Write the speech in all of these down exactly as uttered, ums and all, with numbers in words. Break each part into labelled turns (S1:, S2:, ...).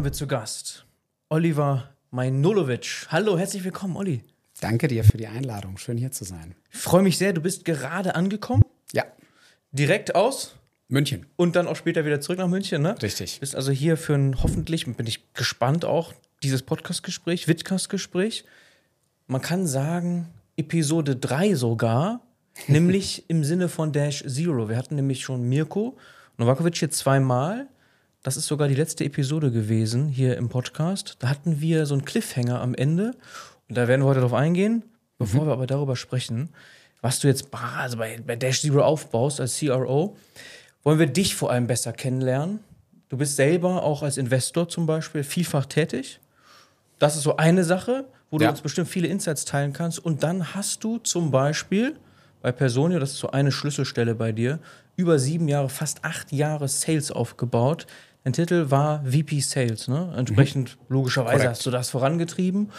S1: wir zu Gast Oliver Majnolovic. Hallo, herzlich willkommen, Olli.
S2: Danke dir für die Einladung. Schön, hier zu sein.
S1: Ich freue mich sehr, du bist gerade angekommen.
S2: Ja.
S1: Direkt aus
S2: München.
S1: Und dann auch später wieder zurück nach München, ne?
S2: Richtig.
S1: Bist also hier für ein, hoffentlich, bin ich gespannt auch, dieses Podcast-Gespräch, Vidcast-Gespräch. Man kann sagen, Episode drei sogar, nämlich im Sinne von Dash Zero. Wir hatten nämlich schon Mirko Novakovic hier zweimal. Das ist sogar die letzte Episode gewesen hier im Podcast. Da hatten wir so einen Cliffhanger am Ende. Und da werden wir heute drauf eingehen. Bevor mhm. wir aber darüber sprechen, was du jetzt also bei, bei Dash Zero aufbaust als C R O, wollen wir dich vor allem besser kennenlernen. Du bist selber auch als Investor zum Beispiel vielfach tätig. Das ist so eine Sache, wo du ja. uns bestimmt viele Insights teilen kannst. Und dann hast du zum Beispiel bei Personio, das ist so eine Schlüsselstelle bei dir, über sieben Jahre, fast acht Jahre Sales aufgebaut. Dein Titel war V P Sales, ne? Entsprechend mhm. logischerweise Korrekt. Hast du das vorangetrieben.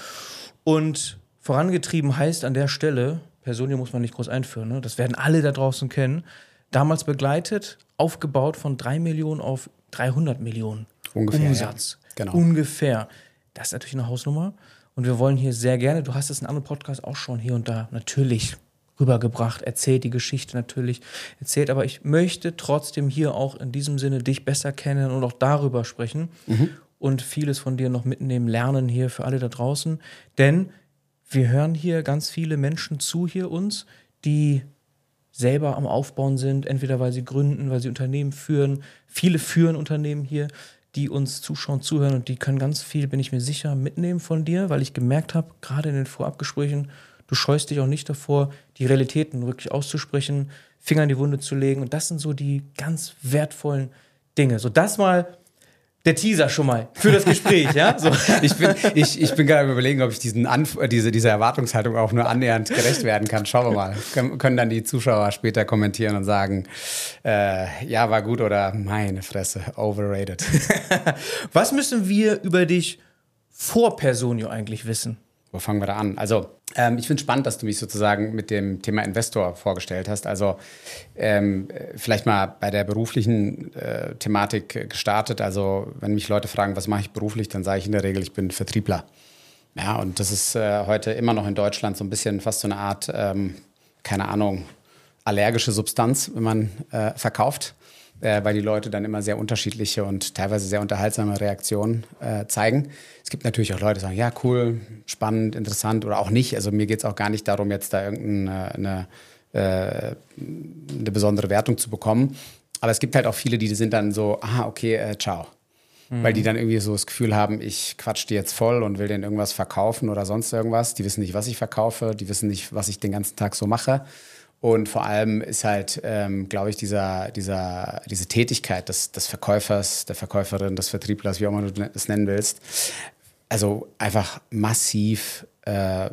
S1: Und vorangetrieben heißt an der Stelle, Personio muss man nicht groß einführen, ne? Das werden alle da draußen kennen. Damals begleitet, aufgebaut von drei Millionen auf dreihundert Millionen
S2: Ungefähr,
S1: Umsatz.
S2: Ja. Genau.
S1: Ungefähr. Das ist natürlich eine Hausnummer. Und wir wollen hier sehr gerne, du hast es in anderen Podcasts auch schon hier und da natürlich rübergebracht, erzählt die Geschichte natürlich, erzählt, aber ich möchte trotzdem hier auch in diesem Sinne dich besser kennen und auch darüber sprechen mhm. und vieles von dir noch mitnehmen, lernen hier für alle da draußen, denn wir hören hier ganz viele Menschen zu hier uns, die selber am Aufbauen sind, entweder weil sie gründen, weil sie Unternehmen führen, viele führen Unternehmen hier, die uns zuschauen, zuhören und die können ganz viel, bin ich mir sicher, mitnehmen von dir, weil ich gemerkt habe, gerade in den Vorabgesprächen, du scheust dich auch nicht davor, die Realitäten wirklich auszusprechen, Finger in die Wunde zu legen. Und das sind so die ganz wertvollen Dinge. So, das mal der Teaser schon mal für das Gespräch, ja? So.
S2: Ich bin, ich, ich bin gerade am Überlegen, ob ich diesen Anf- diese, dieser Erwartungshaltung auch nur annähernd gerecht werden kann. Schauen wir mal. Können, können dann die Zuschauer später kommentieren und sagen, äh, ja, war gut oder meine Fresse, overrated.
S1: Was müssen wir über dich vor Personio eigentlich wissen?
S2: Wo fangen wir da an? Also, ähm, ich finde es spannend, dass du mich sozusagen mit dem Thema Investor vorgestellt hast. Also, ähm, vielleicht mal bei der beruflichen äh, Thematik gestartet. Also, wenn mich Leute fragen, was mache ich beruflich, dann sage ich in der Regel, ich bin Vertriebler. Ja, und das ist äh, heute immer noch in Deutschland so ein bisschen fast so eine Art, ähm, keine Ahnung, allergische Substanz, wenn man äh, verkauft. Äh, weil die Leute dann immer sehr unterschiedliche und teilweise sehr unterhaltsame Reaktionen äh, zeigen. Es gibt natürlich auch Leute, die sagen, ja, cool, spannend, interessant oder auch nicht. Also mir geht es auch gar nicht darum, jetzt da irgendeine eine, äh, eine besondere Wertung zu bekommen. Aber es gibt halt auch viele, die sind dann so, aha, okay, äh, ciao. Mhm. Weil die dann irgendwie so das Gefühl haben, ich quatsch die jetzt voll und will denen irgendwas verkaufen oder sonst irgendwas. Die wissen nicht, was ich verkaufe, die wissen nicht, was ich den ganzen Tag so mache. Und vor allem ist halt, ähm, glaube ich, dieser, dieser, diese Tätigkeit des, des Verkäufers, der Verkäuferin, des Vertrieblers, wie auch immer du das nennen willst, also einfach massiv, äh,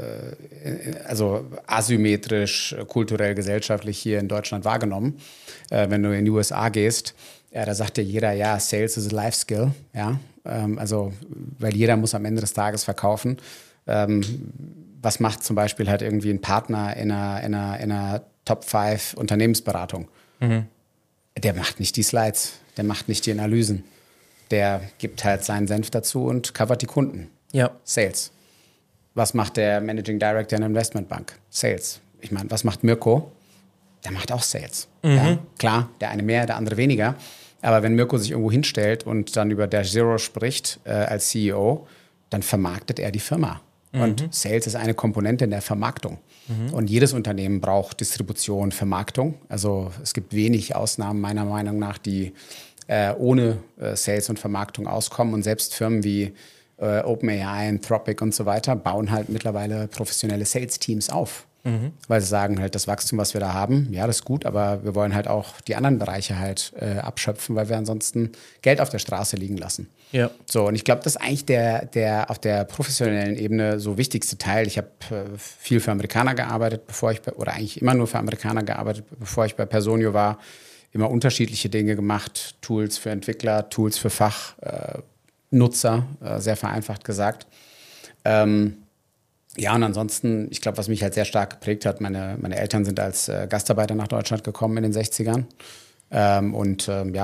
S2: also asymmetrisch, kulturell, gesellschaftlich hier in Deutschland wahrgenommen. Äh, wenn du in die U S A gehst, ja, da sagt ja jeder, ja, Sales is a life skill, ja, ähm, also weil jeder muss am Ende des Tages verkaufen. Ähm, was macht zum Beispiel halt irgendwie ein Partner in einer, in einer, in einer Top fünf Unternehmensberatung? Mhm. Der macht nicht die Slides, der macht nicht die Analysen. Der gibt halt seinen Senf dazu und covert die Kunden.
S1: Ja.
S2: Sales. Was macht der Managing Director in einer Investmentbank? Sales. Ich meine, was macht Mirko? Der macht auch Sales. Mhm. Ja, klar, der eine mehr, der andere weniger. Aber wenn Mirko sich irgendwo hinstellt und dann über Dash Zero spricht äh, als C E O, dann vermarktet er die Firma. Und mhm. Sales ist eine Komponente in der Vermarktung. Mhm. Und jedes Unternehmen braucht Distribution, Vermarktung. Also es gibt wenig Ausnahmen meiner Meinung nach, die äh, ohne äh, Sales und Vermarktung auskommen. Und selbst Firmen wie äh, OpenAI, Anthropic und so weiter bauen halt mittlerweile professionelle Sales-Teams auf. Mhm. Weil sie sagen halt, das Wachstum, was wir da haben, ja, das ist gut, aber wir wollen halt auch die anderen Bereiche halt äh, abschöpfen, weil wir ansonsten Geld auf der Straße liegen lassen.
S1: Ja.
S2: So, und ich glaube, das ist eigentlich der, der auf der professionellen Ebene so wichtigste Teil. Ich habe äh, viel für Amerikaner gearbeitet, bevor ich bei, oder eigentlich immer nur für Amerikaner gearbeitet, bevor ich bei Personio war. Immer unterschiedliche Dinge gemacht, Tools für Entwickler, Tools für Fachnutzer, äh, sehr vereinfacht gesagt. Ähm, Ja, und ansonsten, ich glaube, was mich halt sehr stark geprägt hat, meine, meine Eltern sind als äh, Gastarbeiter nach Deutschland gekommen in den sechzigern. Ähm, und ähm, ja,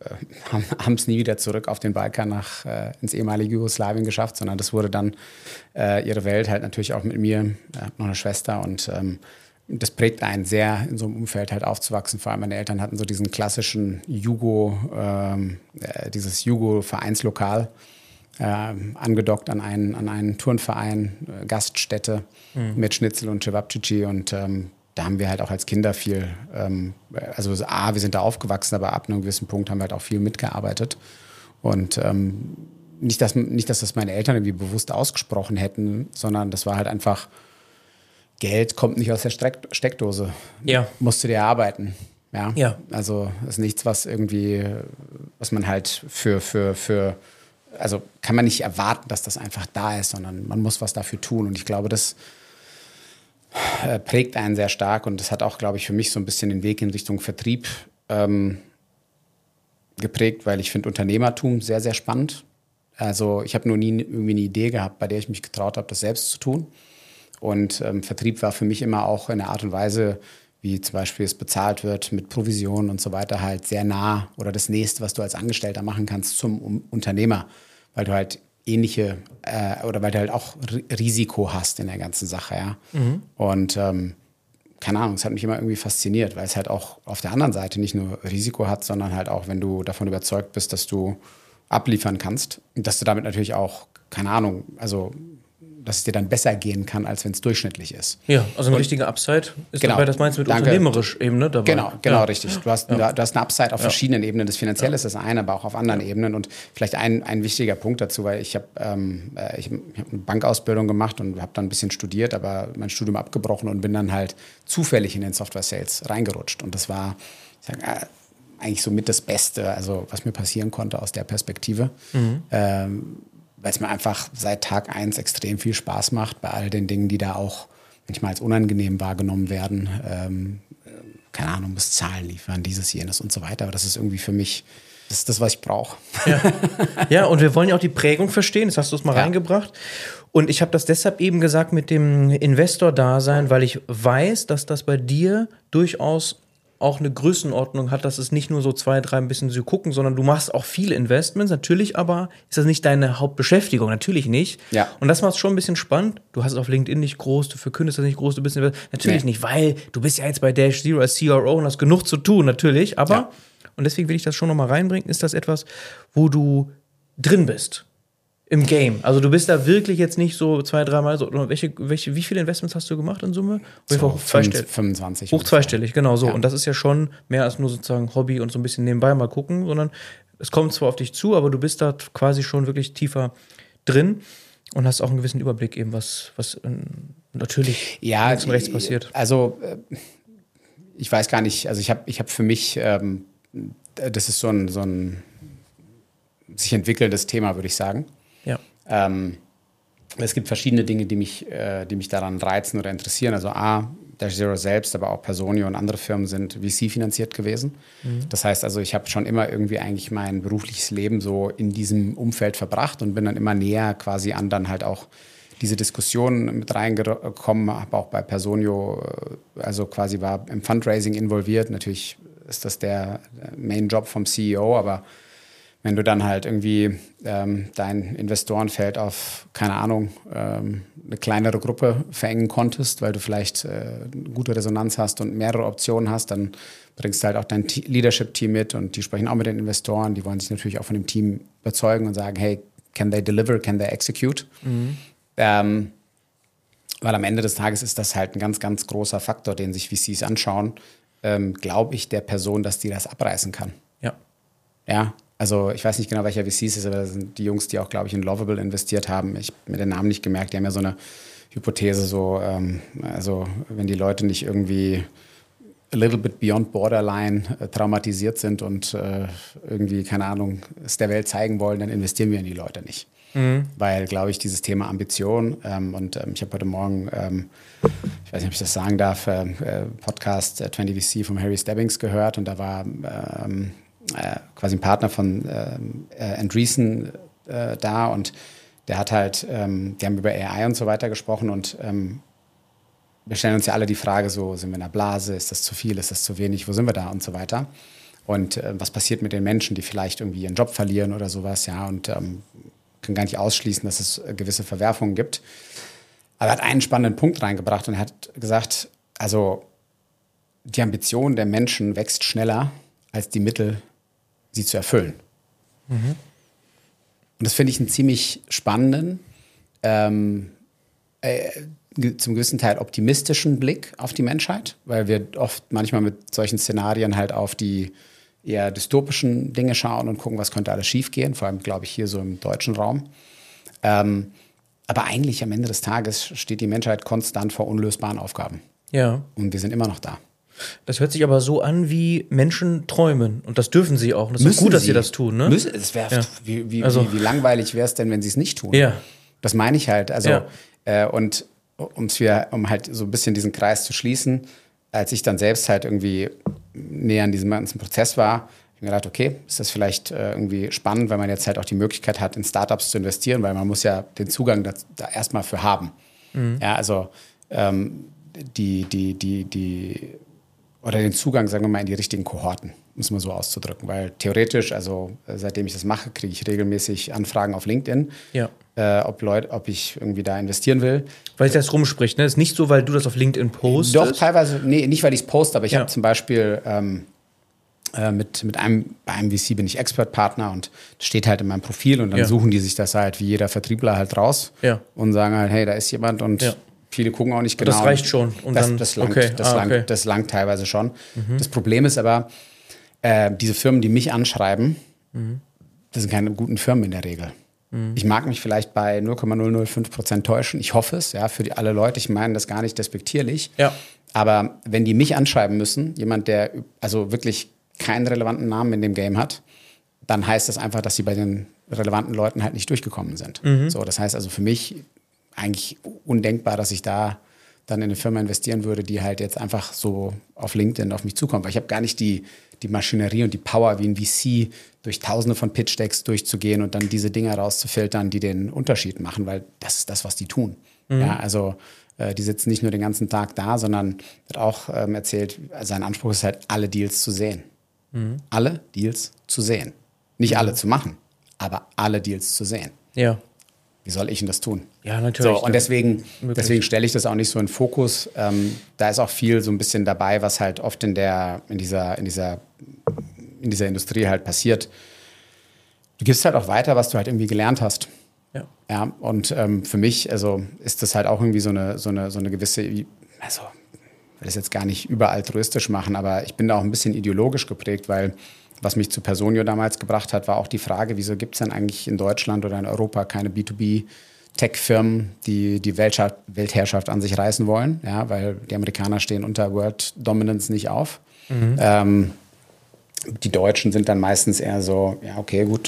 S2: äh, haben es nie wieder zurück auf den Balkan nach äh, ins ehemalige Jugoslawien geschafft, sondern das wurde dann äh, ihre Welt halt natürlich auch mit mir. Er hat noch eine Schwester und ähm, das prägt einen sehr, in so einem Umfeld halt aufzuwachsen. Vor allem meine Eltern hatten so diesen klassischen Jugo, ähm, äh, dieses Jugo-Vereinslokal ähm, angedockt an einen, an einen Turnverein, äh, Gaststätte mhm. mit Schnitzel und Cevapcici und ähm, da haben wir halt auch als Kinder viel, ähm, also A, wir sind da aufgewachsen, aber ab einem gewissen Punkt haben wir halt auch viel mitgearbeitet. Und ähm, nicht, dass, nicht, dass das meine Eltern irgendwie bewusst ausgesprochen hätten, sondern das war halt einfach, Geld kommt nicht aus der Steck- Steckdose.
S1: Ja.
S2: Musst du dir erarbeiten. Ja.
S1: Ja.
S2: Also das ist nichts, was irgendwie, was man halt für, für, für, also kann man nicht erwarten, dass das einfach da ist, sondern man muss was dafür tun. Und ich glaube, das prägt einen sehr stark und das hat auch, glaube ich, für mich so ein bisschen den Weg in Richtung Vertrieb ähm, geprägt, weil ich finde Unternehmertum sehr, sehr spannend. Also ich habe nur nie irgendwie eine Idee gehabt, bei der ich mich getraut habe, das selbst zu tun. Und ähm, Vertrieb war für mich immer auch in der Art und Weise, wie zum Beispiel es bezahlt wird mit Provisionen und so weiter, halt sehr nah oder das Nächste, was du als Angestellter machen kannst zum um Unternehmer, weil du halt ähnliche äh, oder weil du halt auch R- Risiko hast in der ganzen Sache, ja. Mhm. Und ähm, keine Ahnung, es hat mich immer irgendwie fasziniert, weil es halt auch auf der anderen Seite nicht nur Risiko hat, sondern halt auch, wenn du davon überzeugt bist, dass du abliefern kannst und dass du damit natürlich auch, keine Ahnung, also dass es dir dann besser gehen kann, als wenn es durchschnittlich ist.
S1: Ja, also eine richtige Upside ist
S2: genau,
S1: dabei, das meinst du mit
S2: danke.
S1: unternehmerisch Ebene dabei.
S2: Genau, genau,
S1: ja.
S2: richtig. Du hast,
S1: ja.
S2: du hast eine Upside auf
S1: ja.
S2: verschiedenen Ebenen. Das Finanzielle
S1: ja.
S2: ist das eine, aber auch auf anderen ja. Ebenen. Und vielleicht ein, ein wichtiger Punkt dazu, weil ich habe ähm, ich hab, ich hab eine Bankausbildung gemacht und habe dann ein bisschen studiert, aber mein Studium abgebrochen und bin dann halt zufällig in den Software-Sales reingerutscht. Und das war, ich sag, äh, eigentlich so mit das Beste, also was mir passieren konnte aus der Perspektive. Mhm. Ähm, weil es mir einfach seit Tag eins extrem viel Spaß macht, bei all den Dingen, die da auch manchmal als unangenehm wahrgenommen werden. Ähm, keine Ahnung, muss Zahlen liefern, dieses, jenes und so weiter. Aber das ist irgendwie für mich, das ist das, was ich brauche.
S1: Ja. ja, und wir wollen ja auch die Prägung verstehen, das hast du es mal ja. reingebracht. Und ich habe das deshalb eben gesagt mit dem Investor-Dasein, weil ich weiß, dass das bei dir durchaus auch eine Größenordnung hat, dass es nicht nur so zwei, drei ein bisschen so gucken, sondern du machst auch viele Investments. Natürlich aber ist das nicht deine Hauptbeschäftigung, natürlich nicht.
S2: Ja.
S1: Und das macht es schon ein bisschen spannend. Du hast es auf LinkedIn nicht groß, du verkündest das nicht groß, du bist natürlich nee. nicht, weil du bist ja jetzt bei Dash Zero als C R O und hast genug zu tun, natürlich. Aber, ja. und deswegen will ich das schon nochmal reinbringen, ist das etwas, wo du drin bist. Im Game. Also du bist da wirklich jetzt nicht so zwei, dreimal so. Welche, welche, wie viele Investments hast du gemacht in Summe?
S2: So, hoch zweistellig. fünfundzwanzig.
S1: Hoch zweistellig, genau so. Ja. Und das ist ja schon mehr als nur sozusagen Hobby und so ein bisschen nebenbei mal gucken, sondern es kommt zwar auf dich zu, aber du bist da quasi schon wirklich tiefer drin und hast auch einen gewissen Überblick eben, was, was natürlich
S2: ja,
S1: links und rechts passiert.
S2: Also ich weiß gar nicht, also ich habe ich hab für mich, ähm, das ist so ein, so ein sich entwickelndes Thema, würde ich sagen.
S1: Ja.
S2: Ähm, es gibt verschiedene Dinge, die mich, äh, die mich daran reizen oder interessieren. Also A, Dash Zero selbst, aber auch Personio und andere Firmen sind V C-finanziert gewesen. Mhm. Das heißt also, ich habe schon immer irgendwie eigentlich mein berufliches Leben so in diesem Umfeld verbracht und bin dann immer näher quasi an dann halt auch diese Diskussionen mit reingekommen, habe auch bei Personio, also quasi war im Fundraising involviert. Natürlich ist das der Main-Job vom C E O, aber wenn du dann halt irgendwie ähm, dein Investorenfeld auf, keine Ahnung, ähm, eine kleinere Gruppe verengen konntest, weil du vielleicht äh, eine gute Resonanz hast und mehrere Optionen hast, dann bringst du halt auch dein T- Leadership-Team mit und die sprechen auch mit den Investoren. Die wollen sich natürlich auch von dem Team überzeugen und sagen, hey, can they deliver, can they execute? Mhm. Ähm, weil am Ende des Tages ist das halt ein ganz, ganz großer Faktor, den sich V Cs anschauen. Ähm, glaube ich der Person, dass die das abreißen kann?
S1: Ja.
S2: Ja. Also ich weiß nicht genau, welcher V C es ist, aber das sind die Jungs, die auch, glaube ich, in Lovable investiert haben. Ich habe mir den Namen nicht gemerkt. Die haben ja so eine Hypothese, so, ähm, also wenn die Leute nicht irgendwie a little bit beyond borderline äh, traumatisiert sind und äh, irgendwie, keine Ahnung, es der Welt zeigen wollen, dann investieren wir in die Leute nicht. Mhm. Weil, glaube ich, dieses Thema Ambition ähm, und ähm, ich habe heute Morgen, ähm, ich weiß nicht, ob ich das sagen darf, äh, Podcast äh, zwanzig V C von Harry Stebbings gehört und da war ähm, Äh, quasi ein Partner von äh, Andreessen äh, da und der hat halt, ähm, die haben über A I und so weiter gesprochen und ähm, wir stellen uns ja alle die Frage so, sind wir in einer Blase, ist das zu viel, ist das zu wenig, wo sind wir da und so weiter. Und äh, was passiert mit den Menschen, die vielleicht irgendwie ihren Job verlieren oder sowas, ja, und ähm, kann gar nicht ausschließen, dass es äh, gewisse Verwerfungen gibt. Aber er hat einen spannenden Punkt reingebracht und hat gesagt, also die Ambition der Menschen wächst schneller als die Mittel, sie zu erfüllen. Mhm. Und das finde ich einen ziemlich spannenden, ähm, äh, zum gewissen Teil optimistischen Blick auf die Menschheit, weil wir oft manchmal mit solchen Szenarien halt auf die eher dystopischen Dinge schauen und gucken, was könnte alles schiefgehen, vor allem, glaube ich, hier so im deutschen Raum. Ähm, aber eigentlich am Ende des Tages steht die Menschheit konstant vor unlösbaren Aufgaben.
S1: Ja.
S2: Und wir sind immer noch da.
S1: Das hört sich aber so an, wie Menschen träumen. Und das dürfen sie auch. Und das ist gut, dass sie das tun. Ne?
S2: Müssen, es wär, ja. wie, wie,
S1: also.
S2: wie, wie langweilig wäre es denn, wenn sie es nicht tun?
S1: Ja.
S2: Das meine ich halt. Also,
S1: ja.
S2: äh, und um's wir, um halt so ein bisschen diesen Kreis zu schließen, als ich dann selbst halt irgendwie näher an diesem ganzen Prozess war, habe ich mir gedacht, okay, ist das vielleicht äh, irgendwie spannend, weil man jetzt halt auch die Möglichkeit hat, in Startups zu investieren, weil man muss ja den Zugang da, da erstmal für haben. Mhm. Ja, also ähm, die, die, die, die, oder den Zugang, sagen wir mal, in die richtigen Kohorten, um es mal so auszudrücken. Weil theoretisch, also äh, seitdem ich das mache, kriege ich regelmäßig Anfragen auf LinkedIn,
S1: ja.
S2: äh, ob Leute, ob ich irgendwie da investieren will.
S1: Weil sich das rumspricht, ne? Ist nicht so, weil du das auf LinkedIn postest?
S2: Doch, teilweise, nee, nicht, weil ich es poste, aber ich
S1: ja.
S2: habe zum Beispiel ähm, äh, mit, mit einem, bei einem V C bin ich Expert-Partner und das steht halt in meinem Profil und dann
S1: ja.
S2: suchen die sich das halt wie jeder Vertriebler halt raus
S1: ja.
S2: und sagen halt, hey, da ist jemand und
S1: ja.
S2: viele gucken auch nicht genau.
S1: Das reicht schon. Und
S2: das,
S1: dann,
S2: das, langt,
S1: okay.
S2: das,
S1: ah,
S2: langt,
S1: okay.
S2: das langt teilweise schon.
S1: Mhm.
S2: Das Problem ist aber, äh, diese Firmen, die mich anschreiben, mhm. das sind keine guten Firmen in der Regel. Mhm. Ich mag mich vielleicht bei null Komma null null fünf Prozent täuschen. Ich hoffe es, ja, für die, alle Leute. Ich meine das gar nicht despektierlich.
S1: Ja.
S2: Aber wenn die mich anschreiben müssen, jemand, der also wirklich keinen relevanten Namen in dem Game hat, dann heißt das einfach, dass sie bei den relevanten Leuten halt nicht durchgekommen sind. Mhm. So, das heißt also für mich eigentlich undenkbar, dass ich da dann in eine Firma investieren würde, die halt jetzt einfach so auf LinkedIn auf mich zukommt. Weil ich habe gar nicht die, die Maschinerie und die Power wie ein V C, durch tausende von Pitch-Decks durchzugehen und dann diese Dinge rauszufiltern, die den Unterschied machen, weil das ist das, was die tun. Mhm. Ja, also äh, die sitzen nicht nur den ganzen Tag da, sondern wird auch ähm, erzählt, sein Anspruch ist halt, alle Deals zu sehen. Mhm. Alle Deals zu sehen. Nicht mhm. alle zu machen, aber alle Deals zu sehen.
S1: Ja.
S2: Wie soll ich denn das tun?
S1: Ja, natürlich.
S2: So, und deswegen, deswegen stelle ich das auch nicht so in Fokus. Ähm, da ist auch viel so ein bisschen dabei, was halt oft in der, in dieser, in dieser, in dieser Industrie halt passiert. Du gibst halt auch weiter, was du halt irgendwie gelernt hast.
S1: Ja.
S2: Ja, und ähm, für mich, also ist das halt auch irgendwie so eine, so eine, so eine gewisse, also ich will das jetzt gar nicht überaltruistisch machen, aber ich bin da auch ein bisschen ideologisch geprägt, weil was mich zu Personio damals gebracht hat, war auch die Frage, wieso gibt es denn eigentlich in Deutschland oder in Europa keine B zwei B-Tech-Firmen, die die Weltherrschaft, Weltherrschaft an sich reißen wollen, ja, weil die Amerikaner stehen unter World Dominance nicht auf. Mhm. Ähm, die Deutschen sind dann meistens eher so, ja, okay, gut,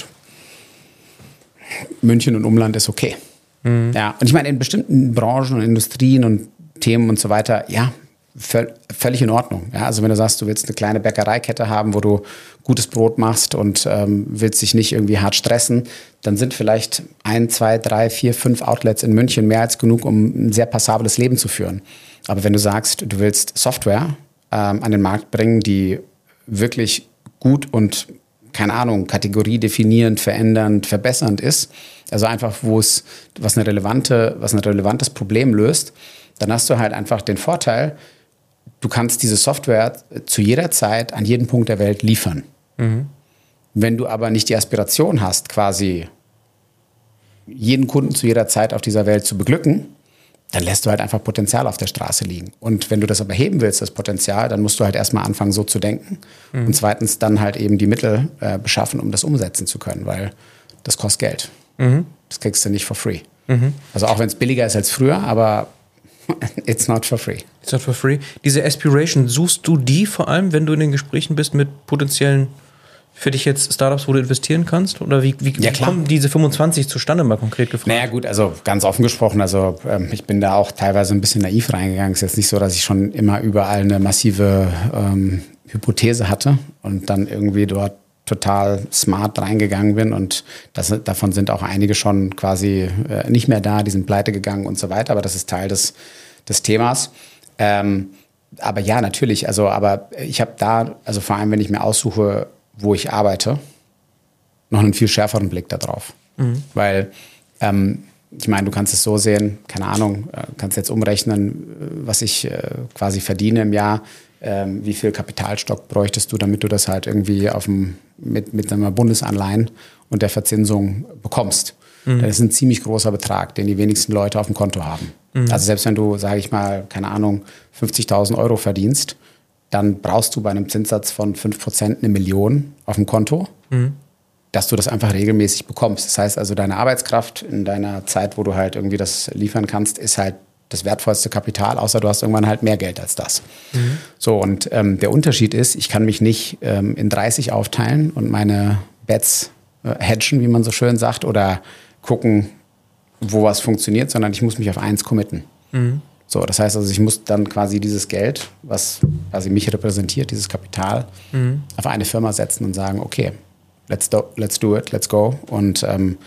S2: München und Umland ist okay. Mhm. Ja, und ich meine, in bestimmten Branchen und Industrien und Themen und so weiter, ja, Völ- völlig in Ordnung. Ja, also wenn du sagst, du willst eine kleine Bäckereikette haben, wo du gutes Brot machst und ähm, willst dich nicht irgendwie hart stressen, dann sind vielleicht ein, zwei, drei, vier, fünf Outlets in München mehr als genug, um ein sehr passables Leben zu führen. Aber wenn du sagst, du willst Software ähm, an den Markt bringen, die wirklich gut und, keine Ahnung, kategoriedefinierend, verändernd, verbessernd ist, also einfach, wo es was eine relevante, was ein relevantes Problem löst, dann hast du halt einfach den Vorteil, du kannst diese Software zu jeder Zeit an jeden Punkt der Welt liefern. Mhm. Wenn du aber nicht die Aspiration hast, quasi jeden Kunden zu jeder Zeit auf dieser Welt zu beglücken, dann lässt du halt einfach Potenzial auf der Straße liegen. Und wenn du das aber heben willst, das Potenzial, dann musst du halt erstmal anfangen, so zu denken. Mhm. Und zweitens dann halt eben die Mittel äh, beschaffen, um das umsetzen zu können, weil das kostet Geld. Mhm. Das kriegst du nicht for free. Mhm. Also auch wenn es billiger ist als früher, aber it's not for free.
S1: It's not for free. Diese Aspiration, suchst du die vor allem, wenn du in den Gesprächen bist mit potenziellen, für dich jetzt Startups, wo du investieren kannst? Oder wie, wie,
S2: ja,
S1: wie kommen diese fünfundzwanzig zustande, mal konkret gefragt?
S2: Naja gut, also ganz offen gesprochen, also ähm, ich bin da auch teilweise ein bisschen naiv reingegangen. Es ist jetzt nicht so, dass ich schon immer überall eine massive ähm, Hypothese hatte und dann irgendwie dort total smart reingegangen bin und das, davon sind auch einige schon quasi äh, nicht mehr da, die sind pleite gegangen und so weiter, aber das ist Teil des, des Themas. Ähm, aber ja, natürlich. Also, aber ich habe da, also vor allem, wenn ich mir aussuche, wo ich arbeite, noch einen viel schärferen Blick darauf. Mhm. Weil, ähm, ich meine, du kannst es so sehen, keine Ahnung, kannst jetzt umrechnen, was ich äh, quasi verdiene im Jahr, ähm, wie viel Kapitalstock bräuchtest du, damit du das halt irgendwie auf dem, mit, mit einer Bundesanleihen und der Verzinsung bekommst. Mhm. Das ist ein ziemlich großer Betrag, den die wenigsten Leute auf dem Konto haben. Mhm. Also selbst wenn du, sage ich mal, keine Ahnung, fünfzigtausend Euro verdienst, dann brauchst du bei einem Zinssatz von fünf Prozent eine Million auf dem Konto, mhm. dass du das einfach regelmäßig bekommst. Das heißt also, deine Arbeitskraft in deiner Zeit, wo du halt irgendwie das liefern kannst, ist halt das wertvollste Kapital, außer du hast irgendwann halt mehr Geld als das. Mhm. So, und ähm, der Unterschied ist, ich kann mich nicht ähm, in dreißig aufteilen und meine Bets äh, hedgen, wie man so schön sagt, oder gucken, wo was funktioniert, sondern ich muss mich auf eins committen. Mhm. So, das heißt also, ich muss dann quasi dieses Geld, was quasi mich repräsentiert, dieses Kapital, mhm. auf eine Firma setzen und sagen, okay, let's do, let's do it, let's go. Und ähm,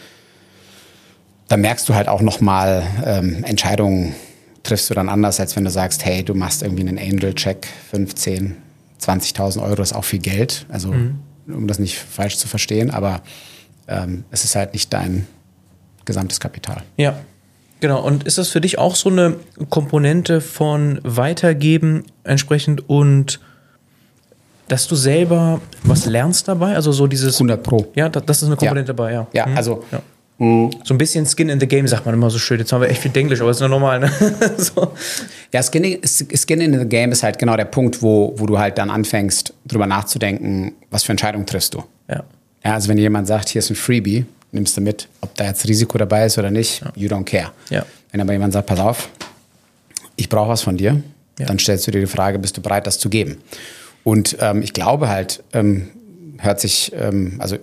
S2: dann merkst du halt auch nochmal ähm, Entscheidungen, triffst du dann anders, als wenn du sagst, hey, du machst irgendwie einen Angel-Check, fünfzehn, zwanzigtausend Euro ist auch viel Geld, also mhm. um das nicht falsch zu verstehen, aber ähm, es ist halt nicht dein gesamtes Kapital.
S1: Ja, genau. Und ist das für dich auch so eine Komponente von Weitergeben entsprechend und dass du selber was lernst dabei? Also so dieses...
S2: hundert Pro.
S1: Ja, das ist eine Komponente
S2: ja.
S1: dabei, ja.
S2: Ja, mhm. also...
S1: Ja. So ein bisschen Skin in the Game, sagt man immer so schön. Jetzt haben wir echt viel Englisch, aber ist nur normal, ne? So.
S2: Ja, Skin, Skin in the Game ist halt genau der Punkt, wo, wo du halt dann anfängst, drüber nachzudenken, was für Entscheidungen triffst du.
S1: Ja.
S2: Ja, also wenn jemand sagt, hier ist ein Freebie, nimmst du mit, ob da jetzt Risiko dabei ist oder nicht, ja. you don't care.
S1: Ja.
S2: Wenn aber jemand sagt, pass auf, ich brauche was von dir,
S1: ja.
S2: dann stellst du dir die Frage, bist du bereit, das zu geben? Und ähm, ich glaube halt, ähm, hört sich, ähm, also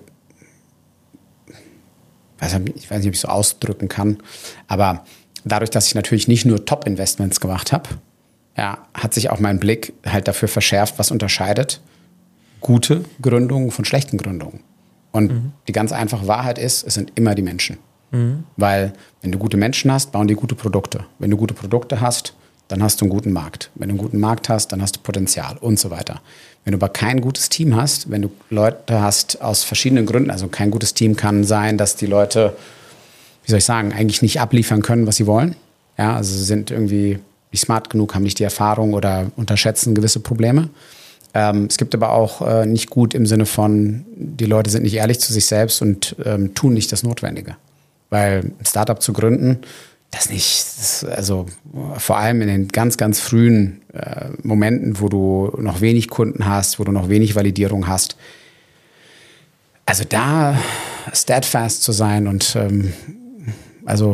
S2: ich weiß nicht, ob ich so ausdrücken kann, aber dadurch, dass ich natürlich nicht nur Top-Investments gemacht habe, ja, hat sich auch mein Blick halt dafür verschärft, was unterscheidet gute Gründungen von schlechten Gründungen. Und mhm. die ganz einfache Wahrheit ist, es sind immer die Menschen. Mhm. Weil wenn du gute Menschen hast, bauen die gute Produkte. Wenn du gute Produkte hast, dann hast du einen guten Markt. Wenn du einen guten Markt hast, dann hast du Potenzial und so weiter. Wenn du aber kein gutes Team hast, wenn du Leute hast aus verschiedenen Gründen, also kein gutes Team kann sein, dass die Leute, wie soll ich sagen, eigentlich nicht abliefern können, was sie wollen. Ja, also sie sind irgendwie nicht smart genug, haben nicht die Erfahrung oder unterschätzen gewisse Probleme. Ähm, es gibt aber auch äh, nicht gut im Sinne von, die Leute sind nicht ehrlich zu sich selbst und ähm, tun nicht das Notwendige. Weil ein Startup zu gründen, das nicht, das, also vor allem in den ganz, ganz frühen äh, Momenten, wo du noch wenig Kunden hast, wo du noch wenig Validierung hast. Also da steadfast zu sein und ähm, also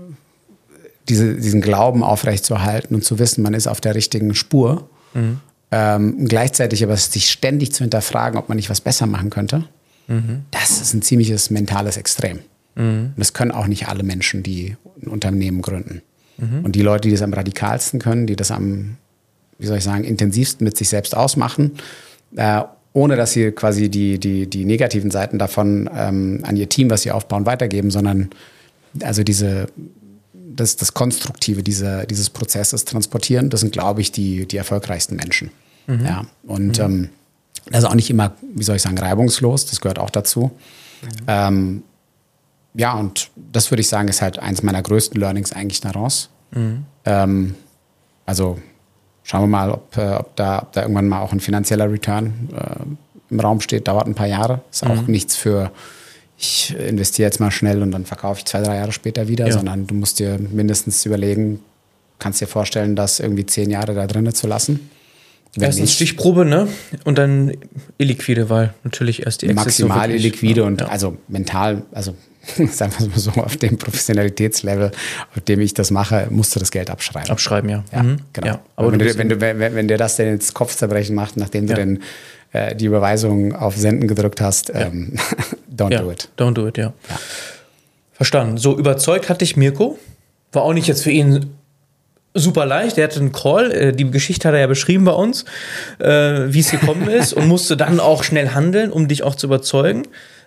S2: diese, diesen Glauben aufrechtzuerhalten und zu wissen, man ist auf der richtigen Spur. Mhm. Ähm, gleichzeitig aber sich ständig zu hinterfragen, ob man nicht was besser machen könnte, mhm. das ist ein ziemliches mentales Extrem. Mhm. Und das können auch nicht alle Menschen, die ein Unternehmen gründen. Mhm. Und die Leute, die das am radikalsten können, die das am, wie soll ich sagen, intensivsten mit sich selbst ausmachen, äh, ohne dass sie quasi die, die, die negativen Seiten davon ähm, an ihr Team, was sie aufbauen, weitergeben, sondern also diese, das, das Konstruktive dieser, dieses Prozesses transportieren, das sind, glaube ich, die, die erfolgreichsten Menschen. Mhm. Ja. Und mhm. ähm, das ist auch nicht immer, wie soll ich sagen, reibungslos, das gehört auch dazu. Mhm. Ähm, Ja, und das würde ich sagen, ist halt eins meiner größten Learnings eigentlich daraus. Mhm. Ähm, also schauen wir mal, ob, äh, ob, da, ob da irgendwann mal auch ein finanzieller Return äh, im Raum steht. Dauert ein paar Jahre. Ist auch mhm. nichts für, ich investiere jetzt mal schnell und dann verkaufe ich zwei, drei Jahre später wieder, ja. sondern du musst dir mindestens überlegen, kannst dir vorstellen, das irgendwie zehn Jahre da drinnen zu lassen.
S1: Erstens Stichprobe, ne? Und dann illiquide, weil natürlich erst die Exit
S2: maximal
S1: so
S2: illiquide und ja. also mental, also sagen wir es mal so, auf dem Professionalitätslevel, auf dem ich das mache, musst du das Geld abschreiben.
S1: Abschreiben, ja.
S2: Ja,
S1: mhm.
S2: genau.
S1: Ja,
S2: aber wenn, du, wenn, du, wenn, wenn dir das denn ins Kopfzerbrechen macht, nachdem du ja. dann äh, die Überweisung auf Senden gedrückt hast, ja. ähm, don't
S1: ja.
S2: do it.
S1: Don't do it, ja.
S2: ja.
S1: Verstanden. So, überzeugt hat dich Mirko. War auch nicht jetzt für ihn super leicht. Der hatte einen Call, die Geschichte hat er ja beschrieben bei uns, äh, wie es gekommen ist und musste dann auch schnell handeln, um dich auch zu überzeugen.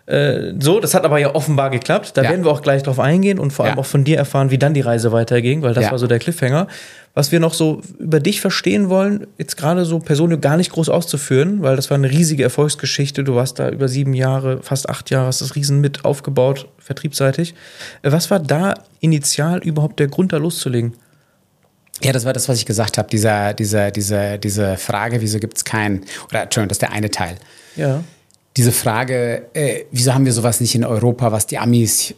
S1: Äh, so, das hat aber ja offenbar geklappt. Da
S2: ja.
S1: werden wir auch gleich drauf eingehen und vor allem
S2: ja.
S1: auch von dir erfahren, wie dann die Reise weiterging, weil das
S2: ja.
S1: war so der Cliffhanger. Was wir noch so über dich verstehen wollen, jetzt gerade so Personio gar nicht groß auszuführen, weil das war eine riesige Erfolgsgeschichte. Du warst da über sieben Jahre, fast acht Jahre, hast das Riesen mit aufgebaut, vertriebsseitig. Äh, was war da initial überhaupt der Grund, da loszulegen?
S2: Ja, das war das, was ich gesagt habe, dieser, dieser, diese, diese Frage, wieso gibt es keinen, oder Entschuldigung, das ist der eine Teil.
S1: Ja.
S2: Diese Frage, äh, wieso haben wir sowas nicht in Europa, was die Amis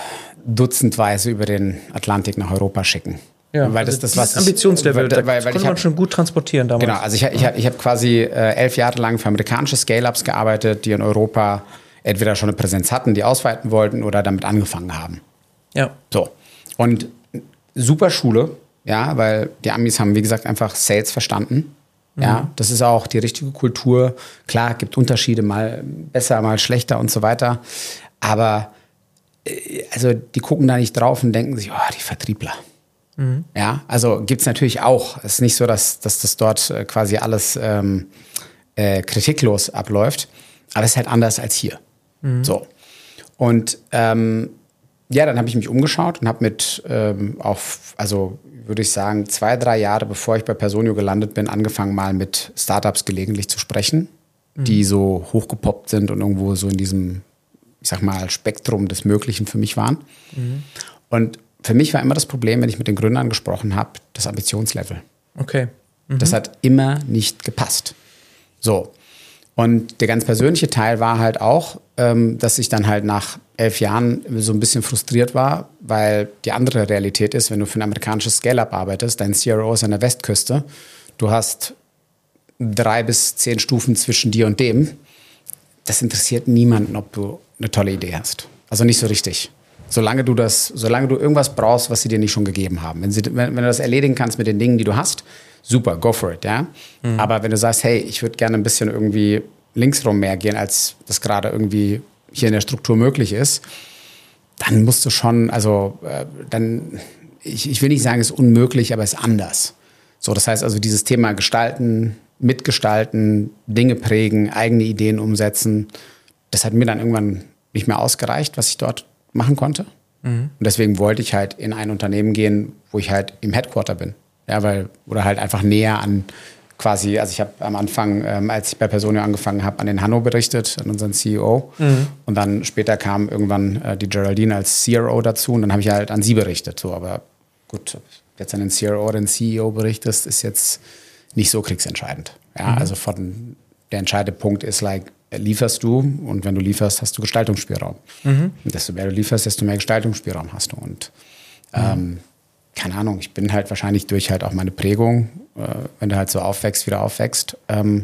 S2: dutzendweise über den Atlantik nach Europa schicken?
S1: Ja,
S2: weil das,
S1: also
S2: das
S1: dieses
S2: was
S1: Ambitionslevel,
S2: ich, weil, weil,
S1: das
S2: weil
S1: konnte
S2: ich
S1: man
S2: hab,
S1: schon gut transportieren damals.
S2: Genau, also ich, ich, ich habe quasi äh, elf Jahre lang für amerikanische Scale-Ups gearbeitet, die in Europa entweder schon eine Präsenz hatten, die ausweiten wollten oder damit angefangen haben.
S1: Ja.
S2: So, und super Schule, ja, weil die Amis haben, wie gesagt, einfach Sales verstanden. Mhm. Ja, das ist auch die richtige Kultur. Klar, gibt Unterschiede, mal besser, mal schlechter und so weiter. Aber äh, also die gucken da nicht drauf und denken sich, oh, die Vertriebler. Mhm. Ja, also gibt es natürlich auch. Es ist nicht so, dass, dass das dort äh, quasi alles ähm, äh, kritiklos abläuft. Aber es ist halt anders als hier. Mhm. So. Und ähm, ja, dann habe ich mich umgeschaut und habe mit ähm, auch, also würde ich sagen, zwei, drei Jahre bevor ich bei Personio gelandet bin, angefangen mal mit Startups gelegentlich zu sprechen, mhm. die so hochgepoppt sind und irgendwo so in diesem, ich sag mal, Spektrum des Möglichen für mich waren. Mhm. Und für mich war immer das Problem, wenn ich mit den Gründern gesprochen habe, das Ambitionslevel.
S1: Okay. Mhm.
S2: Das hat immer nicht gepasst. So. Und der ganz persönliche Teil war halt auch, ähm, dass ich dann halt nach elf Jahren so ein bisschen frustriert war, weil die andere Realität ist, wenn du für ein amerikanisches Scale-Up arbeitest, dein C R O ist an der Westküste, du hast drei bis zehn Stufen zwischen dir und dem. Das interessiert niemanden, ob du eine tolle Idee hast. Also nicht so richtig. Solange du das, solange du irgendwas brauchst, was sie dir nicht schon gegeben haben. Wenn, sie, wenn, wenn du das erledigen kannst mit den Dingen, die du hast, super, go for it, ja. Mhm. Aber wenn du sagst, hey, ich würde gerne ein bisschen irgendwie linksrum mehr gehen, als das gerade irgendwie hier in der Struktur möglich ist, dann musst du schon, also äh, dann, ich, ich will nicht sagen, es ist unmöglich, aber es ist anders. So, das heißt also dieses Thema gestalten, mitgestalten, Dinge prägen, eigene Ideen umsetzen, das hat mir dann irgendwann nicht mehr ausgereicht, was ich dort machen konnte. Mhm. Und deswegen wollte ich halt in ein Unternehmen gehen, wo ich halt im Headquarter bin. Ja, weil, oder halt einfach näher an quasi, also ich habe am Anfang, ähm, als ich bei Personio angefangen habe, an den Hanno berichtet, an unseren C E O. Mhm. Und dann später kam irgendwann äh, die Geraldine als C R O dazu und dann habe ich halt an sie berichtet. So, aber gut, ob jetzt an den C R O oder den C E O berichtest, ist jetzt nicht so kriegsentscheidend. Ja, mhm. Also von der entscheidende Punkt ist, like, lieferst du und wenn du lieferst, hast du Gestaltungsspielraum. Mhm. Und desto mehr du lieferst, desto mehr Gestaltungsspielraum hast du. Und mhm. ähm, keine Ahnung, ich bin halt wahrscheinlich durch halt auch meine Prägung, äh, wenn du halt so aufwächst, wieder aufwächst, ähm,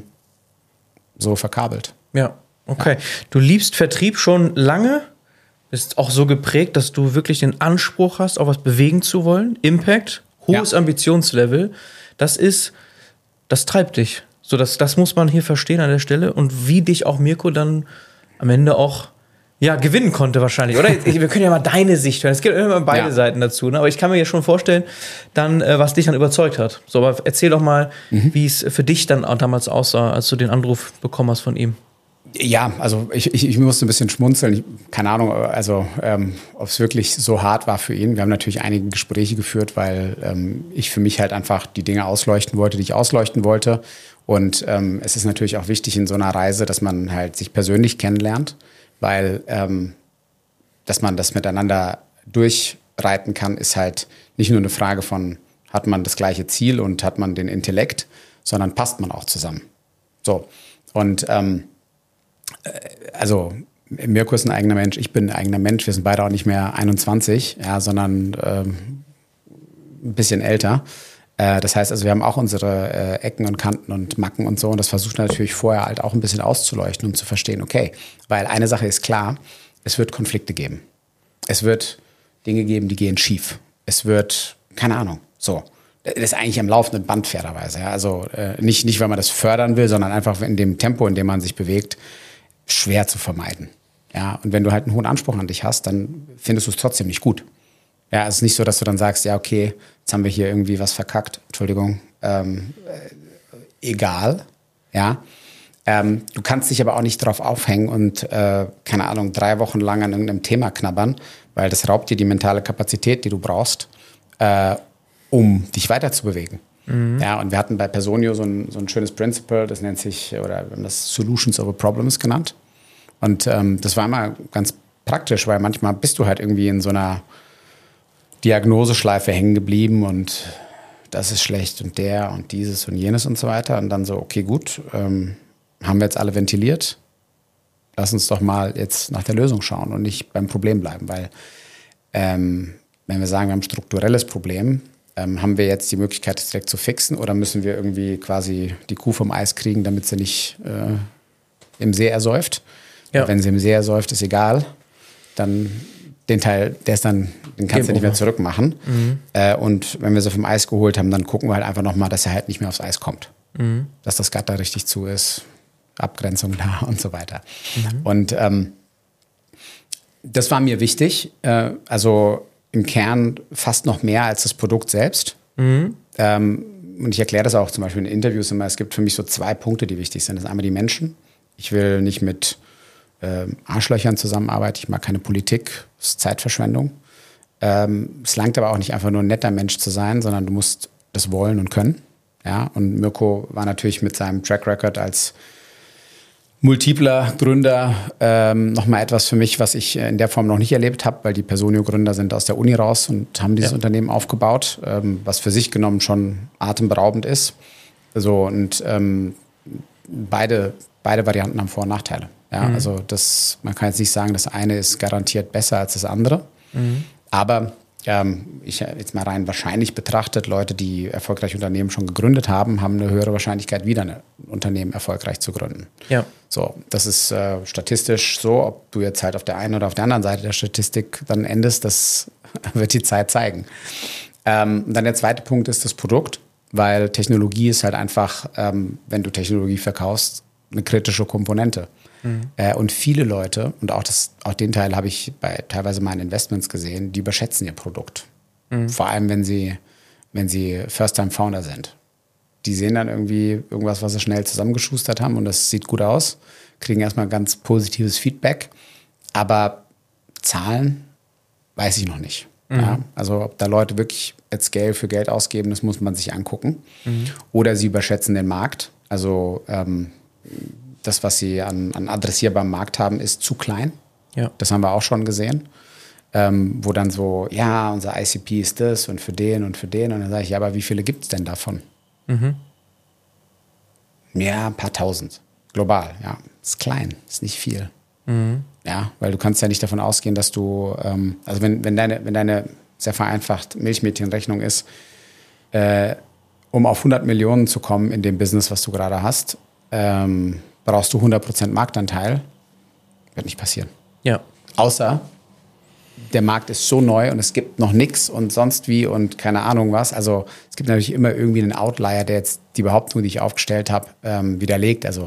S2: so verkabelt.
S1: Ja, okay. Ja. Du liebst Vertrieb schon lange, bist auch so geprägt, dass du wirklich den Anspruch hast, auch was bewegen zu wollen. Impact, hohes ja. Ambitionslevel, das ist, das treibt dich. So, das, das muss man hier verstehen an der Stelle und wie dich auch Mirko dann am Ende auch ja, gewinnen konnte wahrscheinlich, oder? Wir können ja mal deine Sicht hören. Es gibt immer beide ja. Seiten dazu, ne? Aber ich kann mir ja schon vorstellen, dann, äh, was dich dann überzeugt hat. So, aber erzähl doch mal, mhm. wie es für dich dann auch damals aussah, als du den Anruf bekommen hast von ihm.
S2: Ja, also ich, ich, ich musste ein bisschen schmunzeln. Ich, keine Ahnung, also ähm, ob es wirklich so hart war für ihn. Wir haben natürlich einige Gespräche geführt, weil ähm, ich für mich halt einfach die Dinge ausleuchten wollte, die ich ausleuchten wollte. Und ähm, es ist natürlich auch wichtig in so einer Reise, dass man halt sich persönlich kennenlernt, weil ähm, dass man das miteinander durchreiten kann, ist halt nicht nur eine Frage von, hat man das gleiche Ziel und hat man den Intellekt, sondern passt man auch zusammen. So, und ähm, also Mirko ist ein eigener Mensch, ich bin ein eigener Mensch, wir sind beide auch nicht mehr einundzwanzig, ja, sondern ähm, ein bisschen älter. Äh, das heißt also, wir haben auch unsere äh, Ecken und Kanten und Macken und so und das versucht natürlich vorher halt auch ein bisschen auszuleuchten, um zu verstehen, okay, weil eine Sache ist klar, es wird Konflikte geben. Es wird Dinge geben, die gehen schief. Es wird, keine Ahnung, so. Das ist eigentlich am laufenden Band fairerweise. Ja? Also äh, nicht, nicht, weil man das fördern will, sondern einfach in dem Tempo, in dem man sich bewegt, schwer zu vermeiden. Ja? Und wenn du halt einen hohen Anspruch an dich hast, dann findest du es trotzdem nicht gut. Ja, es ist nicht so, dass du dann sagst, ja, okay, jetzt haben wir hier irgendwie was verkackt, Entschuldigung, ähm, äh, egal, ja. Ähm, du kannst dich aber auch nicht drauf aufhängen und, äh, keine Ahnung, drei Wochen lang an irgendeinem Thema knabbern, weil das raubt dir die mentale Kapazität, die du brauchst, äh, um dich weiterzubewegen. Mhm. Ja, und wir hatten bei Personio so ein, so ein schönes Principle, das nennt sich, oder wir haben das Solutions over Problems genannt. Und ähm, das war immer ganz praktisch, weil manchmal bist du halt irgendwie in so einer Diagnoseschleife hängen geblieben und das ist schlecht und der und dieses und jenes und so weiter. Und dann so, okay, gut, ähm, haben wir jetzt alle ventiliert. Lass uns doch mal jetzt nach der Lösung schauen und nicht beim Problem bleiben, weil ähm, wenn wir sagen, wir haben ein strukturelles Problem, ähm, haben wir jetzt die Möglichkeit, das direkt zu fixen oder müssen wir irgendwie quasi die Kuh vom Eis kriegen, damit sie nicht äh, im See ersäuft? Ja. Wenn sie im See ersäuft, ist egal. Dann den Teil, der ist dann, den kannst du nicht mehr zurückmachen. Mhm. Äh, und wenn wir sie vom Eis geholt haben, dann gucken wir halt einfach nochmal, dass er halt nicht mehr aufs Eis kommt. Mhm. Dass das Gatter richtig zu ist, Abgrenzung da und so weiter. Mhm. Und ähm, das war mir wichtig. Äh, also im Kern fast noch mehr als das Produkt selbst. Mhm. Ähm, und ich erkläre das auch zum Beispiel in Interviews immer. Es gibt für mich so zwei Punkte, die wichtig sind. Das ist einmal die Menschen. Ich will nicht mit ähm, Arschlöchern zusammenarbeiten. Ich mag keine Politik. Das ist Zeitverschwendung. Ähm, es langt aber auch nicht einfach nur ein netter Mensch zu sein, sondern du musst das wollen und können. Ja? Und Mirko war natürlich mit seinem Track Record als multipler Gründer ähm, nochmal etwas für mich, was ich in der Form noch nicht erlebt habe, weil die Personio-Gründer sind aus der Uni raus und haben dieses ja. Unternehmen aufgebaut, ähm, was für sich genommen schon atemberaubend ist. So, und ähm, beide, beide Varianten haben Vor- und Nachteile. Ja, mhm. Also das, man kann jetzt nicht sagen, das eine ist garantiert besser als das andere. Mhm. Aber ähm, ich jetzt mal rein wahrscheinlich betrachtet, Leute, die erfolgreiche Unternehmen schon gegründet haben, haben eine höhere Wahrscheinlichkeit, wieder ein Unternehmen erfolgreich zu gründen. Ja. So, das ist äh, statistisch so, ob du jetzt halt auf der einen oder auf der anderen Seite der Statistik dann endest, das wird die Zeit zeigen. Ähm, und dann der zweite Punkt ist das Produkt, weil Technologie ist halt einfach, ähm, wenn du Technologie verkaufst, eine kritische Komponente. Mhm. Äh, und viele Leute, und auch, das, auch den Teil habe ich bei teilweise meinen Investments gesehen, die überschätzen ihr Produkt. Mhm. Vor allem, wenn sie, wenn sie First-Time-Founder sind. Die sehen dann irgendwie irgendwas, was sie schnell zusammengeschustert haben und das sieht gut aus, kriegen erstmal ganz positives Feedback. Aber Zahlen weiß ich noch nicht. Mhm. Ja, also ob da Leute wirklich at Scale für Geld ausgeben, das muss man sich angucken. Mhm. Oder sie überschätzen den Markt. Also ähm, das, was sie an, an adressierbarem Markt haben, ist zu klein. Ja. Das haben wir auch schon gesehen. Ähm, wo dann so, ja, unser I C P ist das und für den und für den. Und dann sage ich, ja, aber wie viele gibt es denn davon? Mhm. Ja, ein paar tausend. Global, ja. Ist klein, ist nicht viel. Mhm. Ja, weil du kannst ja nicht davon ausgehen, dass du, ähm, also wenn, wenn deine, wenn deine sehr vereinfacht Milchmädchenrechnung ist, äh, um auf hundert Millionen zu kommen in dem Business, was du gerade hast, ähm, brauchst du hundert Prozent Marktanteil. Wird nicht passieren. Ja. Außer der Markt ist so neu und es gibt noch nichts und sonst wie und keine Ahnung was. Also es gibt natürlich immer irgendwie einen Outlier, der jetzt die Behauptung, die ich aufgestellt habe, ähm, widerlegt. Also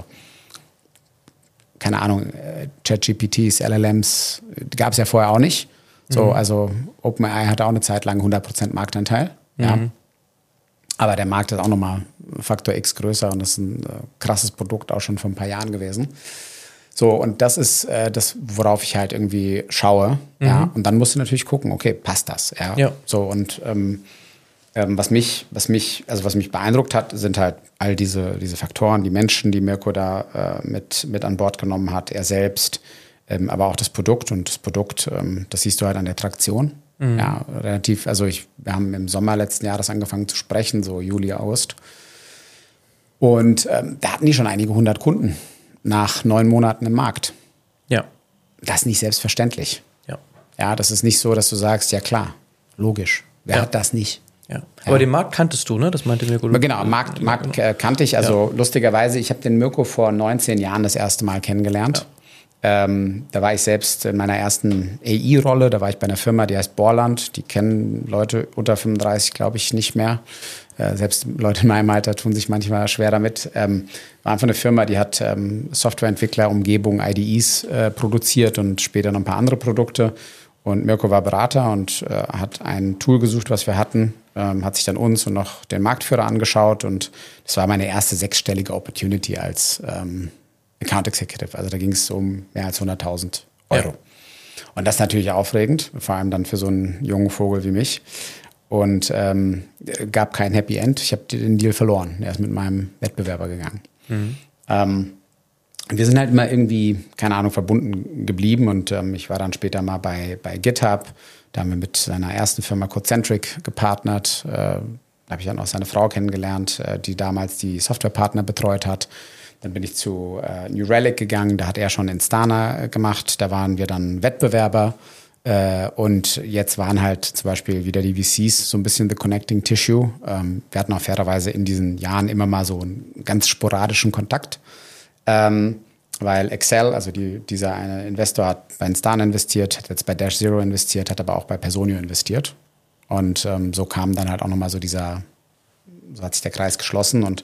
S2: keine Ahnung, äh, ChatGPTs, L L Ms, gab es ja vorher auch nicht. So, mhm. Also OpenAI hatte auch eine Zeit lang hundert Prozent Marktanteil. Mhm. Ja. Aber der Markt ist auch nochmal Faktor X größer und das ist ein äh, krasses Produkt auch schon vor ein paar Jahren gewesen. So, und das ist äh, das, worauf ich halt irgendwie schaue. Mhm. Ja. Und dann musst du natürlich gucken, okay, passt das? Ja. ja. So, und ähm, ähm, was mich, was mich, also was mich beeindruckt hat, sind halt all diese, diese Faktoren, die Menschen, die Mirko da äh, mit, mit an Bord genommen hat, er selbst, ähm, aber auch das Produkt. Und das Produkt, ähm, das siehst du halt an der Traktion. Mhm. Ja, relativ, also ich, wir haben im Sommer letzten Jahres angefangen zu sprechen, so Juli, August. Und ähm, da hatten die schon einige hundert Kunden nach neun Monaten im Markt. Ja. Das ist nicht selbstverständlich. Ja. Ja, das ist nicht so, dass du sagst, ja klar, logisch. Wer ja. hat das nicht?
S1: Ja. Aber ja. den Markt kanntest du, ne? Das meinte Mirko.
S2: Genau, Markt, Markt äh, kannte ich. Also ja. lustigerweise, ich habe den Mirko vor neunzehn Jahren das erste Mal kennengelernt. Ja. Ähm, da war ich selbst in meiner ersten A I-Rolle. Da war ich bei einer Firma, die heißt Borland. Die kennen Leute unter fünfunddreißig, glaube ich, nicht mehr. Äh, selbst Leute in meinem Alter tun sich manchmal schwer damit. Ähm, war einfach eine Firma, die hat ähm, Softwareentwickler, Umgebung, I D Es äh, produziert und später noch ein paar andere Produkte. Und Mirko war Berater und äh, hat ein Tool gesucht, was wir hatten, ähm, hat sich dann uns und noch den Marktführer angeschaut. Und das war meine erste sechsstellige Opportunity als ähm, Account Executive. Also da ging es um mehr als hunderttausend Euro.
S1: Ja.
S2: Und das ist natürlich aufregend, vor allem dann für so einen jungen Vogel wie mich. Und ähm, gab kein Happy End. Ich habe den Deal verloren. Er ist mit meinem Wettbewerber gegangen. Mhm. Ähm, wir sind halt immer irgendwie, keine Ahnung, verbunden geblieben. Und ähm, ich war dann später mal bei, bei GitHub. Da haben wir mit seiner ersten Firma Codecentric gepartnert. Äh, da habe ich dann auch seine Frau kennengelernt, äh, die damals die Softwarepartner betreut hat. Dann bin ich zu äh, New Relic gegangen. Da hat er schon Instana äh, gemacht. Da waren wir dann Wettbewerber. Äh, und jetzt waren halt zum Beispiel wieder die V Cs so ein bisschen the connecting tissue. Ähm, wir hatten auch fairerweise in diesen Jahren immer mal so einen ganz sporadischen Kontakt. Ähm, weil Excel, also die, dieser eine Investor hat bei Instana investiert, hat jetzt bei Dash Zero investiert, hat aber auch bei Personio investiert. Und ähm, so kam dann halt auch nochmal so dieser, so hat sich der Kreis geschlossen. Und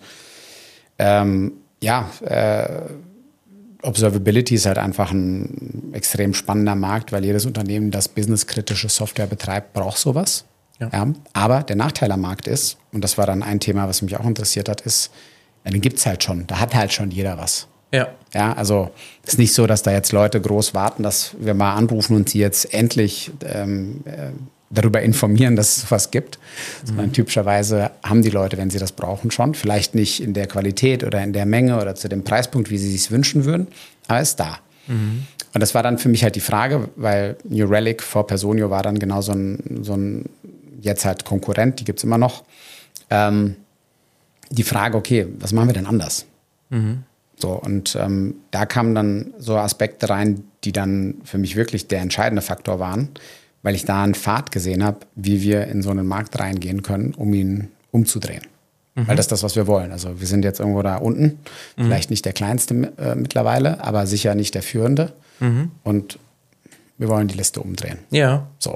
S2: ähm, ja, äh, Observability ist halt einfach ein extrem spannender Markt, weil jedes Unternehmen, das businesskritische Software betreibt, braucht sowas. Ja. Ja, aber der Nachteil am Markt ist, und das war dann ein Thema, was mich auch interessiert hat, ist, ja, den gibt es halt schon. Da hat halt schon jeder was.
S1: Ja.
S2: Ja, also es ist nicht so, dass da jetzt Leute groß warten, dass wir mal anrufen und sie jetzt endlich ähm, äh, darüber informieren, dass es sowas gibt. Mhm. Sondern typischerweise haben die Leute, wenn sie das brauchen, schon. Vielleicht nicht in der Qualität oder in der Menge oder zu dem Preispunkt, wie sie es wünschen würden, aber es ist da. Mhm. Und das war dann für mich halt die Frage, weil New Relic vor Personio war dann genau so ein, so ein jetzt halt Konkurrent, die gibt es immer noch. Ähm, die Frage, okay, was machen wir denn anders? Mhm. So, und ähm, da kamen dann so Aspekte rein, die dann für mich wirklich der entscheidende Faktor waren, weil ich da einen Pfad gesehen habe, wie wir in so einen Markt reingehen können, um ihn umzudrehen. Mhm. Weil das ist das, was wir wollen. Also wir sind jetzt irgendwo da unten, mhm. vielleicht nicht der kleinste äh, mittlerweile, aber sicher nicht der führende. Mhm. Und wir wollen die Liste umdrehen.
S1: Ja.
S2: So.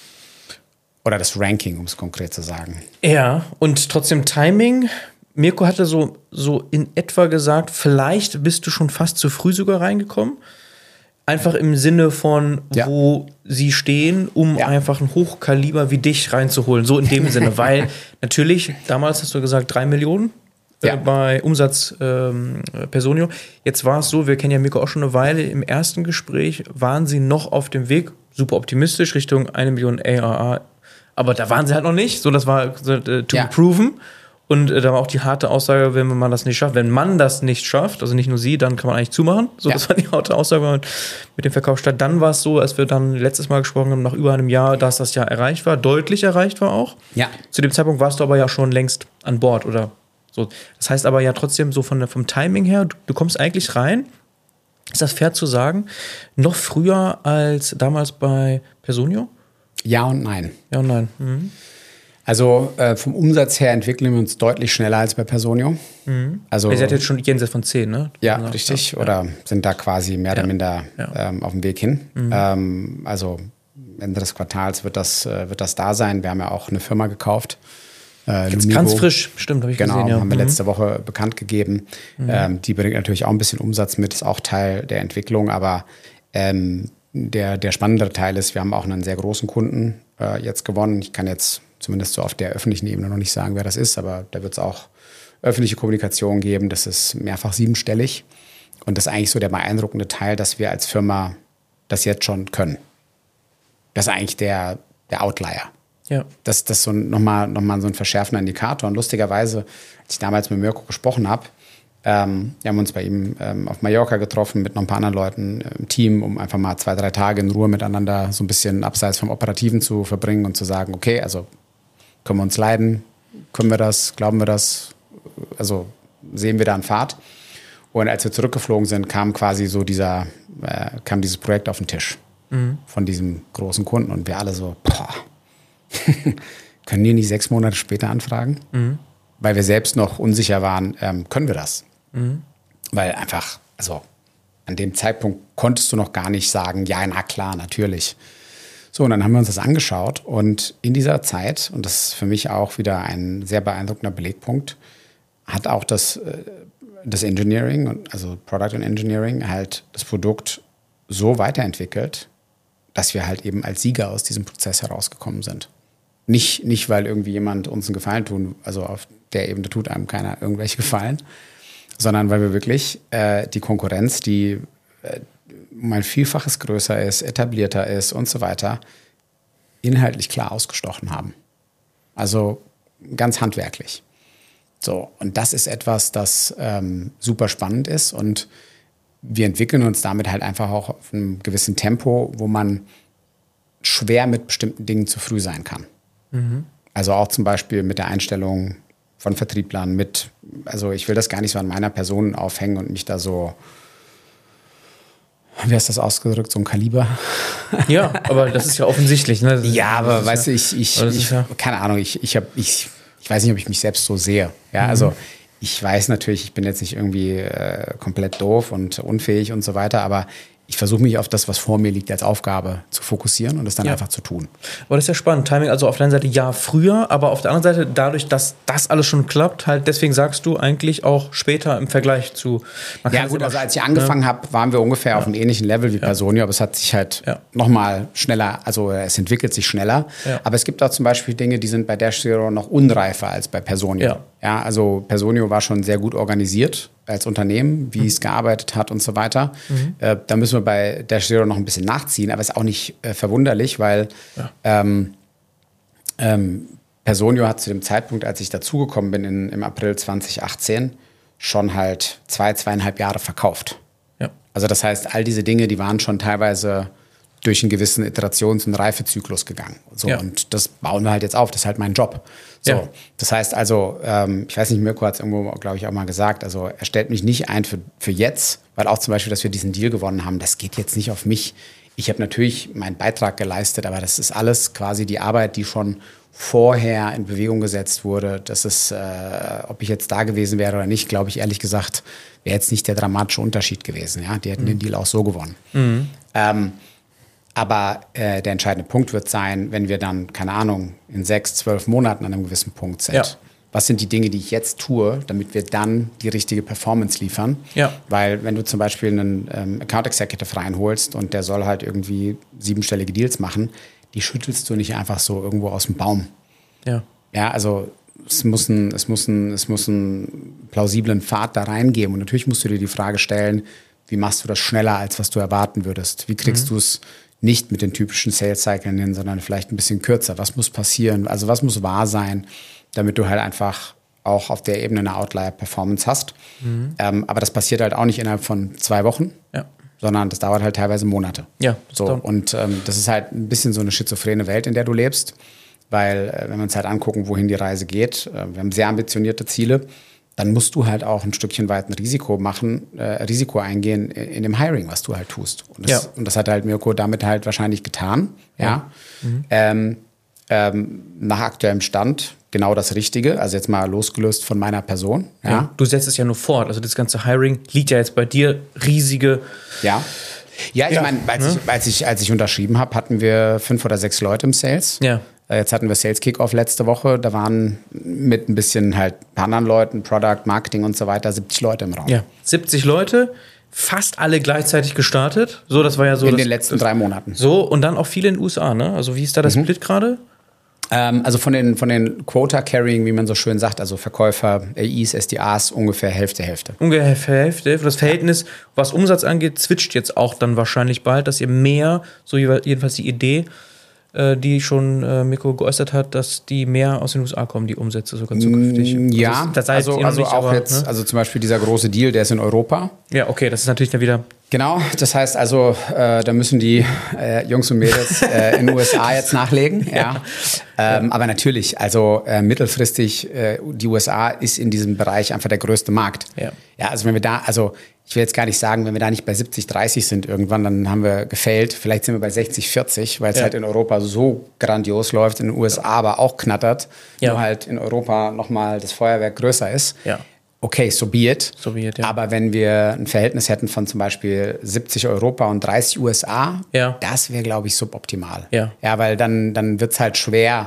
S2: Oder das Ranking, um es konkret zu sagen.
S1: Ja, und trotzdem Timing. Mirko hatte so, so in etwa gesagt, vielleicht bist du schon fast zu früh sogar reingekommen. Einfach im Sinne von, ja. wo sie stehen, um ja. einfach ein Hochkaliber wie dich reinzuholen. So in dem Sinne, weil natürlich, damals hast du gesagt, drei Millionen ja. äh, bei Umsatz ähm, Personio. Jetzt war es so, wir kennen ja Mirko auch schon eine Weile, im ersten Gespräch waren sie noch auf dem Weg, super optimistisch, Richtung eine Million A R R. Aber da waren sie halt noch nicht. So, das war so, äh, to ja. be proven. Und äh, da war auch die harte Aussage, wenn man das nicht schafft, wenn man das nicht schafft, also nicht nur sie, dann kann man eigentlich zumachen. So, ja. Das war die harte Aussage, wenn man mit dem Verkauf statt. Dann war es so, als wir dann letztes Mal gesprochen haben, nach über einem Jahr, dass das ja erreicht war, deutlich erreicht war auch.
S2: Ja.
S1: Zu dem Zeitpunkt warst du aber ja schon längst an Bord, oder so. Das heißt aber ja trotzdem so von der, vom Timing her, du, du kommst eigentlich rein, ist das fair zu sagen, noch früher als damals bei Personio?
S2: Ja und nein.
S1: Ja und nein. Mhm.
S2: Also äh, vom Umsatz her entwickeln wir uns deutlich schneller als bei Personio.
S1: Mhm. Also, ihr seid jetzt schon jenseits von zehn, ne?
S2: Ja, also, richtig. Ja. Oder sind da quasi mehr ja. oder minder ja. ähm, auf dem Weg hin. Mhm. Ähm, also Ende des Quartals wird das, äh, wird das da sein. Wir haben ja auch eine Firma gekauft.
S1: Äh, jetzt ganz frisch, stimmt, habe ich
S2: genau,
S1: gesehen.
S2: Genau,
S1: ja.
S2: haben wir
S1: mhm.
S2: letzte Woche bekannt gegeben. Mhm. Ähm, die bringt natürlich auch ein bisschen Umsatz mit, ist auch Teil der Entwicklung. Aber ähm, der, der spannendere Teil ist, wir haben auch einen sehr großen Kunden äh, jetzt gewonnen. Ich kann jetzt zumindest so auf der öffentlichen Ebene noch nicht sagen, wer das ist, aber da wird es auch öffentliche Kommunikation geben. Das ist mehrfach siebenstellig. Und das ist eigentlich so der beeindruckende Teil, dass wir als Firma das jetzt schon können. Das ist eigentlich der, der Outlier.
S1: Ja.
S2: Das, das ist so nochmal noch mal so ein verschärfender Indikator. Und lustigerweise, als ich damals mit Mirko gesprochen habe, ähm, wir haben uns bei ihm ähm, auf Mallorca getroffen mit noch ein paar anderen Leuten im Team, um einfach mal zwei, drei Tage in Ruhe miteinander so ein bisschen abseits vom Operativen zu verbringen und zu sagen, okay, also können wir uns leiden? Können wir das? Glauben wir das? Also sehen wir da einen Pfad? Und als wir zurückgeflogen sind, kam quasi so dieser, äh, kam dieses Projekt auf den Tisch mhm. von diesem großen Kunden. Und wir alle so, boah, können die nicht sechs Monate später anfragen? Mhm. Weil wir selbst noch unsicher waren, ähm, können wir das? Mhm. Weil einfach, also an dem Zeitpunkt konntest du noch gar nicht sagen, ja, na klar, natürlich. So, und dann haben wir uns das angeschaut und in dieser Zeit, und das ist für mich auch wieder ein sehr beeindruckender Belegpunkt, hat auch das, das Engineering, also Product and Engineering, halt das Produkt so weiterentwickelt, dass wir halt eben als Sieger aus diesem Prozess herausgekommen sind. Nicht, nicht weil irgendwie jemand uns einen Gefallen tun, also auf der Ebene tut einem keiner irgendwelche Gefallen, sondern weil wir wirklich äh, die Konkurrenz, die äh, um ein Vielfaches größer ist, etablierter ist und so weiter, inhaltlich klar ausgestochen haben. Also ganz handwerklich. So, und das ist etwas, das ähm, super spannend ist und wir entwickeln uns damit halt einfach auch auf einem gewissen Tempo, wo man schwer mit bestimmten Dingen zu früh sein kann. Mhm. Also auch zum Beispiel mit der Einstellung von Vertrieblern, mit, also ich will das gar nicht so an meiner Person aufhängen und mich da so, wie hast du das ausgedrückt, so ein Kaliber?
S1: Ja, aber das ist ja offensichtlich. Ne?
S2: Ja, aber weißt
S1: ja,
S2: du, ich, ich, ich ja keine Ahnung, ich, ich, hab, ich, ich weiß nicht, ob ich mich selbst so sehe. Ja, mhm. Also ich weiß natürlich, ich bin jetzt nicht irgendwie äh, komplett doof und unfähig und so weiter, aber ich versuche mich auf das, was vor mir liegt, als Aufgabe zu fokussieren und das dann ja. einfach zu tun.
S1: Aber das ist ja spannend. Timing, also auf der einen Seite ja früher, aber auf der anderen Seite dadurch, dass das alles schon klappt, halt deswegen sagst du eigentlich auch später im Vergleich zu...
S2: Ja gut, also als ich angefangen ne? habe, waren wir ungefähr ja. auf einem ähnlichen Level wie ja. Personio, aber es hat sich halt ja. nochmal schneller, also es entwickelt sich schneller. Ja. Aber es gibt auch zum Beispiel Dinge, die sind bei Dash Zero noch unreifer als bei Personio. Ja. Ja, also Personio war schon sehr gut organisiert als Unternehmen, wie mhm. es gearbeitet hat und so weiter. Mhm. Äh, da müssen wir bei Dash Zero noch ein bisschen nachziehen, aber ist auch nicht äh, verwunderlich, weil ja. ähm, ähm, Personio hat zu dem Zeitpunkt, als ich dazugekommen bin in, im April zwanzig achtzehn, schon halt zwei, zweieinhalb Jahre verkauft. Ja. Also das heißt, all diese Dinge, die waren schon teilweise durch einen gewissen Iterations- und Reifezyklus gegangen. So, ja. Und das bauen wir halt jetzt auf, das ist halt mein Job. So, ja. Das heißt also, ähm, ich weiß nicht, Mirko hat es irgendwo, glaube ich, auch mal gesagt, also er stellt mich nicht ein für, für jetzt, weil auch zum Beispiel, dass wir diesen Deal gewonnen haben, das geht jetzt nicht auf mich. Ich habe natürlich meinen Beitrag geleistet, aber das ist alles quasi die Arbeit, die schon vorher in Bewegung gesetzt wurde. Das ist, äh, ob ich jetzt da gewesen wäre oder nicht, glaube ich, ehrlich gesagt, wäre jetzt nicht der dramatische Unterschied gewesen. Ja? Die hätten mhm. den Deal auch so gewonnen. Mhm. Ähm, Aber äh, der entscheidende Punkt wird sein, wenn wir dann, keine Ahnung, in sechs, zwölf Monaten an einem gewissen Punkt sind. Ja. Was sind die Dinge, die ich jetzt tue, damit wir dann die richtige Performance liefern? Ja. Weil wenn du zum Beispiel einen ähm, Account Executive reinholst und der soll halt irgendwie siebenstellige Deals machen, die schüttelst du nicht einfach so irgendwo aus dem Baum. Ja. Ja, also es muss ein, es muss ein, es muss einen plausiblen Pfad da reingeben. Und natürlich musst du dir die Frage stellen, wie machst du das schneller, als was du erwarten würdest? Wie kriegst mhm. du es nicht mit den typischen Sales-Cyclen hin, sondern vielleicht ein bisschen kürzer? Was muss passieren? Also was muss wahr sein, damit du halt einfach auch auf der Ebene eine Outlier-Performance hast? Mhm. Ähm, aber das passiert halt auch nicht innerhalb von zwei Wochen, ja. sondern das dauert halt teilweise Monate. Ja, so, und ähm, das ist halt ein bisschen so eine schizophrene Welt, in der du lebst, weil äh, wenn wir uns halt angucken, wohin die Reise geht, äh, wir haben sehr ambitionierte Ziele, dann musst du halt auch ein Stückchen weit ein Risiko machen, äh, Risiko eingehen in, in dem Hiring, was du halt tust. Und das, ja. und das hat halt Mirko damit halt wahrscheinlich getan. Ja. ja. Mhm. Ähm, ähm, nach aktuellem Stand genau das Richtige, also jetzt mal losgelöst von meiner Person. Ja.
S1: Ja. Du setzt es ja nur fort, also das ganze Hiring liegt ja jetzt bei dir, riesige...
S2: Ja. Ja, ich ja. meine, als, ne? ich, als, ich, als ich unterschrieben habe, hatten wir fünf oder sechs Leute im Sales. Ja. Jetzt hatten wir Sales Kickoff letzte Woche. Da waren mit ein bisschen halt ein paar anderen Leuten, Product, Marketing und so weiter, siebzig Leute im Raum.
S1: Ja, siebzig Leute, fast alle gleichzeitig gestartet. So, das war ja so.
S2: In
S1: das,
S2: den letzten
S1: das,
S2: drei Monaten.
S1: So, und dann auch viele in den U S A, ne? Also, wie ist da das mhm. Split gerade?
S2: Ähm, also von den, von den Quota-Carrying, wie man so schön sagt, also Verkäufer, A Es, S D As, ungefähr Hälfte, Hälfte.
S1: Ungefähr Hälfte. Das Verhältnis, was Umsatz angeht, switcht jetzt auch dann wahrscheinlich bald, dass ihr mehr, so jedenfalls die Idee, die schon äh, Mirko geäußert hat, dass die mehr aus den U S A kommen, die Umsätze sogar zukünftig.
S2: Ja, das, das also, also nicht, auch aber, jetzt, ne? Also zum Beispiel dieser große Deal, der ist in Europa.
S1: Ja, okay, das ist natürlich dann wieder...
S2: Genau, das heißt also, äh, da müssen die äh, Jungs und Mädels äh, in den U S A jetzt nachlegen. Ja. ja. Ähm, ja. Aber natürlich, also äh, mittelfristig, äh, die U S A ist in diesem Bereich einfach der größte Markt. Ja. Ja, also wenn wir da, also ich will jetzt gar nicht sagen, wenn wir da nicht bei siebzig dreißig sind irgendwann, dann haben wir gefailt. Vielleicht sind wir bei sechzig vierzig, weil es ja. halt in Europa so grandios läuft, in den U S A aber auch knattert, ja. nur halt in Europa nochmal das Feuerwerk größer ist. Ja. Okay, so be it. So be it, ja. Aber wenn wir ein Verhältnis hätten von zum Beispiel siebzig Europa und dreißig U S A, ja. das wäre, glaube ich, suboptimal. Ja, ja, weil dann, dann wird es halt schwer,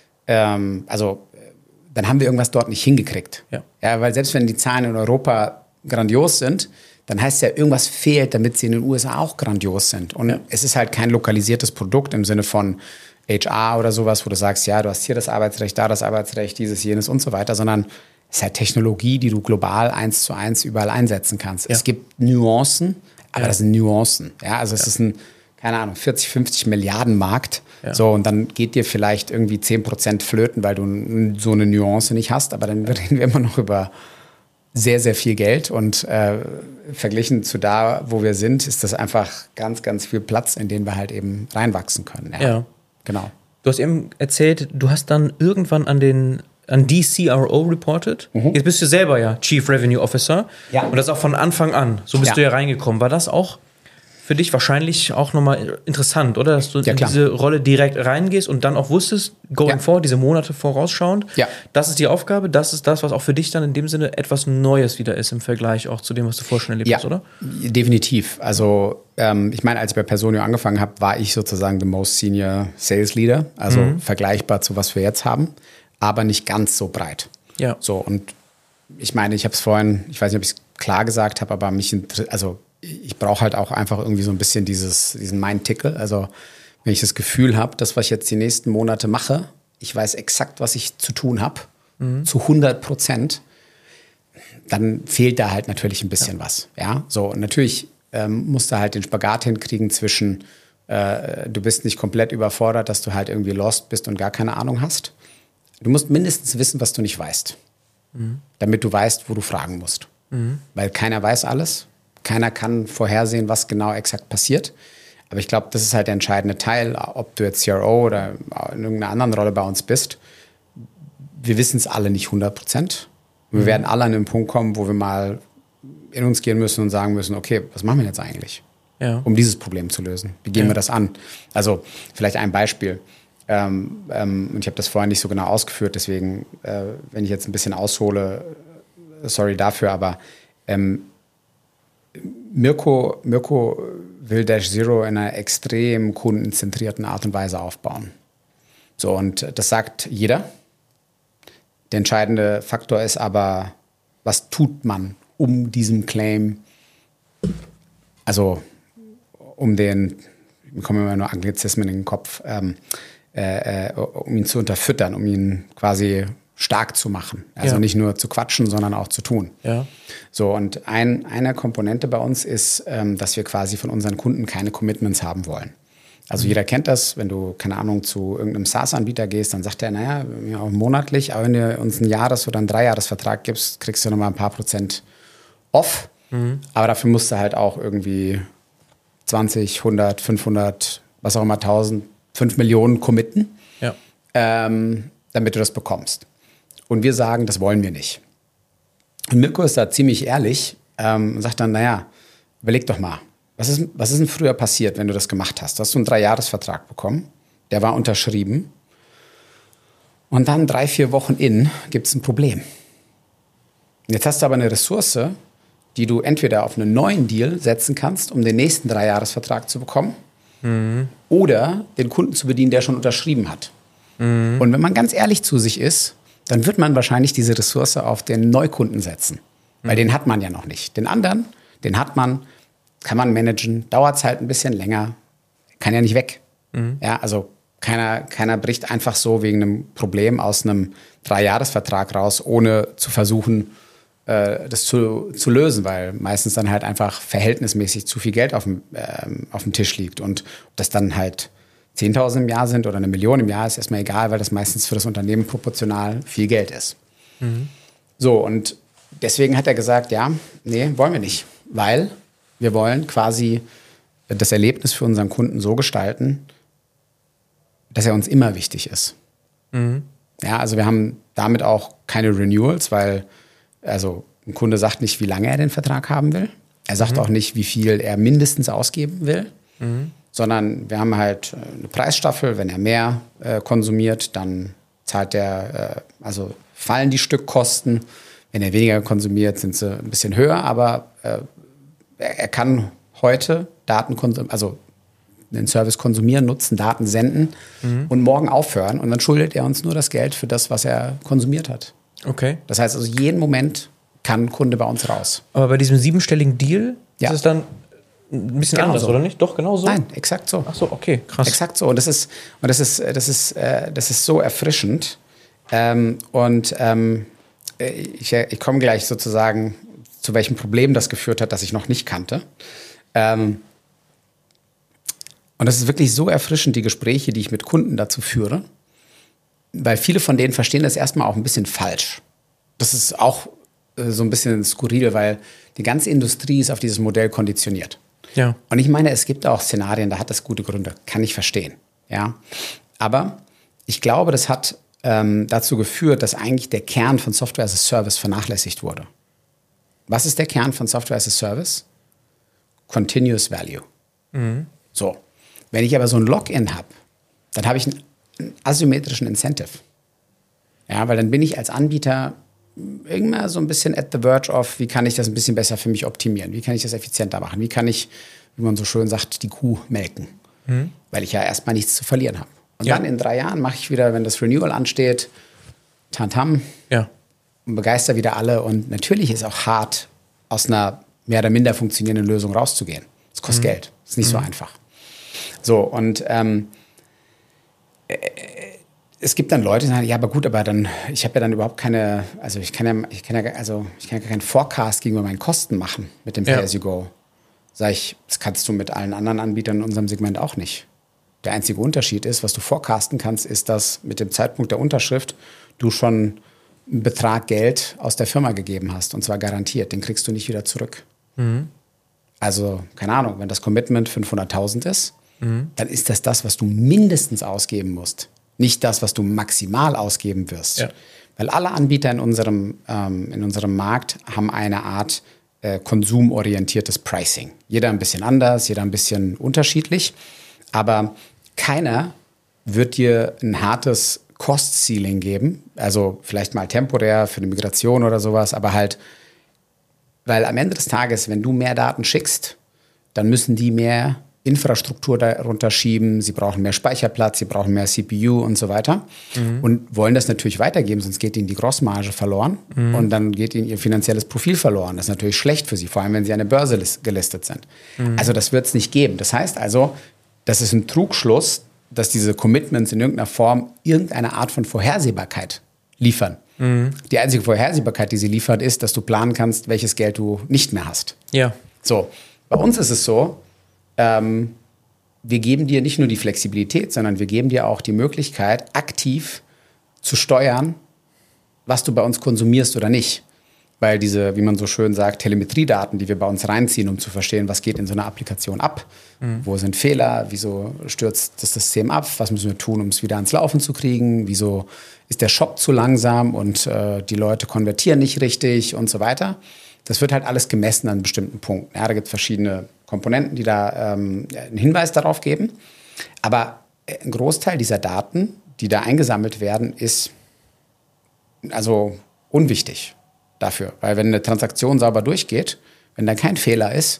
S2: ähm, also dann haben wir irgendwas dort nicht hingekriegt. Ja. Ja, weil selbst wenn die Zahlen in Europa grandios sind, dann heißt es ja, irgendwas fehlt, damit sie in den U S A auch grandios sind. Und ja. es ist halt kein lokalisiertes Produkt im Sinne von H R oder sowas, wo du sagst, ja, du hast hier das Arbeitsrecht, da das Arbeitsrecht, dieses, jenes und so weiter, sondern ist halt Technologie, die du global eins zu eins überall einsetzen kannst.
S1: Ja.
S2: Es gibt Nuancen, aber
S1: Ja.
S2: das sind Nuancen. Ja, also es
S1: Ja.
S2: ist ein, keine Ahnung, vierzig, fünfzig Milliarden Markt.
S1: Ja.
S2: So, und dann geht dir vielleicht irgendwie zehn Prozent flöten, weil du n- so eine Nuance nicht hast. Aber dann reden wir immer noch über sehr, sehr viel Geld. Und äh, verglichen zu da, wo wir sind, ist das einfach ganz, ganz viel Platz, in den wir halt eben reinwachsen können. Ja,
S1: Ja.
S2: genau.
S1: Du hast eben erzählt, du hast dann irgendwann an den an die C R O reported. Jetzt bist du selber ja Chief Revenue Officer.
S2: Ja.
S1: Und das auch von Anfang an. So bist
S2: Ja.
S1: du ja reingekommen. War das auch für dich wahrscheinlich auch nochmal interessant, oder? Dass du
S2: Ja,
S1: in
S2: klar.
S1: diese Rolle direkt reingehst und dann auch wusstest, going
S2: Ja.
S1: forward, diese Monate vorausschauend,
S2: Ja.
S1: das ist die Aufgabe, das ist das, was auch für dich dann in dem Sinne etwas Neues wieder ist im Vergleich auch zu dem, was du vorher schon erlebt
S2: Ja,
S1: hast, oder?
S2: definitiv. Also ähm, ich meine, als ich bei Personio angefangen habe, war ich sozusagen the most senior Sales Leader, also vergleichbar zu was wir jetzt haben, aber nicht ganz so breit.
S1: Ja.
S2: So, und ich meine, ich habe es vorhin, ich weiß nicht, ob ich es klar gesagt habe, aber mich, inter- also ich brauche halt auch einfach irgendwie so ein bisschen dieses, diesen Mind-Tickle. Also wenn ich das Gefühl habe, das, was ich jetzt die nächsten Monate mache, ich weiß exakt, was ich zu tun habe, zu hundert Prozent, dann fehlt da halt natürlich ein bisschen was. Ja, so, und natürlich ähm, musst du halt den Spagat hinkriegen zwischen, äh, du bist nicht komplett überfordert, dass du halt irgendwie lost bist und gar keine Ahnung hast. Du musst mindestens wissen, was du nicht weißt, damit du weißt, wo du fragen musst. Weil keiner weiß alles, keiner kann vorhersehen, was genau exakt passiert. Aber ich glaube, das ist halt der entscheidende Teil, ob du jetzt C R O oder in irgendeiner anderen Rolle bei uns bist. Wir wissen es alle nicht hundert Prozent. Wir
S1: Mhm.
S2: werden alle an den Punkt kommen, wo wir mal in uns gehen müssen und sagen müssen, okay, was machen wir jetzt eigentlich,
S1: Ja.
S2: um dieses Problem zu lösen? Wie gehen
S1: Ja.
S2: wir das an? Also vielleicht ein Beispiel. Ähm, ähm, und ich habe das vorher nicht so genau ausgeführt, deswegen, äh, wenn ich jetzt ein bisschen aushole, äh, sorry dafür, aber ähm, Mirko, Mirko will Dash Zero in einer extrem kundenzentrierten Art und Weise aufbauen. So, und das sagt jeder. Der entscheidende Faktor ist aber, was tut man, um diesem Claim, also um den, mir kommen immer nur Anglizismen in den Kopf, ähm, äh, äh, um ihn zu unterfüttern, um ihn quasi stark zu machen. Also
S1: Ja.
S2: nicht nur zu quatschen, sondern auch zu tun.
S1: Ja.
S2: So, und ein, eine Komponente bei uns ist, ähm, dass wir quasi von unseren Kunden keine Commitments haben wollen. Also jeder kennt das, wenn du, keine Ahnung, zu irgendeinem SaaS-Anbieter gehst, dann sagt er, naja, ja, monatlich, aber wenn du uns einen Jahres- oder einen Dreijahresvertrag gibst, kriegst du nochmal ein paar Prozent off. Aber dafür musst du halt auch irgendwie zwanzig, hundert, fünfhundert, was auch immer, tausend, fünf Millionen committen,
S1: Ja.
S2: ähm, damit du das bekommst. Und wir sagen, das wollen wir nicht. Und Mirko ist da ziemlich ehrlich ähm, und sagt dann, naja, überleg doch mal, was ist, was ist denn früher passiert, wenn du das gemacht hast? Du hast so einen Dreijahresvertrag bekommen, der war unterschrieben und dann drei, vier Wochen in gibt es ein Problem. Jetzt hast du aber eine Ressource, die du entweder auf einen neuen Deal setzen kannst, um den nächsten Dreijahresvertrag zu bekommen, oder den Kunden zu bedienen, der schon unterschrieben hat. Und wenn man ganz ehrlich zu sich ist, dann wird man wahrscheinlich diese Ressource auf den Neukunden setzen. Weil den hat man ja noch nicht. Den anderen, den hat man, kann man managen, dauert es halt ein bisschen länger, kann ja nicht weg. Ja, also keiner, keiner bricht einfach so wegen einem Problem aus einem Dreijahresvertrag raus, ohne zu versuchen, äh, das zu, zu lösen, weil meistens dann halt einfach verhältnismäßig zu viel Geld auf dem, ähm, auf dem Tisch liegt. Und ob das dann halt zehntausend im Jahr sind oder eine Million im Jahr, ist erstmal egal, weil das meistens für das Unternehmen proportional viel Geld ist. So, und deswegen hat er gesagt, ja, nee, wollen wir nicht, weil wir wollen quasi das Erlebnis für unseren Kunden so gestalten, dass er uns immer wichtig ist. Ja, also wir haben damit auch keine Renewals, weil also ein Kunde sagt nicht, wie lange er den Vertrag haben will. Er sagt auch nicht, wie viel er mindestens ausgeben will, sondern wir haben halt eine Preisstaffel. Wenn er mehr äh, konsumiert, dann zahlt er, äh, also fallen die Stückkosten. Wenn er weniger konsumiert, sind sie ein bisschen höher, aber äh, er, er kann heute Daten konsumieren, also den Service konsumieren, nutzen, Daten senden und morgen aufhören. Und dann schuldet er uns nur das Geld für das, was er konsumiert hat.
S1: Okay.
S2: Das heißt also, jeden Moment kann ein Kunde bei uns raus.
S1: Aber bei diesem siebenstelligen Deal
S2: Ja.
S1: ist es dann ein bisschen
S2: Genau
S1: anders,
S2: so.
S1: oder nicht? Doch, genau so?
S2: Nein, exakt so.
S1: Ach so, okay, krass.
S2: Exakt so. Und das ist, und das ist, das ist, äh, das ist so erfrischend. Ähm, und ähm, ich, ich komme gleich sozusagen zu welchem Problem das geführt hat, das ich noch nicht kannte. Ähm, und das ist wirklich so erfrischend, die Gespräche, die ich mit Kunden dazu führe, weil viele von denen verstehen das erstmal auch ein bisschen falsch. Das ist auch äh, so ein bisschen skurril, weil die ganze Industrie ist auf dieses Modell konditioniert.
S1: Ja.
S2: Und ich meine, es gibt auch Szenarien, da hat das gute Gründe, kann ich verstehen. Ja? Aber ich glaube, das hat ähm, dazu geführt, dass eigentlich der Kern von Software as a Service vernachlässigt wurde. Was ist der Kern von Software as a Service? Continuous Value. Mhm. So, wenn ich aber so ein Login habe, dann habe ich einen, einen asymmetrischen Incentive. Ja, weil dann bin ich als Anbieter irgendwann so ein bisschen at the verge of, wie kann ich das ein bisschen besser für mich optimieren? Wie kann ich das effizienter machen? Wie kann ich, wie man so schön sagt, die Kuh melken? Mhm. Weil ich ja erstmal nichts zu verlieren habe. Und ja. dann in drei Jahren mache ich wieder, wenn das Renewal ansteht, Tantam. Ja. Und begeister wieder alle. Und natürlich ist auch hart, aus einer mehr oder minder funktionierenden Lösung rauszugehen. Das kostet mhm. Geld. Das ist nicht mhm. so einfach. So, und ähm, äh, es gibt dann Leute, die sagen, ja, aber gut, aber dann, ich habe ja dann überhaupt keine, also ich kann ja, ich kann ja, also ich kann ja keinen Forecast gegenüber meinen Kosten machen mit dem Pay-as-you-go. Sag ich, das kannst du mit allen anderen Anbietern in unserem Segment auch nicht. Der einzige Unterschied ist, was du forecasten kannst, ist, dass mit dem Zeitpunkt der Unterschrift du schon einen Betrag Geld aus der Firma gegeben hast, und zwar garantiert. Den kriegst du nicht wieder zurück. Mhm. Also, keine Ahnung, wenn das Commitment fünfhunderttausend ist, mhm. dann ist das das, was du mindestens ausgeben musst. Nicht das, was du maximal ausgeben wirst. Ja. Weil alle Anbieter in unserem, ähm, in unserem Markt haben eine Art äh, konsumorientiertes Pricing. Jeder ein bisschen anders, jeder ein bisschen unterschiedlich. Aber keiner wird dir ein hartes Cost-Ceiling geben. Also vielleicht mal temporär für eine Migration oder sowas. Aber halt, weil am Ende des Tages, wenn du mehr Daten schickst, dann müssen die mehr Infrastruktur darunter schieben, sie brauchen mehr Speicherplatz, sie brauchen mehr C P U und so weiter. Mhm. Und wollen das natürlich weitergeben, sonst geht ihnen die Grossmarge verloren mhm. und dann geht ihnen ihr finanzielles Profil verloren. Das ist natürlich schlecht für sie, vor allem wenn sie an der Börse gelistet sind. Mhm. Also das wird es nicht geben. Das heißt also, das ist ein Trugschluss, dass diese Commitments in irgendeiner Form irgendeine Art von Vorhersehbarkeit liefern. Mhm. Die einzige Vorhersehbarkeit, die sie liefert, ist, dass du planen kannst, welches Geld du nicht mehr hast.
S1: Ja.
S2: So, bei uns ist es so, Ähm, wir geben dir nicht nur die Flexibilität, sondern wir geben dir auch die Möglichkeit, aktiv zu steuern, was du bei uns konsumierst oder nicht. Weil diese, wie man so schön sagt, Telemetriedaten, die wir bei uns reinziehen, um zu verstehen, was geht in so einer Applikation ab, mhm. wo sind Fehler, wieso stürzt das System ab, was müssen wir tun, um es wieder ans Laufen zu kriegen, wieso ist der Shop zu langsam und äh, die Leute konvertieren nicht richtig und so weiter. Das wird halt alles gemessen an bestimmten Punkten. Ja, da gibt es verschiedene Komponenten, die da ähm, einen Hinweis darauf geben. Aber ein Großteil dieser Daten, die da eingesammelt werden, ist also unwichtig dafür. Weil wenn eine Transaktion sauber durchgeht, wenn da kein Fehler ist,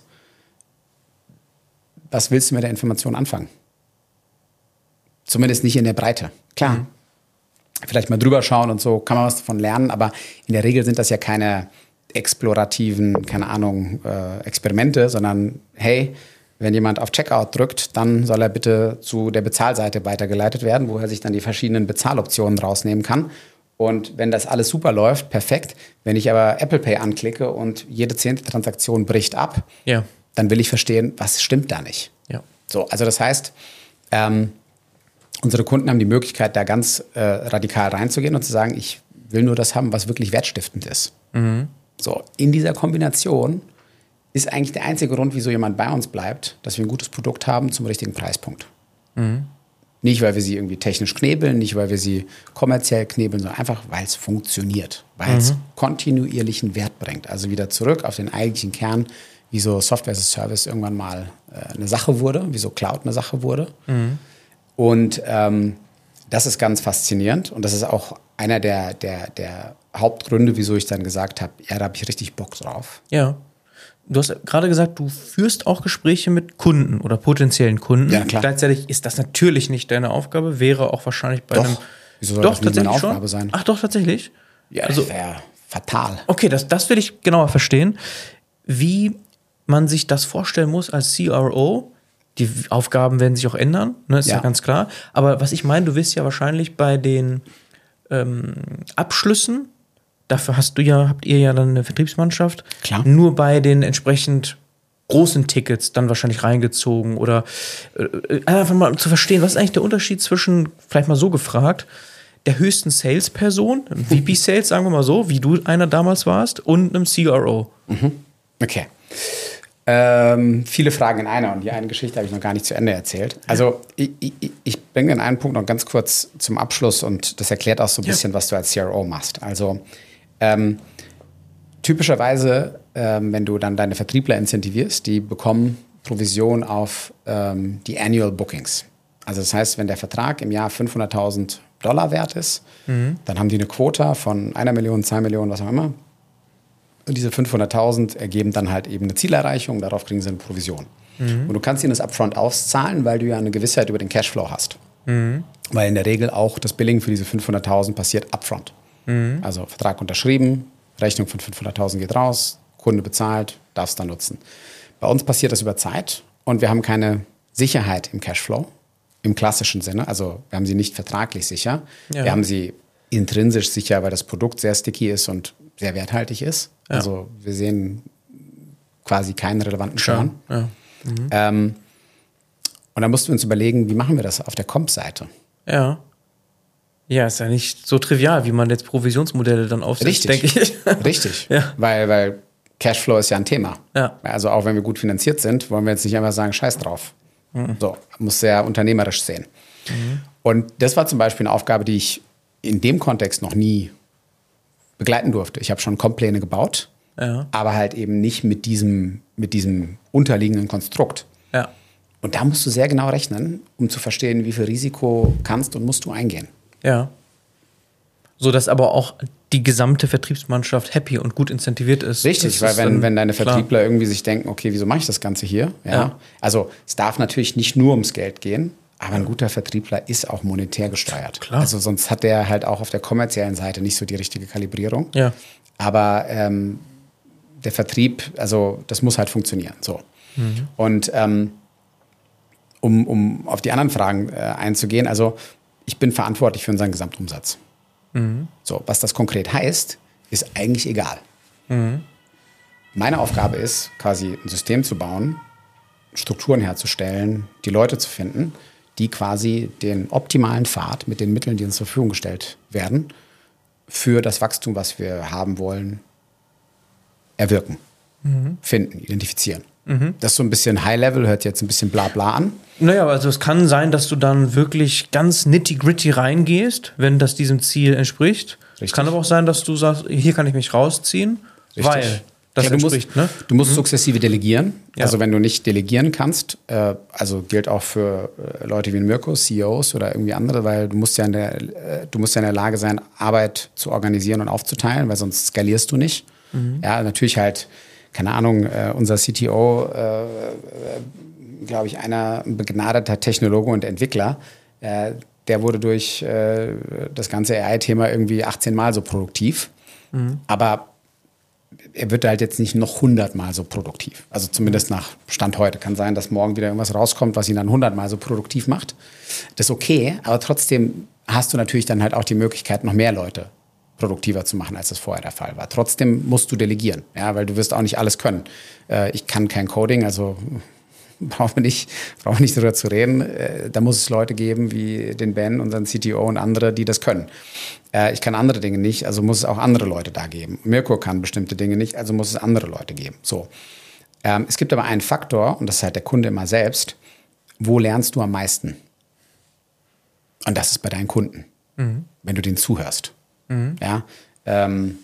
S2: was willst du mit der Information anfangen? Zumindest nicht in der Breite. Klar, mhm. vielleicht mal drüber schauen und so, kann man was davon lernen, aber in der Regel sind das ja keine explorativen, keine Ahnung, äh, Experimente, sondern hey, wenn jemand auf Checkout drückt, dann soll er bitte zu der Bezahlseite weitergeleitet werden, wo er sich dann die verschiedenen Bezahloptionen rausnehmen kann. Und wenn das alles super läuft, perfekt. Wenn ich aber Apple Pay anklicke und jede zehnte Transaktion bricht ab, ja. dann will ich verstehen, was stimmt da nicht. Ja. So, also das heißt, ähm, unsere Kunden haben die Möglichkeit, da ganz äh, radikal reinzugehen und zu sagen, ich will nur das haben, was wirklich wertstiftend ist. Mhm. So, in dieser Kombination ist eigentlich der einzige Grund, wieso jemand bei uns bleibt, dass wir ein gutes Produkt haben zum richtigen Preispunkt. Mhm. Nicht, weil wir sie irgendwie technisch knebeln, nicht, weil wir sie kommerziell knebeln, sondern einfach, weil es funktioniert, weil es mhm. kontinuierlichen Wert bringt. Also wieder zurück auf den eigentlichen Kern, wieso Software as a Service irgendwann mal äh, eine Sache wurde, wieso Cloud eine Sache wurde. Mhm. Und ähm, das ist ganz faszinierend und das ist auch einer der, der, der Hauptgründe, wieso ich dann gesagt habe, ja, da habe ich richtig Bock drauf.
S1: Ja. Du hast gerade gesagt, du führst auch Gespräche mit Kunden oder potenziellen Kunden.
S2: Ja, klar.
S1: Gleichzeitig ist das natürlich nicht deine Aufgabe, wäre auch wahrscheinlich bei
S2: doch.
S1: einem...
S2: Wieso soll
S1: doch,
S2: das nicht meine Aufgabe
S1: schon?
S2: sein?
S1: Ach doch, tatsächlich?
S2: Ja, also, das wäre fatal.
S1: Okay, das, das will ich genauer verstehen. Wie man sich das vorstellen muss als C R O. Die Aufgaben werden sich auch ändern, ne, ist ja. ja ganz klar. Aber was ich meine, du wirst ja wahrscheinlich bei den ähm, Abschlüssen Dafür hast du ja, habt ihr ja dann eine Vertriebsmannschaft.
S2: Klar.
S1: Nur bei den entsprechend großen Tickets dann wahrscheinlich reingezogen oder äh, einfach mal zu verstehen, was ist eigentlich der Unterschied zwischen, vielleicht mal so gefragt, der höchsten Salesperson, V P Sales, sagen wir mal so, wie du einer damals warst, und einem C R O.
S2: Mhm. Okay. Ähm, viele Fragen in einer und die eine Geschichte habe ich noch gar nicht zu Ende erzählt. Also ich, ich, ich bringe den einen Punkt noch ganz kurz zum Abschluss und das erklärt auch so ein bisschen, ja. was du als C R O machst. Also ähm, typischerweise, ähm, wenn du dann deine Vertriebler incentivierst, die bekommen Provision auf ähm, die Annual Bookings. Also das heißt, wenn der Vertrag im Jahr fünfhunderttausend Dollar wert ist, mhm. dann haben die eine Quota von einer Million, zwei Millionen, was auch immer. Und diese fünfhunderttausend ergeben dann halt eben eine Zielerreichung, darauf kriegen sie eine Provision. Mhm. Und du kannst ihnen das upfront auszahlen, weil du ja eine Gewissheit über den Cashflow hast. Mhm. Weil in der Regel auch das Billing für diese fünfhunderttausend passiert upfront. Mhm. Also Vertrag unterschrieben, Rechnung von fünfhunderttausend geht raus, Kunde bezahlt, darfst dann nutzen. Bei uns passiert das über Zeit und wir haben keine Sicherheit im Cashflow, im klassischen Sinne. Also wir haben sie nicht vertraglich sicher. Ja. Wir haben sie intrinsisch sicher, weil das Produkt sehr sticky ist und sehr werthaltig ist. Ja. Also wir sehen quasi keinen relevanten Churn. Ja. Mhm. Ähm, und dann mussten wir uns überlegen, wie machen wir das auf der Comp-Seite?
S1: Ja. Ja, ist ja nicht so trivial, wie man jetzt Provisionsmodelle dann aufsetzt, denke ich.
S2: Richtig, ja. weil, weil Cashflow ist ja ein Thema.
S1: Ja.
S2: Also auch wenn wir gut finanziert sind, wollen wir jetzt nicht einfach sagen, scheiß drauf. Mhm. So, muss sehr unternehmerisch sehen. Mhm. Und das war zum Beispiel eine Aufgabe, die ich in dem Kontext noch nie begleiten durfte. Ich habe schon Comp-Pläne gebaut, ja. aber halt eben nicht mit diesem, mit diesem unterliegenden Konstrukt.
S1: Ja.
S2: Und da musst du sehr genau rechnen, um zu verstehen, wie viel Risiko kannst und musst du eingehen.
S1: Ja. So dass aber auch die gesamte Vertriebsmannschaft happy und gut incentiviert ist.
S2: Richtig, weil wenn, wenn deine Vertriebler klar. irgendwie sich denken, okay, wieso mache ich das Ganze hier? Ja. ja. Also es darf natürlich nicht nur ums Geld gehen, aber ein guter Vertriebler ist auch monetär gesteuert.
S1: Klar.
S2: Also sonst hat der halt auch auf der kommerziellen Seite nicht so die richtige Kalibrierung.
S1: Ja.
S2: Aber ähm, der Vertrieb, also das muss halt funktionieren. So. Mhm. Und ähm, um, um auf die anderen Fragen äh, einzugehen, also ich bin verantwortlich für unseren Gesamtumsatz. Mhm. So, was das konkret heißt, ist eigentlich egal. Mhm. Meine Aufgabe ist, quasi ein System zu bauen, Strukturen herzustellen, die Leute zu finden, die quasi den optimalen Pfad mit den Mitteln, die uns zur Verfügung gestellt werden, für das Wachstum, was wir haben wollen, erwirken, mhm. finden, identifizieren. Mhm. Das ist so ein bisschen High-Level, hört jetzt ein bisschen bla bla an.
S1: Naja, also es kann sein, dass du dann wirklich ganz nitty-gritty reingehst, wenn das diesem Ziel entspricht. Richtig. Es kann aber auch sein, dass du sagst, hier kann ich mich rausziehen, Richtig. weil das ja,
S2: du
S1: entspricht.
S2: Musst, ne? Du musst mhm. sukzessive delegieren.
S1: Ja.
S2: Also wenn du nicht delegieren kannst, äh, also gilt auch für äh, Leute wie Mirko, C E Os oder irgendwie andere, weil du musst ja in der, äh, du musst ja in der Lage sein, Arbeit zu organisieren und aufzuteilen, weil sonst skalierst du nicht. Mhm. Ja, natürlich halt keine Ahnung, äh, unser C T O, äh, äh, glaube ich, einer ein begnadeter Technologe und Entwickler, äh, der wurde durch äh, das ganze A I-Thema irgendwie achtzehn Mal so produktiv. Mhm. Aber er wird halt jetzt nicht noch hundert Mal so produktiv. Also zumindest nach Stand heute. Kann sein, dass morgen wieder irgendwas rauskommt, was ihn dann hundert Mal so produktiv macht. Das ist okay, aber trotzdem hast du natürlich dann halt auch die Möglichkeit, noch mehr Leute produktiver zu machen, als das vorher der Fall war. Trotzdem musst du delegieren, ja, weil du wirst auch nicht alles können. Äh, ich kann kein Coding, also brauchen wir nicht, brauchen wir nicht darüber zu reden. Äh, da muss es Leute geben wie den Ben, unseren C T O und andere, die das können. Äh, ich kann andere Dinge nicht, also muss es auch andere Leute da geben. Mirko kann bestimmte Dinge nicht, also muss es andere Leute geben. So. Ähm, es gibt aber einen Faktor, und das ist halt der Kunde immer selbst. Wo lernst du am meisten? Und das ist bei deinen Kunden, mhm. wenn du denen zuhörst. Mhm. Ja, ähm,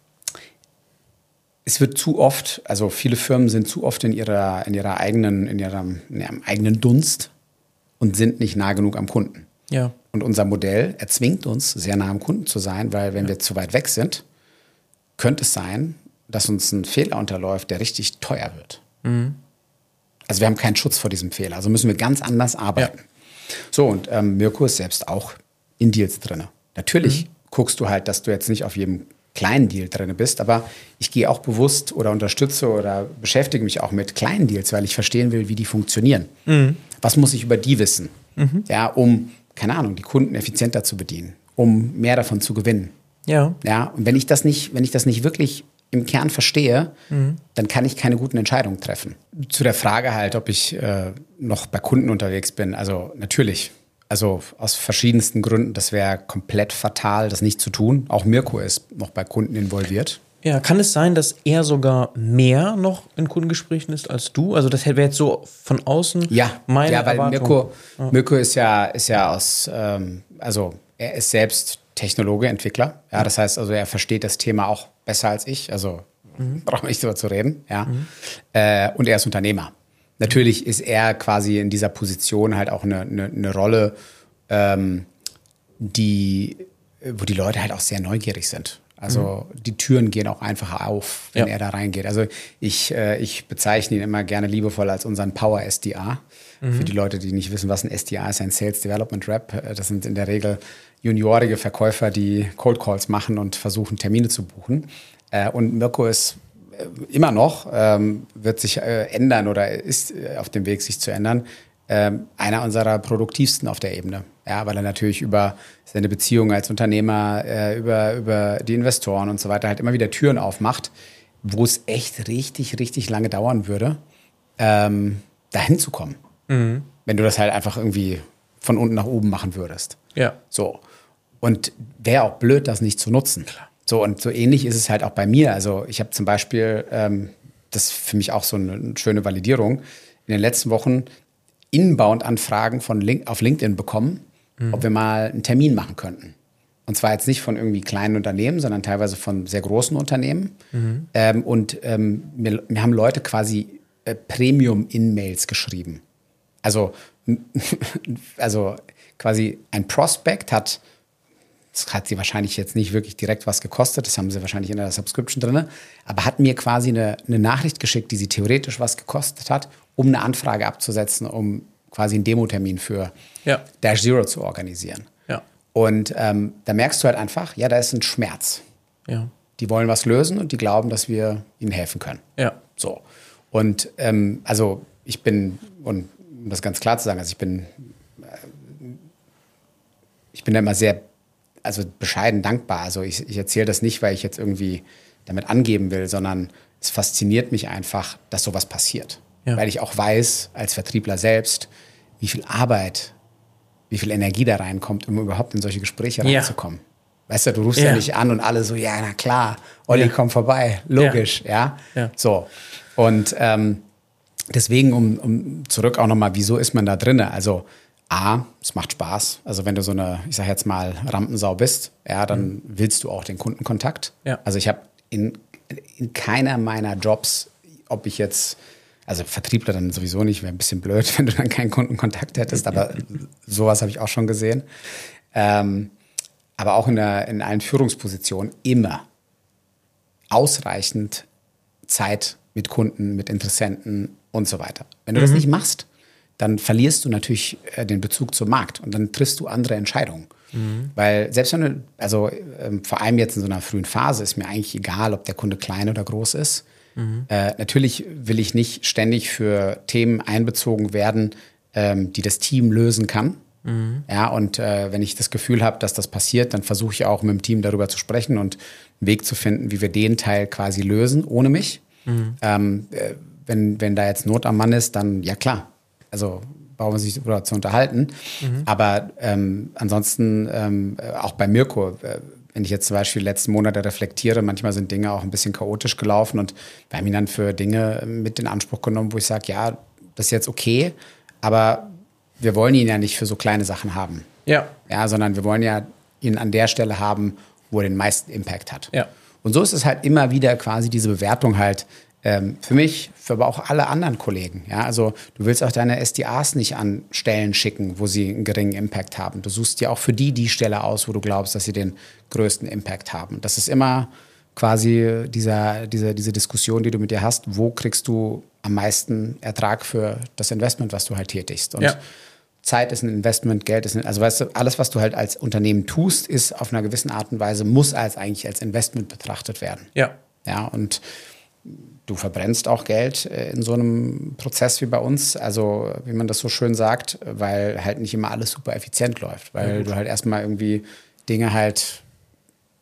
S2: es wird zu oft, also viele Firmen sind zu oft in ihrer, in ihrer eigenen, in ihrem, in ihrem eigenen Dunst und sind nicht nah genug am Kunden.
S1: Ja.
S2: Und unser Modell erzwingt uns, sehr nah am Kunden zu sein, weil wenn ja. wir zu weit weg sind, könnte es sein, dass uns ein Fehler unterläuft, der richtig teuer wird. Mhm. Also wir haben keinen Schutz vor diesem Fehler, also müssen wir ganz anders arbeiten. Ja. So, und ähm, Mirko ist selbst auch in Deals drin. Natürlich mhm. guckst du halt, dass du jetzt nicht auf jedem kleinen Deal drin bist, aber ich gehe auch bewusst oder unterstütze oder beschäftige mich auch mit kleinen Deals, weil ich verstehen will, wie die funktionieren. Mhm. Was muss ich über die wissen? Mhm. Ja, um, keine Ahnung, die Kunden effizienter zu bedienen, um mehr davon zu gewinnen.
S1: Ja.
S2: Ja, und wenn ich das nicht, wenn ich das nicht wirklich im Kern verstehe, mhm. dann kann ich keine guten Entscheidungen treffen. Zu der Frage halt, ob ich äh, noch bei Kunden unterwegs bin. Also natürlich, also aus verschiedensten Gründen. Das wäre komplett fatal, das nicht zu tun. Auch Mirko ist noch bei Kunden involviert.
S1: Ja, kann es sein, dass er sogar mehr noch in Kundengesprächen ist als du? Also das wäre jetzt so von außen
S2: ja,
S1: meine
S2: ja, weil
S1: Erwartung.
S2: Mirko,
S1: ja.
S2: Mirko ist ja, ist ja aus, ähm, also er ist selbst Technologe, Entwickler. Ja, das heißt also, er versteht das Thema auch besser als ich. Also mhm. brauchen wir nicht drüber zu reden. Ja, mhm. äh, und er ist Unternehmer. Natürlich ist er quasi in dieser Position halt auch eine, eine, eine Rolle, ähm, die, wo die Leute halt auch sehr neugierig sind. Also mhm. die Türen gehen auch einfach auf, wenn ja. er da reingeht. Also ich, äh, ich bezeichne ihn immer gerne liebevoll als unseren Power S D A. Mhm. Für die Leute, die nicht wissen, was ein S D A ist, ein Sales Development Rep. Das sind in der Regel juniorige Verkäufer, die Cold Calls machen und versuchen, Termine zu buchen. Äh, und Mirko ist äh, immer noch, ähm, wird sich äh, ändern oder ist äh, auf dem Weg, sich zu ändern, äh, einer unserer produktivsten auf der Ebene. Ja, weil er natürlich über seine Beziehung als Unternehmer, äh, über, über die Investoren und so weiter halt immer wieder Türen aufmacht, wo es echt richtig, richtig lange dauern würde, ähm, dahin zu kommen. Mhm. Wenn du das halt einfach irgendwie von unten nach oben machen würdest.
S1: Ja.
S2: So. Und wäre auch blöd, das nicht zu nutzen. Klar. So, und so ähnlich ist es halt auch bei mir. Also ich habe zum Beispiel, ähm, das ist für mich auch so eine, eine schöne Validierung, in den letzten Wochen Inbound-Anfragen von Link- auf LinkedIn bekommen, mhm. ob wir mal einen Termin machen könnten. Und zwar jetzt nicht von irgendwie kleinen Unternehmen, sondern teilweise von sehr großen Unternehmen. Mhm. Ähm, und ähm, mir, mir haben Leute quasi äh, Premium-In-Mails geschrieben. Also, also quasi ein Prospect hat, das hat sie wahrscheinlich jetzt nicht wirklich direkt was gekostet, das haben sie wahrscheinlich in der Subscription drin, aber hat mir quasi eine, eine Nachricht geschickt, die sie theoretisch was gekostet hat, um eine Anfrage abzusetzen, um quasi einen Demotermin für
S1: ja.
S2: Dash Zero zu organisieren.
S1: Ja.
S2: Und ähm, da merkst du halt einfach, ja, da ist ein Schmerz.
S1: Ja.
S2: Die wollen was lösen und die glauben, dass wir ihnen helfen können.
S1: Ja.
S2: So. Und ähm, also ich bin, und um das ganz klar zu sagen, also ich bin, ich bin da immer sehr, also bescheiden dankbar. Also ich, ich erzähle das nicht, weil ich jetzt irgendwie damit angeben will, sondern es fasziniert mich einfach, dass sowas passiert. Ja. Weil ich auch weiß, als Vertriebler selbst, wie viel Arbeit, wie viel Energie da reinkommt, um überhaupt in solche Gespräche
S1: ja.
S2: reinzukommen. Weißt du, du rufst ja.
S1: ja
S2: nicht an und alle so, ja, na klar, Olli, ja. komm vorbei, logisch, ja.
S1: ja. ja.
S2: So. Und ähm, deswegen, um, um zurück auch nochmal, wieso ist man da drin? Also A, es macht Spaß. Also wenn du so eine, ich sag jetzt mal, Rampensau bist, ja, dann mhm. willst du auch den Kundenkontakt.
S1: Ja.
S2: Also ich habe in, in keiner meiner Jobs, ob ich jetzt, also Vertriebler dann sowieso nicht, wäre ein bisschen blöd, wenn du dann keinen Kundenkontakt hättest, aber sowas habe ich auch schon gesehen. Ähm, aber auch in, der, in allen Führungspositionen immer ausreichend Zeit mit Kunden, mit Interessenten und so weiter. Wenn du mhm. das nicht machst, dann verlierst du natürlich äh, den Bezug zum Markt und dann triffst du andere Entscheidungen. Mhm. Weil selbst wenn du, also ähm, vor allem jetzt in so einer frühen Phase, ist mir eigentlich egal, ob der Kunde klein oder groß ist. Mhm. Äh, natürlich will ich nicht ständig für Themen einbezogen werden, ähm, die das Team lösen kann. Mhm. Ja, und äh, wenn ich das Gefühl habe, dass das passiert, dann versuche ich auch mit dem Team darüber zu sprechen und einen Weg zu finden, wie wir den Teil quasi lösen, ohne mich. Mhm. Ähm, äh, wenn, wenn da jetzt Not am Mann ist, dann ja klar. Also brauchen wir sich darüber zu unterhalten. Mhm. Aber ähm, ansonsten ähm, auch bei Mirko, äh, wenn ich jetzt zum Beispiel die letzten Monate reflektiere, manchmal sind Dinge auch ein bisschen chaotisch gelaufen und wir haben ihn dann für Dinge mit in Anspruch genommen, wo ich sage, ja, das ist jetzt okay, aber wir wollen ihn ja nicht für so kleine Sachen haben.
S1: Ja.
S2: Ja, sondern wir wollen ja ihn an der Stelle haben, wo er den meisten Impact hat.
S1: Ja.
S2: Und so ist es halt immer wieder quasi diese Bewertung halt, Ähm, für mich, für aber auch alle anderen Kollegen. Ja? Also du willst auch deine S D As nicht an Stellen schicken, wo sie einen geringen Impact haben. Du suchst dir auch für die die Stelle aus, wo du glaubst, dass sie den größten Impact haben. Das ist immer quasi dieser, diese, diese Diskussion, die du mit dir hast. Wo kriegst du am meisten Ertrag für das Investment, was du halt tätigst? Und
S1: ja.
S2: Zeit ist ein Investment, Geld ist ein, also weißt du, alles, was du halt als Unternehmen tust, ist auf einer gewissen Art und Weise, muss als eigentlich als Investment betrachtet werden.
S1: Ja.
S2: Ja, und du verbrennst auch Geld in so einem Prozess wie bei uns, also wie man das so schön sagt, weil halt nicht immer alles super effizient läuft, weil ja, du halt erstmal irgendwie Dinge halt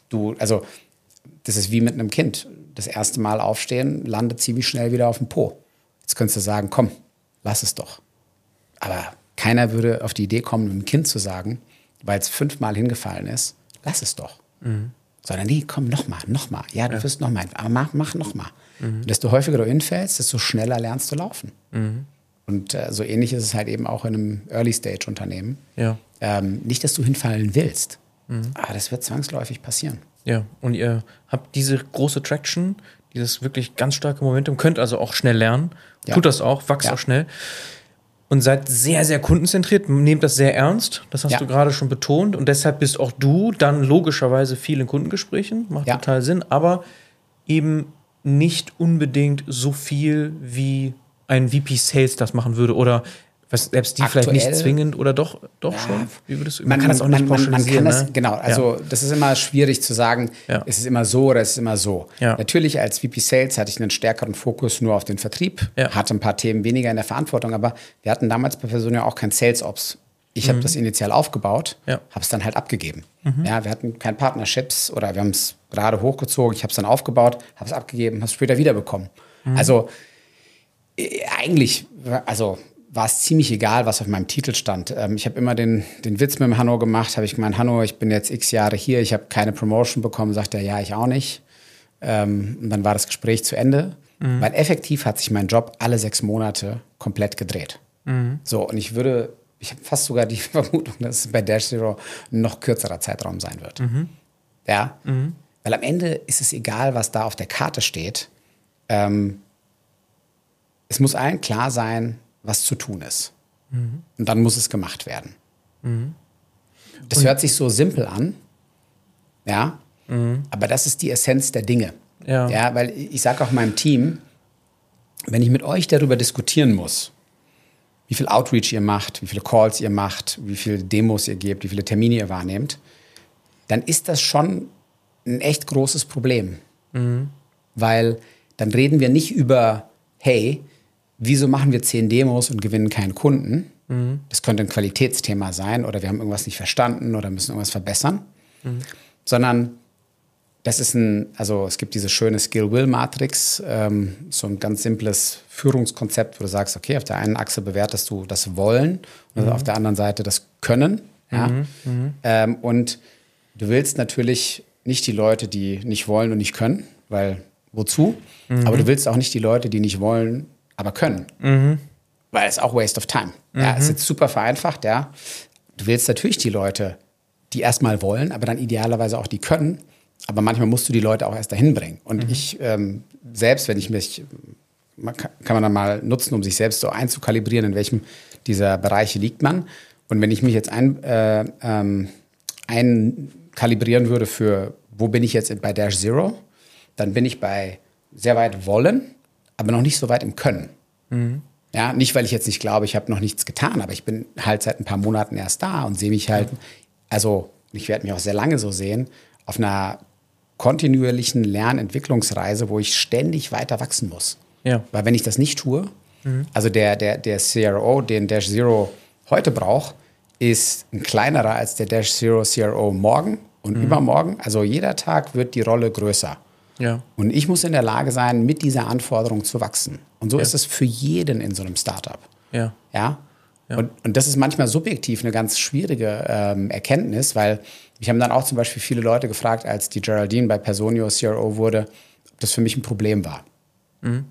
S2: Du, also das ist wie mit einem Kind. Das erste Mal aufstehen, landet ziemlich schnell wieder auf dem Po. Jetzt könntest du sagen, komm, lass es doch. Aber keiner würde auf die Idee kommen, einem Kind zu sagen, weil es fünfmal hingefallen ist, lass es doch. Mhm. Sondern nee, komm, nochmal, nochmal. Ja, du ja. wirst nochmal, aber mach, mach nochmal. Mhm. Desto häufiger du hinfällst, desto schneller lernst du laufen. Mhm. Und äh, so ähnlich ist es halt eben auch in einem Early-Stage-Unternehmen. Ja. Ähm, nicht, dass du hinfallen willst, mhm. aber das wird zwangsläufig passieren.
S1: Ja, und ihr habt diese große Traction, dieses wirklich ganz starke Momentum, könnt also auch schnell lernen, ja. tut das auch, wächst ja. auch schnell und seid sehr, sehr kundenzentriert, nehmt das sehr ernst, das hast ja. du gerade schon betont und deshalb bist auch du dann logischerweise viel in Kundengesprächen, macht ja. total Sinn, aber eben nicht unbedingt so viel, wie ein V P Sales das machen würde oder was selbst die aktuell, vielleicht nicht zwingend oder doch, doch ja, schon? Wie würdest, man, man kann das auch nicht pauschalisieren. Man kann das,
S2: ne? Genau, also ja. das ist immer schwierig zu sagen, ja. es ist immer so oder es ist immer so. Ja. Natürlich als V P Sales hatte ich einen stärkeren Fokus nur auf den Vertrieb, ja. hatte ein paar Themen weniger in der Verantwortung, aber wir hatten damals bei Personio auch kein Sales Ops. Ich mhm. habe das initial aufgebaut, ja. habe es dann halt abgegeben. Mhm. Ja, wir hatten keine Partnerships oder wir haben es gerade hochgezogen, ich habe es dann aufgebaut, habe es abgegeben, habe es später wiederbekommen. Mhm. Also äh, eigentlich, also war es ziemlich egal, was auf meinem Titel stand. Ähm, ich habe immer den, den Witz mit dem Hanno gemacht, habe ich gemeint, Hanno, ich bin jetzt x Jahre hier, ich habe keine Promotion bekommen, sagt er, ja, ich auch nicht. Ähm, und dann war das Gespräch zu Ende, mhm. weil effektiv hat sich mein Job alle sechs Monate komplett gedreht. Mhm. So, und ich würde, ich habe fast sogar die Vermutung, dass es bei Dash Zero ein noch kürzerer Zeitraum sein wird. Mhm. Ja, mhm. weil am Ende ist es egal, was da auf der Karte steht. Ähm, es muss allen klar sein, was zu tun ist. Mhm. Und dann muss es gemacht werden. Mhm. Das und hört sich so simpel an, ja, mhm. aber das ist die Essenz der Dinge. Ja, ja weil ich sage auch meinem Team, wenn ich mit euch darüber diskutieren muss, wie viel Outreach ihr macht, wie viele Calls ihr macht, wie viele Demos ihr gebt, wie viele Termine ihr wahrnehmt, dann ist das schon ein echt großes Problem. Mhm. Weil dann reden wir nicht über, hey, wieso machen wir zehn Demos und gewinnen keinen Kunden? Mhm. Das könnte ein Qualitätsthema sein oder wir haben irgendwas nicht verstanden oder müssen irgendwas verbessern. Mhm. Sondern das ist ein, also es gibt diese schöne Skill-Will-Matrix, ähm, so ein ganz simples Führungskonzept, wo du sagst, okay, auf der einen Achse bewertest du das Wollen und mhm. auf der anderen Seite das Können. Ja? Mhm. Mhm. Ähm, und du willst natürlich nicht die Leute, die nicht wollen und nicht können, weil wozu? Mhm. Aber du willst auch nicht die Leute, die nicht wollen, aber können. Mhm. Weil es auch Waste of Time. Mhm. Ja, ist jetzt super vereinfacht, ja. Du willst natürlich die Leute, die erstmal wollen, aber dann idealerweise auch die können. Aber manchmal musst du die Leute auch erst dahin bringen. Und mhm. ich ähm, selbst, wenn ich mich, man kann, kann man dann mal nutzen, um sich selbst so einzukalibrieren, in welchem dieser Bereiche liegt man. Und wenn ich mich jetzt ein, äh, ähm, einkalibrieren würde für, wo bin ich jetzt bei Dash Zero, dann bin ich bei sehr weit wollen, aber noch nicht so weit im Können. Mhm. Ja, nicht, weil ich jetzt nicht glaube, ich habe noch nichts getan, aber ich bin halt seit ein paar Monaten erst da und sehe mich halt, also ich werde mich auch sehr lange so sehen, auf einer kontinuierlichen Lernentwicklungsreise, wo ich ständig weiter wachsen muss. Ja. Weil wenn ich das nicht tue, mhm. also der, der, der C R O, den Dash Zero heute braucht, ist ein kleinerer als der Dash Zero C R O morgen und mhm. übermorgen. Also jeder Tag wird die Rolle größer. Ja. Und ich muss in der Lage sein, mit dieser Anforderung zu wachsen. Und so ja. ist es für jeden in so einem Startup. Ja. Ja? Ja. Und, und das ist manchmal subjektiv eine ganz schwierige ähm, Erkenntnis, weil mich haben dann auch zum Beispiel viele Leute gefragt, als die Geraldine bei Personio C R O wurde, ob das für mich ein Problem war. Mhm.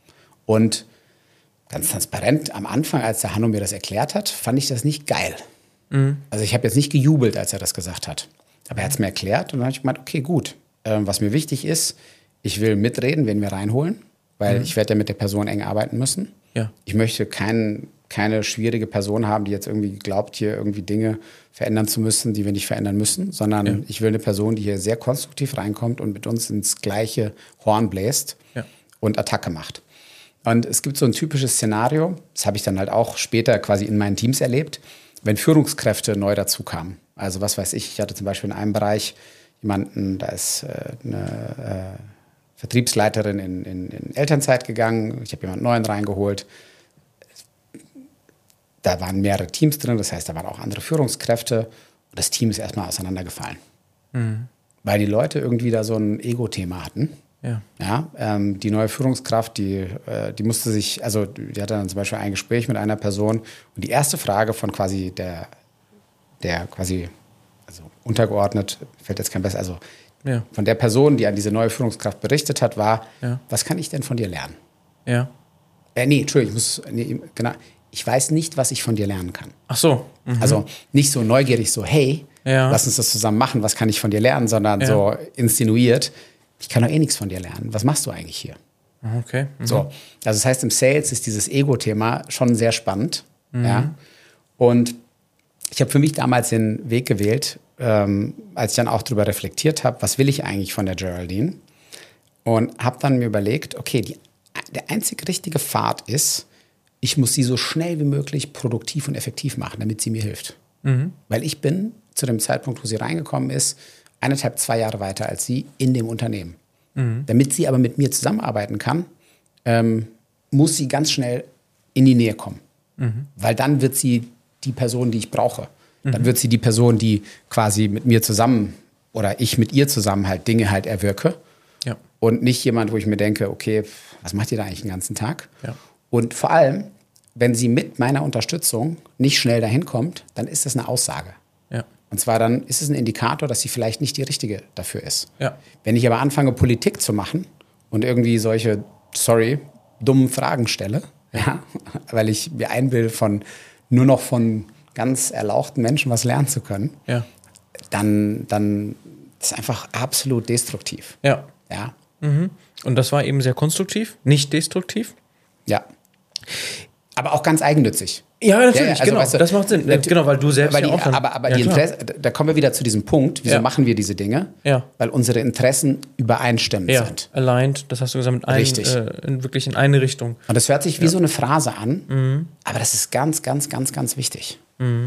S2: Und ganz transparent, am Anfang, als der Hanno mir das erklärt hat, fand ich das nicht geil. Mhm. Also ich habe jetzt nicht gejubelt, als er das gesagt hat. Aber er hat es mir erklärt und dann habe ich gemeint, okay, gut. Ähm, was mir wichtig ist, ich will mitreden, wen wir reinholen, weil mhm. ich werde ja mit der Person eng arbeiten müssen. Ja. Ich möchte kein, keine schwierige Person haben, die jetzt irgendwie glaubt, hier irgendwie Dinge verändern zu müssen, die wir nicht verändern müssen, sondern ja. ich will eine Person, die hier sehr konstruktiv reinkommt und mit uns ins gleiche Horn bläst ja. und Attacke macht. Und es gibt so ein typisches Szenario, das habe ich dann halt auch später quasi in meinen Teams erlebt, wenn Führungskräfte neu dazu kamen. Also was weiß ich, ich hatte zum Beispiel in einem Bereich jemanden, da ist äh, eine äh, Vertriebsleiterin in, in, in Elternzeit gegangen, ich habe jemanden neuen reingeholt. Da waren mehrere Teams drin, das heißt, da waren auch andere Führungskräfte und das Team ist erstmal auseinandergefallen. Mhm. weil die Leute irgendwie da so ein Ego-Thema hatten.
S1: Ja.
S2: Ja, ähm, die neue Führungskraft, die, äh, die musste sich, also die hatte dann zum Beispiel ein Gespräch mit einer Person und die erste Frage von quasi der, der quasi, also untergeordnet, fällt jetzt kein besser, also
S1: Ja.
S2: von der Person, die an diese neue Führungskraft berichtet hat, war,
S1: Ja.
S2: was kann ich denn von dir lernen?
S1: Ja.
S2: Äh, nee, Entschuldigung, ich muss, nee, genau, ich weiß nicht, was ich von dir lernen kann.
S1: Ach so. Mhm.
S2: Also nicht so neugierig, so, hey,
S1: Ja.
S2: lass uns das zusammen machen, was kann ich von dir lernen, sondern
S1: Ja.
S2: so insinuiert, ich kann doch eh nichts von dir lernen. Was machst du eigentlich hier?
S1: Okay. Mhm.
S2: So, also das heißt, im Sales ist dieses Ego-Thema schon sehr spannend. Mhm. Ja? Und ich habe für mich damals den Weg gewählt, ähm, als ich dann auch darüber reflektiert habe, was will ich eigentlich von der Geraldine? Und habe dann mir überlegt, okay, die, der einzig richtige Pfad ist, ich muss sie so schnell wie möglich produktiv und effektiv machen, damit sie mir hilft. Mhm. Weil ich bin zu dem Zeitpunkt, wo sie reingekommen ist, eineinhalb, zwei Jahre weiter als sie in dem Unternehmen. Mhm. Damit sie aber mit mir zusammenarbeiten kann, ähm, muss sie ganz schnell in die Nähe kommen. Mhm. Weil dann wird sie die Person, die ich brauche. Mhm. Dann wird sie die Person, die quasi mit mir zusammen oder ich mit ihr zusammen halt Dinge halt erwirke.
S1: Ja.
S2: Und nicht jemand, wo ich mir denke, okay, was macht ihr da eigentlich den ganzen Tag?
S1: Ja.
S2: Und vor allem, wenn sie mit meiner Unterstützung nicht schnell dahin kommt, dann ist das eine Aussage.
S1: Ja.
S2: Und zwar dann ist es ein Indikator, dass sie vielleicht nicht die richtige dafür ist.
S1: Ja.
S2: Wenn ich aber anfange, Politik zu machen und irgendwie solche, sorry, dummen Fragen stelle, ja, weil ich mir einbilde, von nur noch von ganz erlauchten Menschen was lernen zu können,
S1: Ja.
S2: dann, dann ist es einfach absolut destruktiv.
S1: Ja.
S2: Ja.
S1: Mhm. Und das war eben sehr konstruktiv, nicht destruktiv.
S2: Ja. Aber auch ganz eigennützig.
S1: Ja, natürlich,
S2: Ja, also,
S1: genau.
S2: weißt du,
S1: das macht Sinn.
S2: nat-
S1: Genau, weil du selbst
S2: weil die,
S1: ja auch dann,
S2: aber aber
S1: ja,
S2: die
S1: klar.
S2: Interesse, da kommen wir wieder zu diesem Punkt, wieso
S1: Ja.
S2: machen wir diese Dinge?
S1: Ja.
S2: Weil unsere Interessen übereinstimmend
S1: Ja,
S2: sind.
S1: aligned, das hast du gesagt, mit ein,
S2: Richtig.
S1: äh, in, wirklich in eine Richtung.
S2: Und das hört sich wie so eine Phrase an,
S1: Mhm.
S2: aber das ist ganz, ganz, ganz, ganz wichtig.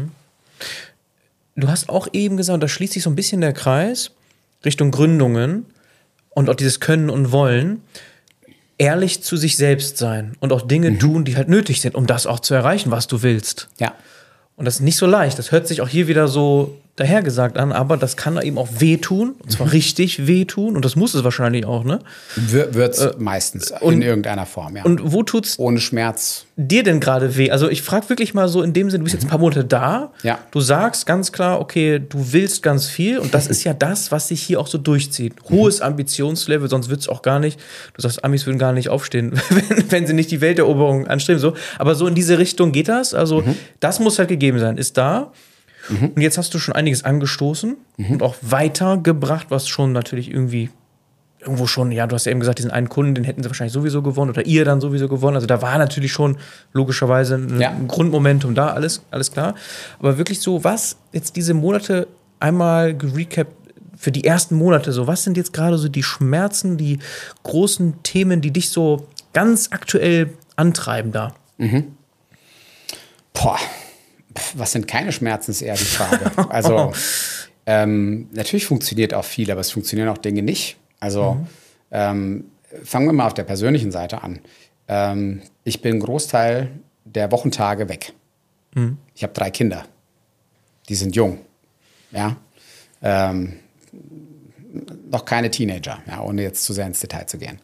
S1: Du hast auch eben gesagt, da schließt sich so ein bisschen der Kreis Richtung Gründungen und auch dieses Können und Wollen, ehrlich zu sich selbst sein und auch Dinge
S2: Mhm.
S1: tun, die halt nötig sind, um das auch zu erreichen, was du willst.
S2: Ja.
S1: Und das ist nicht so leicht. Das hört sich auch hier wieder so dahergesagt an, aber das kann eben auch wehtun, und zwar richtig wehtun, und das muss es wahrscheinlich auch, ne?
S2: Wir, wird's meistens
S1: und-
S2: in irgendeiner Form, ja.
S1: Und wo tut's
S2: ohne Schmerz.
S1: dir denn gerade weh? Also ich frage wirklich mal so in dem Sinne, du bist jetzt ein paar Monate da,
S2: Ja.
S1: du sagst ganz klar, okay, du willst ganz viel und das ist ja das, was sich hier auch so durchzieht. Hohes Ambitionslevel, sonst wird es auch gar nicht, du sagst, Amis würden gar nicht aufstehen, wenn, wenn sie nicht die Welteroberung anstreben, so. Aber so in diese Richtung geht das, also das muss halt gegeben sein, ist da. Und jetzt hast du schon einiges angestoßen und auch weitergebracht, was schon natürlich irgendwie irgendwo schon, ja, du hast ja eben gesagt, diesen einen Kunden, den hätten sie wahrscheinlich sowieso gewonnen oder ihr dann sowieso gewonnen. Also da war natürlich schon logischerweise ein,
S2: Ja.
S1: ein Grundmomentum da, alles, alles klar. Aber wirklich so, was jetzt diese Monate einmal gerecapt für die ersten Monate, so was sind jetzt gerade so die Schmerzen, die großen Themen, die dich so ganz aktuell antreiben da?
S2: Boah, pf, was sind keine Schmerzen, ist eher die Frage. Also ähm, natürlich funktioniert auch viel, aber es funktionieren auch Dinge nicht. Also ähm, fangen wir mal auf der persönlichen Seite an. Ähm, ich bin einen Großteil der Wochentage weg. Ich habe drei Kinder. Die sind jung. Ja. Ähm, noch keine Teenager, ja, ohne jetzt zu sehr ins Detail zu gehen.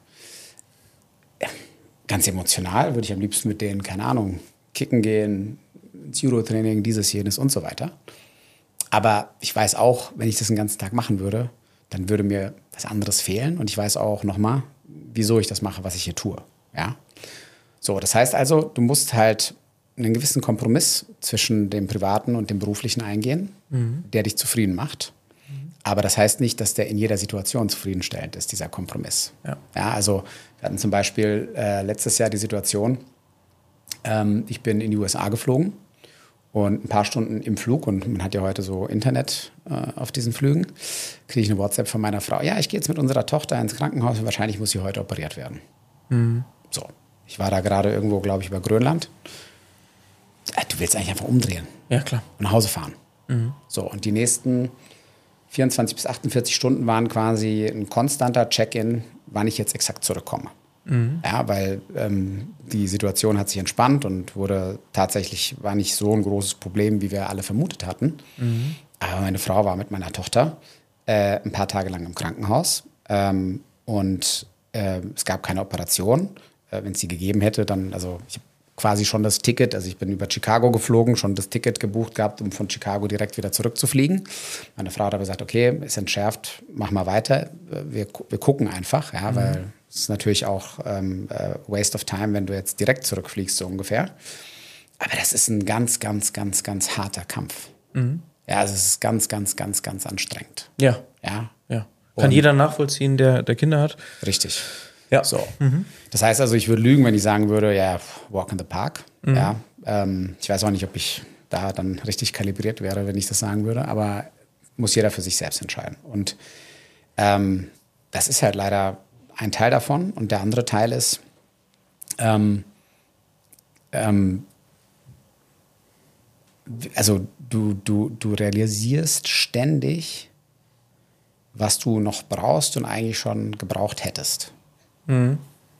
S2: Ganz emotional würde ich am liebsten mit denen, keine Ahnung, kicken gehen, ins Judo-Training, dieses, jenes und so weiter. Aber ich weiß auch, wenn ich das den ganzen Tag machen würde, dann würde mir was anderes fehlen. Und ich weiß auch nochmal, wieso ich das mache, was ich hier tue. Ja? So, das heißt also, du musst halt einen gewissen Kompromiss zwischen dem Privaten und dem Beruflichen eingehen, mhm. der dich zufrieden macht. Mhm. Aber das heißt nicht, dass der in jeder Situation zufriedenstellend ist, dieser Kompromiss.
S1: Ja.
S2: Ja, also wir hatten zum Beispiel äh, letztes Jahr die Situation, ähm, ich bin in die U S A geflogen und ein paar Stunden im Flug, und man hat ja heute so Internet äh, auf diesen Flügen, kriege ich eine WhatsApp von meiner Frau, ja, ich gehe jetzt mit unserer Tochter ins Krankenhaus und wahrscheinlich muss sie heute operiert werden. Mhm. So, ich war da gerade irgendwo, glaube ich, über Grönland. Du willst eigentlich einfach umdrehen.
S1: Ja, klar.
S2: Und nach Hause fahren. Mhm. So, und die nächsten vierundzwanzig bis achtundvierzig Stunden waren quasi ein konstanter Check-in, wann ich jetzt exakt zurückkomme. Mhm. Ja, weil ähm, die Situation hat sich entspannt und wurde tatsächlich, war nicht so ein großes Problem, wie wir alle vermutet hatten. Mhm. Aber meine Frau war mit meiner Tochter äh, ein paar Tage lang im Krankenhaus. Ähm, und äh, es gab keine Operation. Äh, wenn es die gegeben hätte, dann, also ich habe quasi schon das Ticket, also ich bin über Chicago geflogen, schon das Ticket gebucht gehabt, um von Chicago direkt wieder zurückzufliegen. Meine Frau hat aber gesagt, okay, ist entschärft, mach mal weiter. Wir, wir gucken einfach, ja, mhm. weil es ist natürlich auch ähm, waste of time, wenn du jetzt direkt zurückfliegst, so ungefähr. Aber das ist ein ganz, ganz, ganz, ganz harter Kampf. Mhm. Ja, also es ist ganz, ganz, ganz, ganz anstrengend.
S1: Ja.
S2: Ja.
S1: ja. Kann Und jeder nachvollziehen, der, der Kinder hat.
S2: Richtig.
S1: Ja.
S2: So. Mhm. Das heißt also, ich würde lügen, wenn ich sagen würde, ja, walk in the park. Mhm. Ja. Ähm, ich weiß auch nicht, ob ich da dann richtig kalibriert wäre, wenn ich das sagen würde, aber muss jeder für sich selbst entscheiden. Und ähm, das ist halt leider ein Teil davon. Und der andere Teil ist, ähm, ähm, also du, du, du realisierst ständig, was du noch brauchst und eigentlich schon gebraucht hättest. Mhm.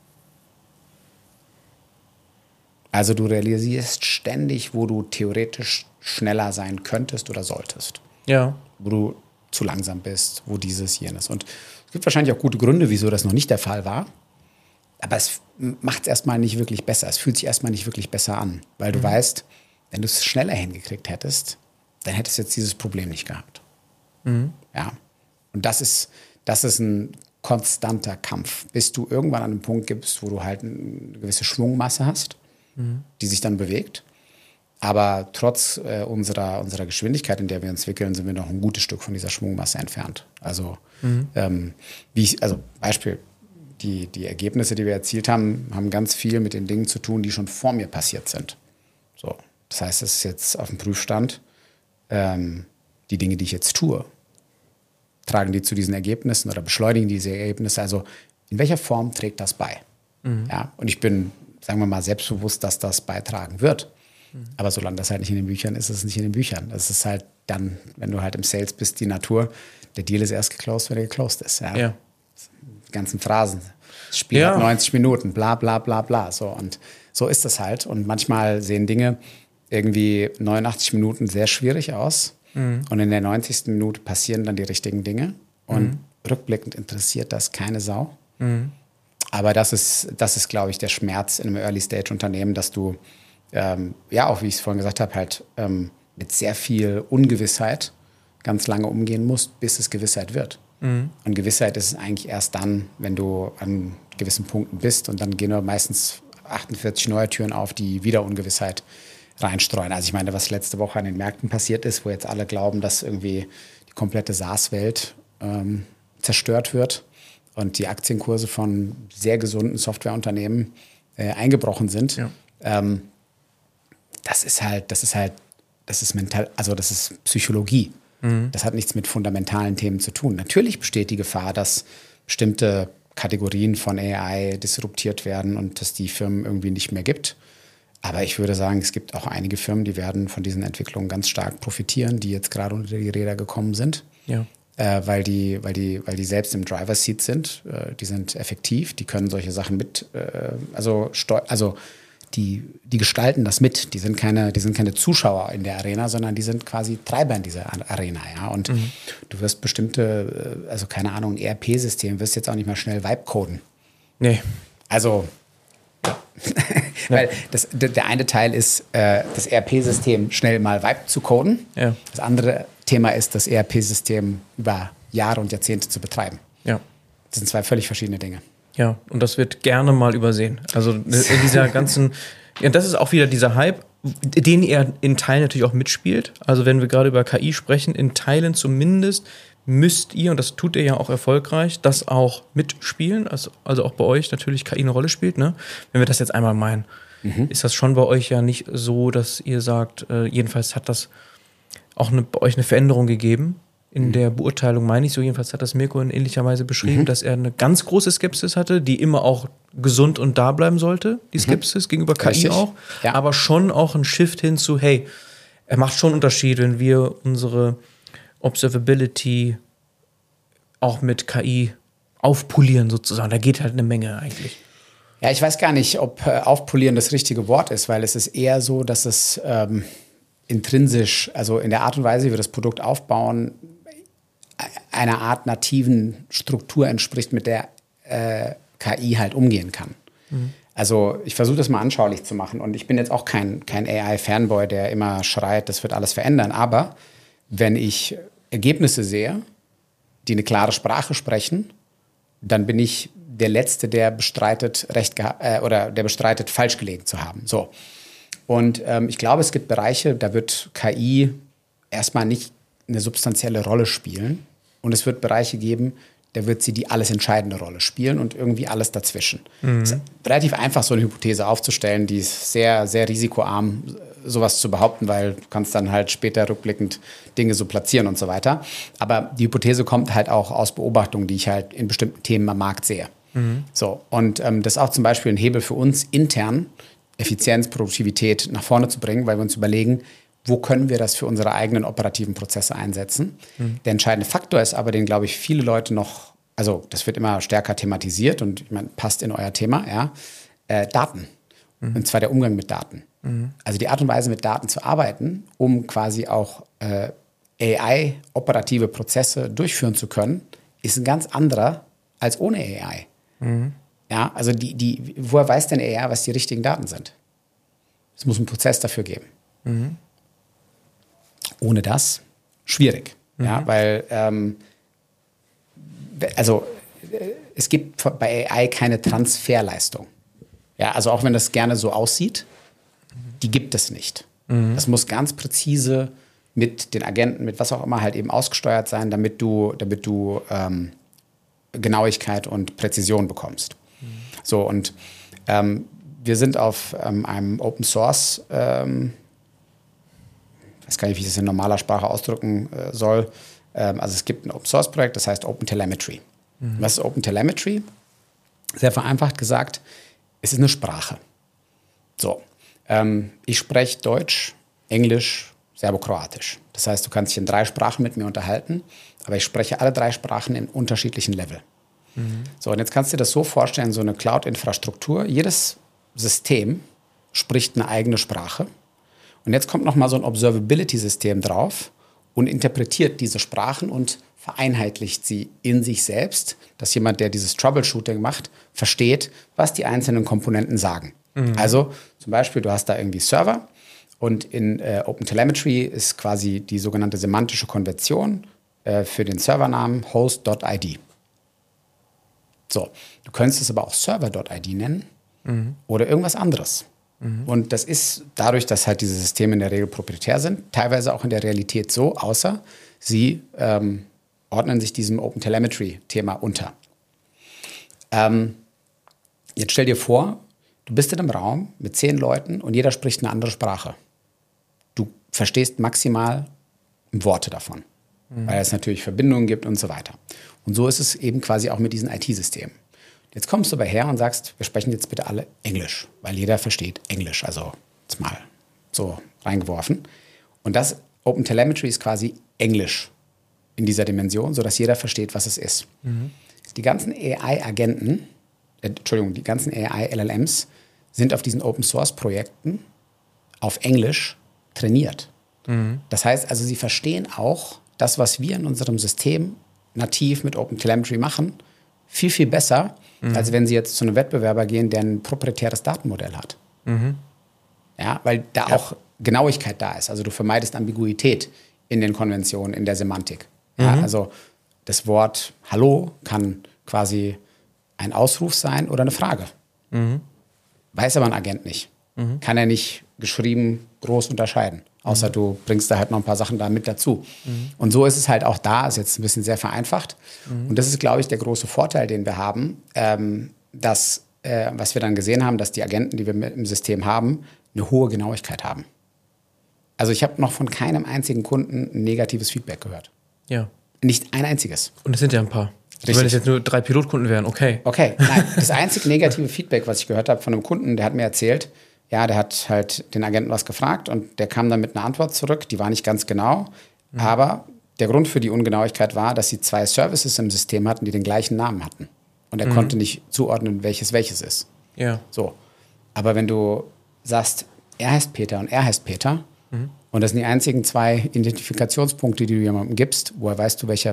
S2: Also du realisierst ständig, wo du theoretisch schneller sein könntest oder solltest.
S1: Ja.
S2: Wo du zu langsam bist, wo dieses, jenes. Und es gibt wahrscheinlich auch gute Gründe, wieso das noch nicht der Fall war. Aber es macht es erstmal nicht wirklich besser. Es fühlt sich erstmal nicht wirklich besser an. Weil du mhm. weißt, wenn du es schneller hingekriegt hättest, dann hättest du jetzt dieses Problem nicht gehabt. Mhm. Ja. Und das ist, das ist ein konstanter Kampf, bis du irgendwann an einen Punkt gibst, wo du halt eine gewisse Schwungmasse hast, mhm. die sich dann bewegt. Aber trotz äh, unserer, unserer Geschwindigkeit, in der wir uns wickeln, sind wir noch ein gutes Stück von dieser Schwungmasse entfernt. Also, mhm. ähm, wie ich, also Beispiel, die, die Ergebnisse, die wir erzielt haben, haben ganz viel mit den Dingen zu tun, die schon vor mir passiert sind. So, das heißt, es ist jetzt auf dem Prüfstand, ähm, die Dinge, die ich jetzt tue, tragen die zu diesen Ergebnissen oder beschleunigen diese Ergebnisse? Also in welcher Form trägt das bei? Mhm. Ja, und ich bin, sagen wir mal, selbstbewusst, dass das beitragen wird. Mhm. Aber solange das halt nicht in den Büchern ist, ist es nicht in den Büchern. Das ist halt dann, wenn du halt im Sales bist, die Natur. Der Deal ist erst geclosed, wenn er geclosed ist. Ja. Ja. Die ganzen Phrasen. Das Spiel ja. hat neunzig Minuten, bla bla bla bla. So, und so ist das halt. Und manchmal sehen Dinge irgendwie neunundachtzig Minuten sehr schwierig aus. Mhm. Und in der neunzigsten Minute passieren dann die richtigen Dinge. Und mhm. rückblickend interessiert das keine Sau. Mhm. Aber das ist, das ist, glaube ich, der Schmerz in einem Early-Stage-Unternehmen, dass du, ähm, ja, auch wie ich es vorhin gesagt habe, halt ähm, mit sehr viel Ungewissheit ganz lange umgehen musst, bis es Gewissheit wird. Mhm. Und Gewissheit ist es eigentlich erst dann, wenn du an gewissen Punkten bist. Und dann gehen nur meistens achtundvierzig neue Türen auf, die wieder Ungewissheit reinstreuen. Also ich meine, was letzte Woche an den Märkten passiert ist, wo jetzt alle glauben, dass irgendwie die komplette SaaS-Welt ähm, zerstört wird und die Aktienkurse von sehr gesunden Softwareunternehmen äh, eingebrochen sind. Ja. Ähm, das ist halt, das ist halt, das ist mental, also das ist Psychologie. Mhm. Das hat nichts mit fundamentalen Themen zu tun. Natürlich besteht die Gefahr, dass bestimmte Kategorien von A I disruptiert werden und dass die Firmen irgendwie nicht mehr gibt. Aber ich würde sagen, es gibt auch einige Firmen, die werden von diesen Entwicklungen ganz stark profitieren, die jetzt gerade unter die Räder gekommen sind. Ja. Äh, weil, die, weil, die, weil die selbst im Driver's Seat sind. Äh, die sind effektiv, die können solche Sachen mit, äh, also, steu- also die, die gestalten das mit. Die sind, keine, die sind keine Zuschauer in der Arena, sondern die sind quasi Treiber in dieser Arena. Ja? Und mhm. du wirst bestimmte, also keine Ahnung, ein E R P-System, wirst jetzt auch nicht mal schnell Vibe-coden.
S1: Nee.
S2: Also... Weil das, der eine Teil ist, äh, das E R P-System schnell mal Vibe zu coden. Ja. Das andere Thema ist, das E R P-System über Jahre und Jahrzehnte zu betreiben.
S1: Ja.
S2: Das sind zwei völlig verschiedene Dinge.
S1: Ja, und das wird gerne mal übersehen. Also in dieser ganzen, ja, das ist auch wieder dieser Hype, den er in Teilen natürlich auch mitspielt. Also wenn wir gerade über K I sprechen, in Teilen zumindest müsst ihr, und das tut ihr ja auch erfolgreich, das auch mitspielen, also, also auch bei euch natürlich K I eine Rolle spielt, ne? Wenn wir das jetzt einmal meinen, mhm. ist das schon bei euch ja nicht so, dass ihr sagt, äh, jedenfalls hat das auch eine, bei euch eine Veränderung gegeben. In mhm. der Beurteilung meine ich so, jedenfalls hat das Mirko in ähnlicher Weise beschrieben, mhm. dass er eine ganz große Skepsis hatte, die immer auch gesund und da bleiben sollte, die Skepsis mhm. gegenüber K I Richtig. auch, ja. aber schon auch ein Shift hin zu, hey, er macht schon einen Unterschied, wenn wir unsere Observability auch mit K I aufpolieren sozusagen. Da geht halt eine Menge eigentlich.
S2: Ja, ich weiß gar nicht, ob äh, aufpolieren das richtige Wort ist, weil es ist eher so, dass es ähm, intrinsisch, also in der Art und Weise, wie wir das Produkt aufbauen, einer Art nativen Struktur entspricht, mit der äh, K I halt umgehen kann. Mhm. Also ich versuche das mal anschaulich zu machen und ich bin jetzt auch kein, kein A I-Fanboy, der immer schreit, das wird alles verändern, aber wenn ich Ergebnisse sehe, die eine klare Sprache sprechen, dann bin ich der Letzte, der bestreitet, recht äh, oder der bestreitet, falsch gelegen zu haben. So. Und ähm, ich glaube, es gibt Bereiche, da wird K I erstmal nicht eine substanzielle Rolle spielen. Und es wird Bereiche geben, da wird sie die alles entscheidende Rolle spielen und irgendwie alles dazwischen. Mhm. Es ist relativ einfach, so eine Hypothese aufzustellen, die ist sehr, sehr risikoarm, sowas zu behaupten, weil du kannst dann halt später rückblickend Dinge so platzieren und so weiter. Aber die Hypothese kommt halt auch aus Beobachtungen, die ich halt in bestimmten Themen am Markt sehe. Mhm. So, und ähm, das ist auch zum Beispiel ein Hebel für uns intern, Effizienz, Produktivität nach vorne zu bringen, weil wir uns überlegen, wo können wir das für unsere eigenen operativen Prozesse einsetzen. Mhm. Der entscheidende Faktor ist aber, den, glaube ich, viele Leute noch, also das wird immer stärker thematisiert und ich meine, passt in euer Thema, ja, äh, Daten. Mhm. Und zwar der Umgang mit Daten. Mhm. Also die Art und Weise, mit Daten zu arbeiten, um quasi auch äh, A I-operative Prozesse durchführen zu können, ist ein ganz anderer als ohne A I. Mhm. Ja, also die, die, woher weiß denn A I, was die richtigen Daten sind? Es muss einen Prozess dafür geben. Mhm. Ohne das schwierig, mhm. ja, weil ähm, also es gibt bei A I keine Transferleistung. Ja, also auch wenn das gerne so aussieht, die gibt es nicht. Mhm. Das muss ganz präzise mit den Agenten, mit was auch immer halt eben ausgesteuert sein, damit du, damit du ähm, Genauigkeit und Präzision bekommst. Mhm. So, und ähm, wir sind auf ähm, einem Open Source ähm, ich weiß gar nicht, wie ich das in normaler Sprache ausdrücken äh, soll. Ähm, also es gibt ein Open-Source-Projekt, das heißt OpenTelemetry. Mhm. Was ist OpenTelemetry? Sehr vereinfacht gesagt, es ist eine Sprache. So, ähm, ich spreche Deutsch, Englisch, Serbokroatisch. Das heißt, du kannst dich in drei Sprachen mit mir unterhalten, aber ich spreche alle drei Sprachen in unterschiedlichen Level. Mhm. So, und jetzt kannst du dir das so vorstellen, so eine Cloud-Infrastruktur. Jedes System spricht eine eigene Sprache. Und jetzt kommt noch mal so ein Observability-System drauf und interpretiert diese Sprachen und vereinheitlicht sie in sich selbst, dass jemand, der dieses Troubleshooting macht, versteht, was die einzelnen Komponenten sagen. Mhm. Also zum Beispiel, du hast da irgendwie Server und in äh, OpenTelemetry ist quasi die sogenannte semantische Konvention äh, für den Servernamen host.id. So, du könntest es aber auch server.id nennen mhm. oder irgendwas anderes. Und das ist dadurch, dass halt diese Systeme in der Regel proprietär sind, teilweise auch in der Realität so, außer sie ähm, ordnen sich diesem OpenTelemetry-Thema unter. Ähm, jetzt stell dir vor, du bist in einem Raum mit zehn Leuten und jeder spricht eine andere Sprache. Du verstehst maximal Worte davon, mhm. weil es natürlich Verbindungen gibt und so weiter. Und so ist es eben quasi auch mit diesen I T-Systemen. Jetzt kommst du aber her und sagst, wir sprechen jetzt bitte alle Englisch, weil jeder versteht Englisch, also jetzt mal so reingeworfen. Und das OpenTelemetry ist quasi Englisch in dieser Dimension, sodass jeder versteht, was es ist. Mhm. Die ganzen A I-Agenten, äh, Entschuldigung, die ganzen A I-L L Ms sind auf diesen Open-Source-Projekten auf Englisch trainiert. Mhm. Das heißt also, sie verstehen auch das, was wir in unserem System nativ mit OpenTelemetry machen, viel, viel besser, mhm. als wenn sie jetzt zu einem Wettbewerber gehen, der ein proprietäres Datenmodell hat. Mhm. Ja, weil da ja. auch Genauigkeit da ist. Also du vermeidest Ambiguität in den Konventionen, in der Semantik. Mhm. Ja, also das Wort Hallo kann quasi ein Ausruf sein oder eine Frage. Mhm. Weiß aber ein Agent nicht. Mhm. Kann er nicht geschrieben groß unterscheiden. Außer mhm. du bringst da halt noch ein paar Sachen da mit dazu. Mhm. Und so ist es halt auch da, ist jetzt ein bisschen sehr vereinfacht. Mhm. Und das ist, glaube ich, der große Vorteil, den wir haben, ähm, dass, äh, was wir dann gesehen haben, dass die Agenten, die wir mit im System haben, eine hohe Genauigkeit haben. Also ich habe noch von keinem einzigen Kunden ein negatives Feedback gehört.
S1: Ja.
S2: Nicht ein einziges.
S1: Und es sind ja ein paar. Also wenn es jetzt nur drei Pilotkunden wären, okay.
S2: Okay, nein, das einzige negative Feedback, was ich gehört habe von einem Kunden, der hat mir erzählt, ja, der hat halt den Agenten was gefragt und der kam dann mit einer Antwort zurück, die war nicht ganz genau, mhm. aber der Grund für die Ungenauigkeit war, dass sie zwei Services im System hatten, die den gleichen Namen hatten. Und er mhm. konnte nicht zuordnen, welches welches ist.
S1: Ja.
S2: So. Aber wenn du sagst, er heißt Peter und er heißt Peter, mhm. und das sind die einzigen zwei Identifikationspunkte, die du jemandem gibst, woher weißt du, welcher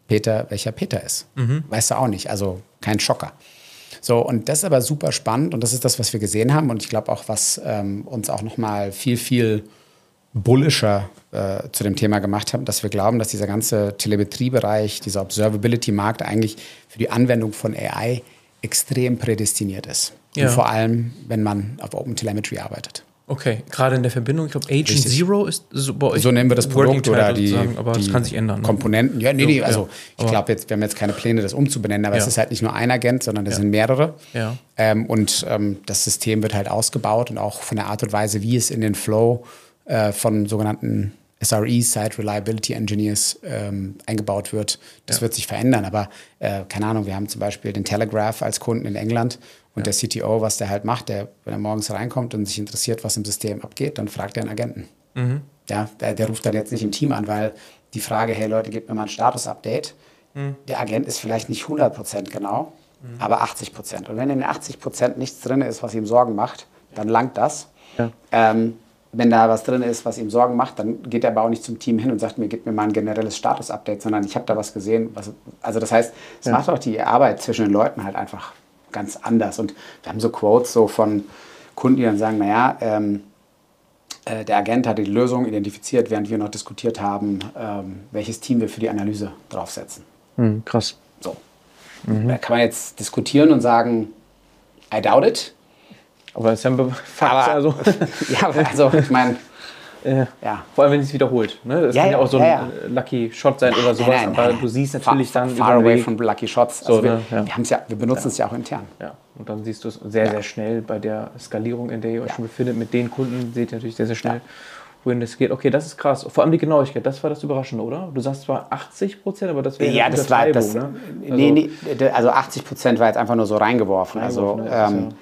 S2: Peter, welcher Peter ist. Mhm. Weißt du auch nicht, also kein Schocker. So, und das ist aber super spannend und das ist das, was wir gesehen haben und ich glaube auch, was ähm, uns auch nochmal viel, viel bullischer äh, zu dem Thema gemacht hat, dass wir glauben, dass dieser ganze Telemetriebereich, dieser Observability-Markt eigentlich für die Anwendung von A I extrem prädestiniert ist. Ja. Und vor allem, wenn man auf OpenTelemetry arbeitet.
S1: Okay, gerade in der Verbindung, ich glaube, Agent Richtig. Zero ist so bei euch.
S2: So nennen wir das Produkt oder die,
S1: aber
S2: die
S1: das kann sich ändern. Ne?
S2: Komponenten. Ja, nee, nee, also ja, ich glaube, jetzt, wir haben jetzt keine Pläne, das umzubenennen, aber ja. es ist halt nicht nur ein Agent, sondern das ja. sind mehrere.
S1: Ja.
S2: Ähm, und ähm, das System wird halt ausgebaut und auch von der Art und Weise, wie es in den Flow äh, von sogenannten S R Es, Site Reliability Engineers, ähm, eingebaut wird, das ja. wird sich verändern. Aber äh, keine Ahnung, wir haben zum Beispiel den Telegraph als Kunden in England. Und ja. der C T O, was der halt macht, der, wenn er morgens reinkommt und sich interessiert, was im System abgeht, dann fragt er einen Agenten. Mhm. Ja, der, der ruft dann jetzt nicht im Team an, weil die Frage, hey Leute, gebt mir mal ein Status-Update. Mhm. Der Agent ist vielleicht nicht hundert Prozent genau, mhm. aber achtzig Prozent. Und wenn in den achtzig Prozent nichts drin ist, was ihm Sorgen macht, dann langt das. Ja. Ähm, wenn da was drin ist, was ihm Sorgen macht, dann geht er aber auch nicht zum Team hin und sagt mir, gebt mir mal ein generelles Status-Update, sondern ich habe da was gesehen. Was, also das heißt, es ja. macht auch die Arbeit zwischen den Leuten halt einfach ganz anders. Und wir haben so Quotes so von Kunden, die dann sagen, naja, ähm, äh, der Agent hat die Lösung identifiziert, während wir noch diskutiert haben, ähm, welches Team wir für die Analyse draufsetzen.
S1: Mhm, krass.
S2: So. Mhm. Da kann man jetzt diskutieren und sagen, I doubt it.
S1: Aber das ist ja ein Fakt.
S2: Aber,
S1: also.
S2: ja, also ich meine,
S1: Äh, ja. Vor allem, wenn es sich wiederholt. Ne? Das ja, kann ja auch so ein ja, ja. Lucky Shot sein oder sowas, nein, nein, aber nein. du siehst natürlich far, dann...
S2: Far away from Lucky Shots. Also
S1: so,
S2: wir,
S1: ne? ja.
S2: wir, ja, wir benutzen es ja. ja auch intern.
S1: Ja. Und dann siehst du es sehr, sehr schnell bei der Skalierung, in der ihr euch schon befindet. Mit den Kunden seht ihr natürlich sehr, sehr schnell, wohin das geht. Okay, das ist krass. Vor allem die Genauigkeit, das war das Überraschende, oder? Du sagst zwar achtzig Prozent, aber das wäre
S2: ja, das war das, ne? also, nee, nee, also achtzig Prozent war jetzt einfach nur so reingeworfen. reingeworfen also, ähm,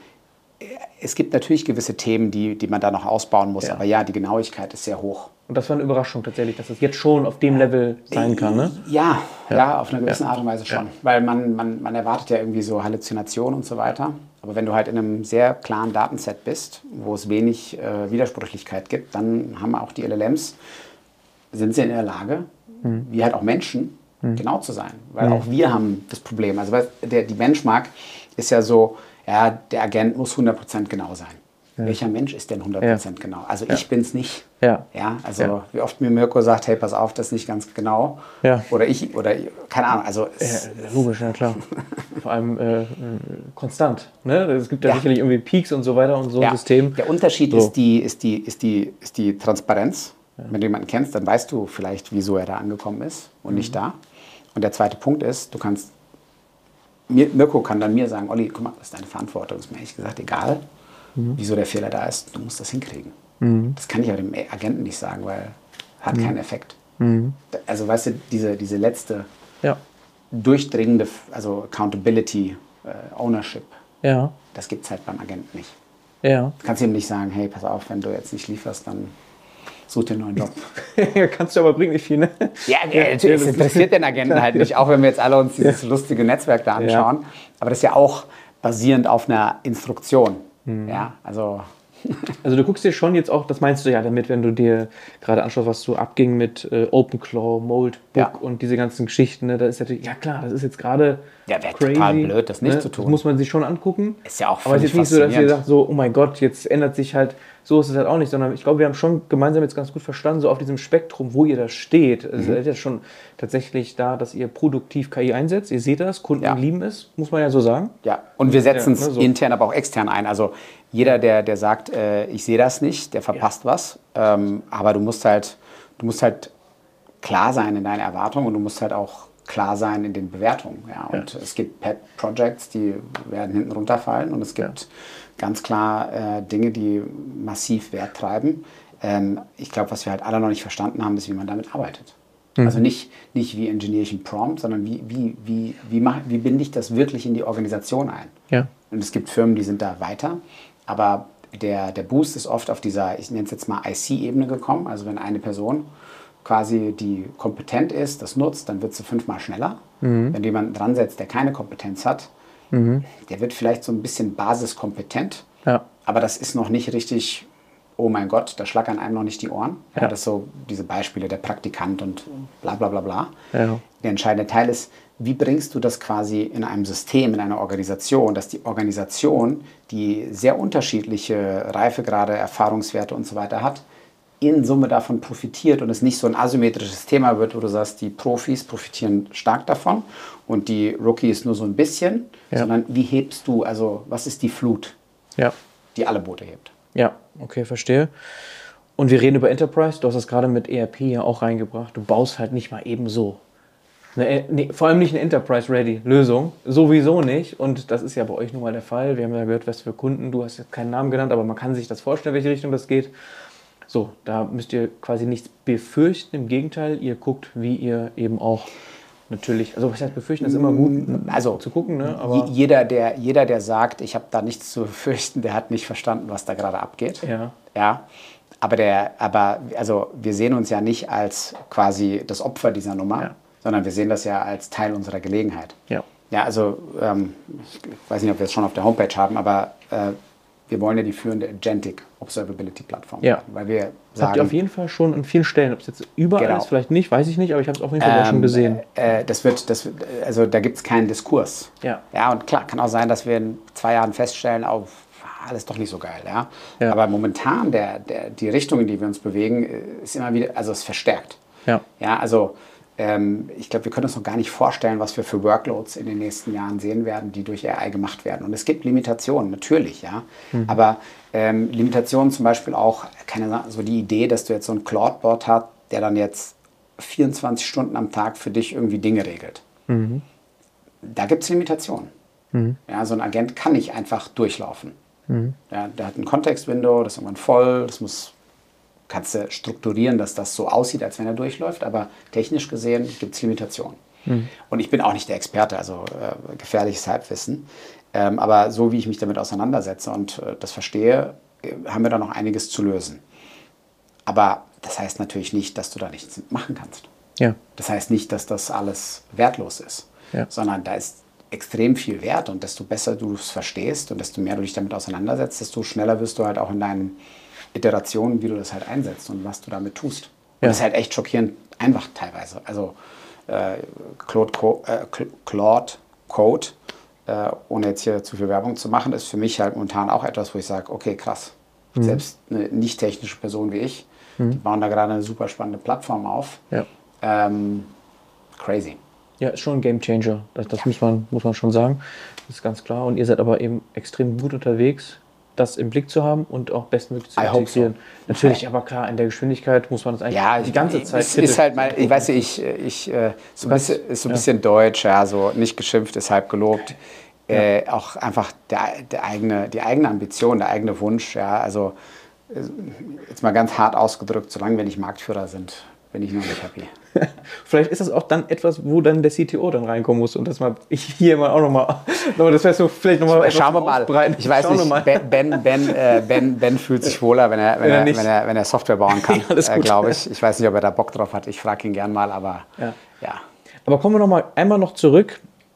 S2: es gibt natürlich gewisse Themen, die, die man da noch ausbauen muss, ja. aber ja, die Genauigkeit ist sehr hoch.
S1: Und das war eine Überraschung tatsächlich, dass es jetzt schon auf dem Level sein kann, ne?
S2: Ja, ja, ja auf einer gewissen ja. Art und Weise schon. Ja. Weil man, man, man erwartet ja irgendwie so Halluzinationen und so weiter. Aber wenn du halt in einem sehr klaren Datenset bist, wo es wenig äh, Widersprüchlichkeit gibt, dann haben auch die L L Ms, sind sie in der Lage, mhm. wie halt auch Menschen, mhm. genau zu sein. Weil mhm. auch wir haben das Problem. Also der, die Benchmark ist ja so, ja, der Agent muss hundert Prozent genau sein. Ja. Welcher Mensch ist denn hundert Prozent ja. genau? Also ja. ich bin es nicht.
S1: Ja.
S2: Ja, also
S1: ja.
S2: wie oft mir Mirko sagt, hey, pass auf, das ist nicht ganz genau.
S1: Ja.
S2: Oder ich, oder keine Ahnung. Also
S1: es, ja, logisch, ja klar. Vor allem äh, konstant. Ne? Es gibt ja, ja sicherlich irgendwie Peaks und so weiter und so
S2: ja.
S1: ein System.
S2: Der Unterschied so. ist, die, ist, die, ist, die, ist die Transparenz. Ja. Wenn du jemanden kennst, dann weißt du vielleicht, wieso er da angekommen ist und mhm. nicht da. Und der zweite Punkt ist, du kannst, Mirko kann dann mir sagen, Olli, guck mal, das ist deine Verantwortung. Das ist mir ehrlich gesagt egal. Mhm. Wieso der Fehler da ist, du musst das hinkriegen. Mhm. Das kann ich aber dem Agenten nicht sagen, weil hat mhm. keinen Effekt. Mhm. Also weißt du, diese, diese letzte
S1: ja.
S2: durchdringende, also Accountability, äh, Ownership,
S1: ja.
S2: das gibt es halt beim Agenten nicht.
S1: Ja.
S2: Du kannst ihm nicht sagen, hey, pass auf, wenn du jetzt nicht lieferst, dann such dir einen neuen Job.
S1: Kannst du aber, bringt nicht viel, ne?
S2: Ja, ja natürlich, es interessiert den Agenten halt nicht, auch wenn wir jetzt alle uns dieses ja. lustige Netzwerk da anschauen. Ja. Aber das ist ja auch basierend auf einer Instruktion. Mhm. Ja, also...
S1: Also du guckst dir schon jetzt auch, das meinst du ja damit, wenn du dir gerade anschaust, was so abging mit äh, OpenClaw, Moldbook ja. und diese ganzen Geschichten, ne, da ist natürlich, ja klar, das ist jetzt gerade
S2: ja, wäre
S1: crazy,
S2: total blöd, das nicht
S1: ne?
S2: zu tun.
S1: Das muss man sich schon angucken.
S2: Ist ja auch
S1: aber es ist nicht so, dass ihr sagt, so, oh mein Gott, jetzt ändert sich halt, so ist es halt auch nicht, sondern ich glaube, wir haben schon gemeinsam jetzt ganz gut verstanden, so auf diesem Spektrum, wo ihr da steht. Es mhm. ist ja schon tatsächlich da, dass ihr produktiv K I einsetzt. Ihr seht das, Kunden ja. lieben es, muss man ja so sagen.
S2: Ja, und wir setzen es ja, ne, so. intern, aber auch extern ein. Also jeder, der, der sagt, äh, ich sehe das nicht, der verpasst ja. was. Ähm, aber du musst halt, du musst halt klar sein in deinen Erwartungen und du musst halt auch klar sein in den Bewertungen. Ja. Und ja. es gibt Pet-Projects, die werden hinten runterfallen und es gibt ja. ganz klar äh, Dinge, die massiv Wert treiben. Ähm, ich glaube, was wir halt alle noch nicht verstanden haben, ist, wie man damit arbeitet. Mhm. Also nicht, nicht wie engineere ich einen Prompt, sondern wie, wie, wie, wie, mach, wie binde ich das wirklich in die Organisation ein.
S1: Ja.
S2: Und es gibt Firmen, die sind da weiter, aber der, der Boost ist oft auf dieser, ich nenne es jetzt mal I C-Ebene gekommen. Also wenn eine Person quasi, die kompetent ist, das nutzt, dann wird sie fünfmal schneller. Mhm. Wenn du jemanden dran setzt, der keine Kompetenz hat, mhm. der wird vielleicht so ein bisschen basiskompetent,
S1: ja.
S2: aber das ist noch nicht richtig oh mein Gott, da schlackern einem noch nicht die Ohren. Ja.
S1: Ja.
S2: Das so diese Beispiele, der Praktikant und bla bla bla bla.
S1: Ja.
S2: Der entscheidende Teil ist, wie bringst du das quasi in einem System, in einer Organisation, dass die Organisation, die sehr unterschiedliche Reifegrade, Erfahrungswerte und so weiter hat, in Summe davon profitiert und es nicht so ein asymmetrisches Thema wird, wo du sagst, die Profis profitieren stark davon und die Rookies nur so ein bisschen,
S1: Ja.
S2: sondern wie hebst du, also was ist die Flut,
S1: Ja.
S2: die alle Boote hebt?
S1: Ja, okay, verstehe. Und wir reden über Enterprise. Du hast das gerade mit E R P ja auch reingebracht. Du baust halt nicht mal eben so. Eine, nee, vor allem nicht eine Enterprise-Ready-Lösung. Sowieso nicht. Und das ist ja bei euch nun mal der Fall. Wir haben ja gehört, was für Kunden. Du hast jetzt keinen Namen genannt, aber man kann sich das vorstellen, welche Richtung das geht. So, da müsst ihr quasi nichts befürchten. Im Gegenteil, ihr guckt, wie ihr eben auch natürlich, also was heißt befürchten, ist immer gut
S2: Also
S1: zu gucken, ne?
S2: Je-
S1: Aber
S2: jeder, der, jeder, der sagt, ich habe da nichts zu befürchten, der hat nicht verstanden, was da gerade abgeht.
S1: ja,
S2: Ja, aber, der, aber also wir sehen uns ja nicht als quasi das Opfer dieser Nummer,
S1: Ja.
S2: sondern wir sehen das ja als Teil unserer Gelegenheit.
S1: ja,
S2: Ja, also ähm, ich weiß nicht, ob wir es schon auf der Homepage haben, aber äh, wir wollen ja die führende Agentic Observability Plattform
S1: Ja.
S2: werden, weil wir
S1: habt ihr
S2: sagen,
S1: auf jeden Fall schon an vielen Stellen, ob es jetzt überall
S2: Genau.
S1: ist, vielleicht nicht, weiß ich nicht, aber ich habe es auf jeden Fall auch schon
S2: ähm,
S1: gesehen.
S2: äh, das wird, das, wird- also da gibt es keinen Diskurs.
S1: Ja.
S2: Ja, und klar, kann auch sein, dass wir in zwei Jahren feststellen, oh, alles doch nicht so geil, ja.
S1: Ja.
S2: Aber momentan, der, der, die Richtung, in die wir uns bewegen, äh, ist immer wieder, also es verstärkt.
S1: Ja.
S2: Ja, also ähm, ich glaube, wir können uns noch gar nicht vorstellen, was wir für Workloads in den nächsten Jahren sehen werden, die durch A I gemacht werden. Und es gibt Limitationen, natürlich, ja.
S1: Mhm.
S2: Aber ähm, Limitationen zum Beispiel auch, keine Sa- so die Idee, dass du jetzt so einen Cloud-Bot hast, der dann jetzt vierundzwanzig Stunden am Tag für dich irgendwie Dinge regelt.
S1: Mhm.
S2: Da gibt es Limitationen. Ja, so ein Agent kann nicht einfach durchlaufen. Ja, der hat ein Kontext-Window, das ist irgendwann voll, das muss, kannst du strukturieren, dass das so aussieht, als wenn er durchläuft, aber technisch gesehen gibt es Limitationen. Und ich bin auch nicht der Experte, also äh, gefährliches Halbwissen, ähm, aber so wie ich mich damit auseinandersetze und äh, das verstehe, äh, haben wir da noch einiges zu lösen. Aber das heißt natürlich nicht, dass du da nichts machen kannst.
S1: Ja.
S2: Das heißt nicht, dass das alles wertlos ist,
S1: Ja.
S2: sondern da ist extrem viel Wert und desto besser du es verstehst und desto mehr du dich damit auseinandersetzt, desto schneller wirst du halt auch in deinen Iterationen, wie du das halt einsetzt und was du damit tust. Und
S1: Ja.
S2: das ist halt echt schockierend einfach teilweise. Also äh, Claude, Co äh, Claude Code, äh, ohne jetzt hier zu viel Werbung zu machen, ist für mich halt momentan auch etwas, wo ich sage, okay, krass.
S1: Mhm.
S2: Selbst eine nicht technische Person wie ich, die bauen da gerade eine super spannende Plattform auf.
S1: Ja.
S2: Ähm, crazy.
S1: Ja, ist schon ein Gamechanger. Das, das muss, man, muss man schon sagen. Das ist ganz klar. Und ihr seid aber eben extrem gut unterwegs, das im Blick zu haben und auch bestmöglich zu
S2: I hope
S1: integrieren.
S2: so.
S1: Natürlich, aber klar, in der Geschwindigkeit muss man das eigentlich
S2: Ja,
S1: die ganze Zeit
S2: es ist halt mal, ich weiß nicht, ich, ich äh, so ein
S1: kannst-
S2: bisschen, ist so ein
S1: ja.
S2: bisschen deutsch, ja, so nicht geschimpft, ist halb gelobt. Äh, auch einfach der, der eigene, die eigene Ambition, der eigene Wunsch, ja, also äh, jetzt mal ganz hart ausgedrückt, solange wir nicht Marktführer sind, bin ich noch nicht happy.
S1: Vielleicht ist das auch dann etwas, wo dann der C T O dann reinkommen muss und das mal ich hier mal auch nochmal, das wäre so vielleicht nochmal
S2: Schauen wir mal. Ich weiß
S1: Schauen wir
S2: nicht,
S1: mal.
S2: Ben, Ben, Ben, äh, ben, Ben fühlt sich wohler, wenn er, wenn
S1: Wenn er
S2: er,
S1: nicht-
S2: wenn er, wenn er Software bauen kann,
S1: Ja, alles
S2: äh,
S1: gut.
S2: glaube ich. Ich weiß nicht, ob er da Bock drauf hat. Ich frage ihn gern mal, aber
S1: Ja.
S2: ja.
S1: Aber kommen wir noch mal einmal noch zurück,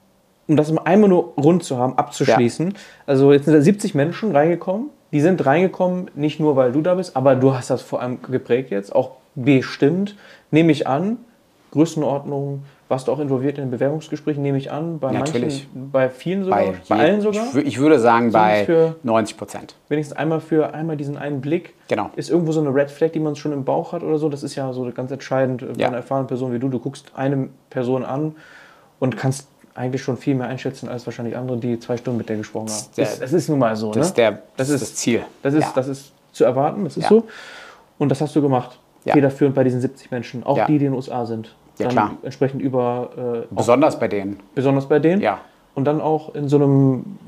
S1: um das mal einmal nur rund zu haben, abzuschließen. Also jetzt sind da siebzig Menschen reingekommen. Die sind reingekommen, nicht nur, weil du da bist, aber du hast das vor allem geprägt jetzt, auch bestimmt, nehme ich an. Größenordnung, warst du auch involviert in den Bewerbungsgesprächen, nehme ich an. Bei
S2: Natürlich.
S1: manchen, bei vielen sogar, bei,
S2: je-
S1: allen sogar.
S2: Ich, wü- ich würde sagen, bei
S1: für-
S2: neunzig Prozent.
S1: Wenigstens einmal für einmal diesen einen Blick.
S2: Genau.
S1: Ist irgendwo so eine Red Flag, die man schon im Bauch hat oder so? Das ist ja so ganz entscheidend äh, bei
S2: Ja.
S1: einer erfahrenen Person wie du. Du guckst eine Person an und kannst eigentlich schon viel mehr einschätzen als wahrscheinlich andere, die zwei Stunden mit der gesprochen haben.
S2: der-
S1: Das, das ist nun mal so.
S2: Das
S1: ne?
S2: ist, der,
S1: das ist
S2: das Ziel.
S1: Das ist,
S2: Ja.
S1: das ist zu erwarten, das ist
S2: Ja.
S1: so. Und das hast du gemacht.
S2: Ja.
S1: Federführend bei diesen siebzig Menschen, auch
S2: Ja.
S1: die, die in den U S A sind.
S2: Ja,
S1: Dann
S2: klar.
S1: entsprechend über, äh, auch
S2: Besonders bei denen.
S1: besonders bei denen.
S2: Ja.
S1: Und dann auch in so einem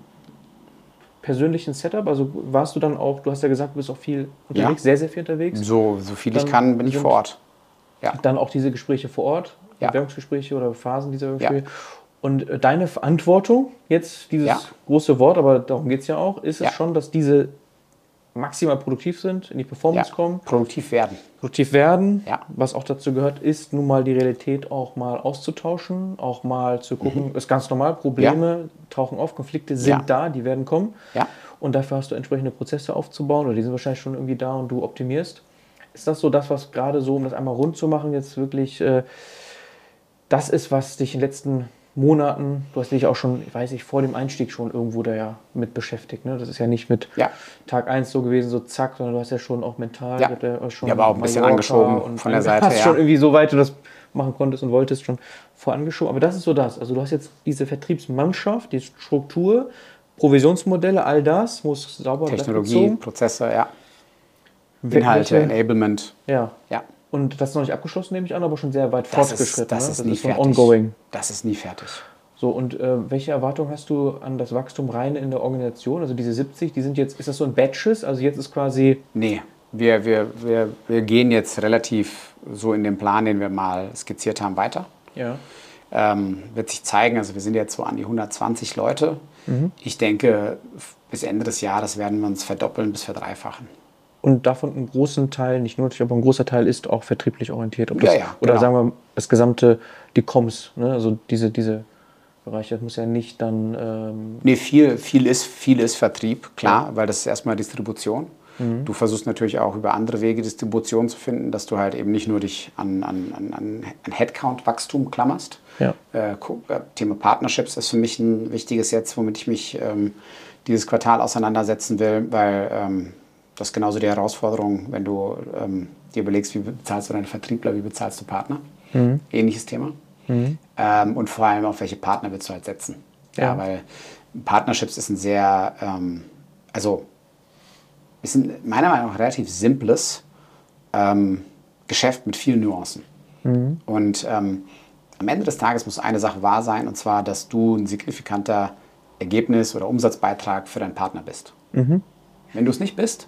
S1: persönlichen Setup, also warst du dann auch, du hast ja gesagt, du bist auch viel unterwegs,
S2: Ja.
S1: sehr, sehr viel unterwegs.
S2: So, so viel ich
S1: Dann
S2: kann, bin ich
S1: sind-
S2: vor Ort. Ja.
S1: Dann auch diese Gespräche vor Ort,
S2: Ja.
S1: Bewerbungsgespräche oder Phasen dieser
S2: Ja.
S1: Gespräche. Und äh, deine Verantwortung, jetzt dieses
S2: Ja.
S1: große Wort, aber darum geht es ja auch, ist es
S2: Ja.
S1: schon, dass diese maximal produktiv sind, in die Performance
S2: ja.
S1: kommen.
S2: Produktiv werden.
S1: Produktiv werden.
S2: Ja.
S1: Was auch dazu gehört, ist nun mal die Realität auch mal auszutauschen, auch mal zu gucken, mhm. ist ganz normal, Probleme ja. tauchen auf, Konflikte sind ja. da, die werden kommen.
S2: Ja.
S1: Und dafür hast du entsprechende Prozesse aufzubauen, oder die sind wahrscheinlich schon irgendwie da und du optimierst. Ist das so das, was gerade so, um das einmal rund zu machen, jetzt wirklich äh, das ist, was dich in den letzten Monaten, du hast dich auch schon, ich weiß nicht, vor dem Einstieg schon irgendwo da ja mit beschäftigt. Ne? Das ist ja nicht mit ja. Tag eins so gewesen, so zack, sondern du hast ja schon auch mental.
S2: Ja,
S1: ja schon
S2: ja aber auch ein bisschen angeschoben und von der Seite
S1: hast
S2: ja.
S1: schon irgendwie so weit du das machen konntest und wolltest, schon vorangeschoben. Aber das ist so das. Also du hast jetzt diese Vertriebsmannschaft, die Struktur, Provisionsmodelle, all das muss sauber
S2: Technologie, Prozesse, ja. Inhalte, welche, Enablement.
S1: Ja.
S2: ja.
S1: Und das ist noch nicht abgeschlossen, nehme ich an, aber schon sehr weit
S2: das
S1: fortgeschritten.
S2: Ist, das
S1: ne?
S2: ist
S1: das
S2: nie
S1: ist
S2: fertig.
S1: Ongoing.
S2: Das ist nie fertig.
S1: So, und äh, welche Erwartungen hast du an das Wachstum rein in der Organisation? Also diese siebzig, die sind jetzt, ist das so ein Batches? Also jetzt ist quasi...
S2: Nee, wir, wir, wir, wir gehen jetzt relativ so in den Plan, den wir mal skizziert haben, weiter.
S1: Ja.
S2: Ähm, wird sich zeigen, also wir sind jetzt so an die hundertzwanzig Leute. Mhm. Ich denke, bis Ende des Jahres werden wir uns verdoppeln bis verdreifachen.
S1: Und davon einen großen Teil, nicht nur, aber ein großer Teil ist auch vertrieblich orientiert. Ob
S2: ja,
S1: das,
S2: ja,
S1: oder
S2: genau.
S1: sagen wir das gesamte, die Comms, ne? Also diese, diese Bereiche, das muss ja nicht dann... Ähm
S2: nee, viel, viel, ist, viel ist Vertrieb, klar, ja. weil das ist erstmal Distribution. Mhm. Du versuchst natürlich auch über andere Wege Distribution zu finden, dass du halt eben nicht nur dich an, an, an, an Headcount-Wachstum klammerst.
S1: Ja.
S2: Äh, Thema Partnerships ist für mich ein wichtiges jetzt, womit ich mich ähm, dieses Quartal auseinandersetzen will, weil... Ähm, das ist genauso die Herausforderung, wenn du ähm, dir überlegst, wie bezahlst du deine Vertriebler, wie bezahlst du Partner. Mhm. Ähnliches Thema. Mhm. Ähm, und vor allem auf welche Partner willst du halt setzen. Ja. Ja, weil Partnerships ist ein sehr, ähm, also ist ein, meiner Meinung nach relativ simples ähm, Geschäft mit vielen Nuancen. Mhm. Und ähm, am Ende des Tages muss eine Sache wahr sein, und zwar, dass du ein signifikanter Ergebnis- oder Umsatzbeitrag für deinen Partner bist. Mhm. Wenn du es nicht bist,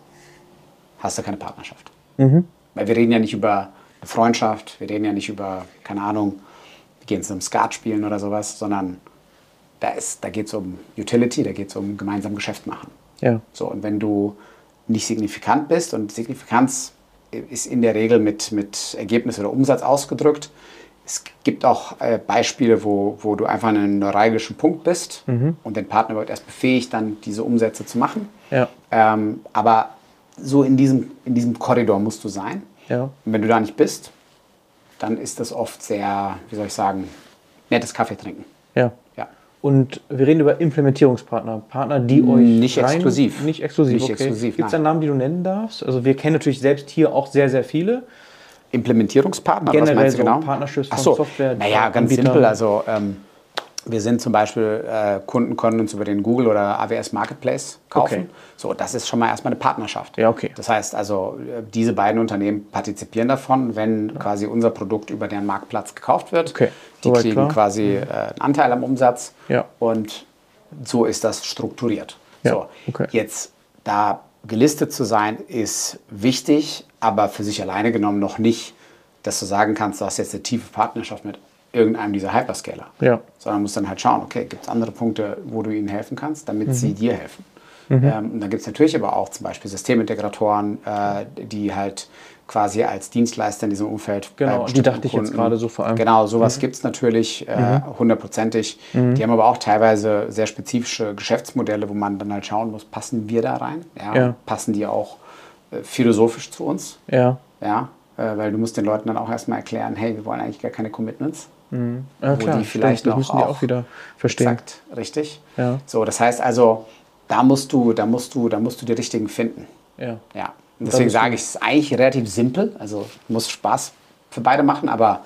S2: hast du keine Partnerschaft. Mhm. Weil wir reden ja nicht über eine Freundschaft, wir reden ja nicht über, keine Ahnung, wir gehen zu einem Skat spielen oder sowas, sondern da, ist, da geht es um Utility, da geht es um gemeinsam Geschäft machen.
S1: Ja.
S2: So, und wenn du nicht signifikant bist, und Signifikanz ist in der Regel mit, mit Ergebnis oder Umsatz ausgedrückt, es gibt auch äh, Beispiele, wo, wo du einfach an einem neuralgischen Punkt bist mhm. und dein Partner wird erst befähigt, dann diese Umsätze zu machen.
S1: Ja.
S2: Ähm, aber so in diesem, in diesem Korridor musst du sein.
S1: Ja.
S2: Und wenn du da nicht bist, dann ist das oft sehr, wie soll ich sagen, nettes Kaffee trinken.
S1: Ja.
S2: Ja.
S1: Und wir reden über Implementierungspartner, Partner, die euch
S2: nicht
S1: rein,
S2: exklusiv.
S1: Nicht exklusiv,
S2: nicht
S1: okay.
S2: exklusiv.
S1: Gibt es einen Namen, die du nennen darfst? Also wir kennen natürlich selbst hier auch sehr, sehr viele.
S2: Implementierungspartner,
S1: generell
S2: was meinst du
S1: so
S2: genau?
S1: Partnerships von
S2: Ach so.
S1: Software.
S2: Naja, ganz
S1: Anbietern.
S2: simpel. Also ähm, wir sind zum Beispiel, äh, Kunden können uns über den Google oder A W S Marketplace kaufen.
S1: Okay.
S2: So, das ist schon mal erstmal eine Partnerschaft.
S1: Ja, okay.
S2: Das heißt also, diese beiden Unternehmen partizipieren davon, wenn ja. quasi unser Produkt über deren Marktplatz gekauft wird.
S1: Okay.
S2: Die
S1: Soweit
S2: kriegen
S1: klar.
S2: quasi äh, einen Anteil am Umsatz.
S1: Ja.
S2: Und so ist das strukturiert.
S1: Ja.
S2: So,
S1: okay.
S2: Jetzt da gelistet zu sein, ist wichtig, aber für sich alleine genommen noch nicht, dass du sagen kannst, du hast jetzt eine tiefe Partnerschaft mit irgendeinem dieser Hyperscaler.
S1: Ja.
S2: Sondern musst dann halt schauen, okay, gibt es andere Punkte, wo du ihnen helfen kannst, damit mhm. sie dir helfen. Mhm. Ähm, und dann gibt es natürlich aber auch zum Beispiel Systemintegratoren, äh, die halt quasi als Dienstleister in diesem Umfeld.
S1: Genau, die dachte ich jetzt gerade so vor allem.
S2: Genau, sowas
S1: mhm.
S2: gibt es natürlich äh, hundertprozentig. Mhm. Die haben aber auch teilweise sehr spezifische Geschäftsmodelle, wo man dann halt schauen muss, passen wir da rein? Ja,
S1: ja.
S2: Passen die auch äh, philosophisch zu uns?
S1: Ja.
S2: Ja, äh, weil du musst den Leuten dann auch erstmal erklären, hey, wir wollen eigentlich gar keine Commitments.
S1: Mhm. Ja,
S2: wo
S1: klar,
S2: die vielleicht
S1: stimmt, das
S2: noch
S1: müssen die auch wieder verstehen.
S2: Exakt, richtig.
S1: Ja.
S2: So, das heißt also, da musst du, da musst du, da musst du die richtigen finden.
S1: Ja.
S2: Ja. Und deswegen sage ich, es ist eigentlich relativ simpel. Also muss Spaß für beide machen, aber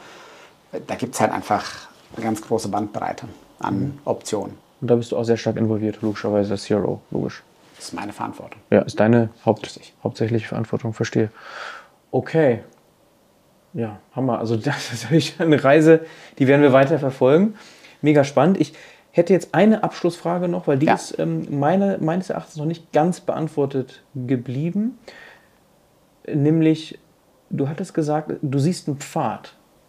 S2: da gibt es halt einfach eine ganz große Bandbreite an mhm. Optionen.
S1: Und da bist du auch sehr stark involviert, logischerweise als C R O, logisch.
S2: Das ist meine Verantwortung.
S1: Ja, ist deine Haupt hauptsächliche Verantwortung, verstehe. Okay. Ja, Hammer. Also das ist wirklich eine Reise, die werden wir weiter verfolgen. Mega spannend. Ich hätte jetzt eine Abschlussfrage noch, weil die ja. ist ähm, meine, meines Erachtens noch nicht ganz beantwortet geblieben. Nämlich, du hattest gesagt, du siehst einen Pfad.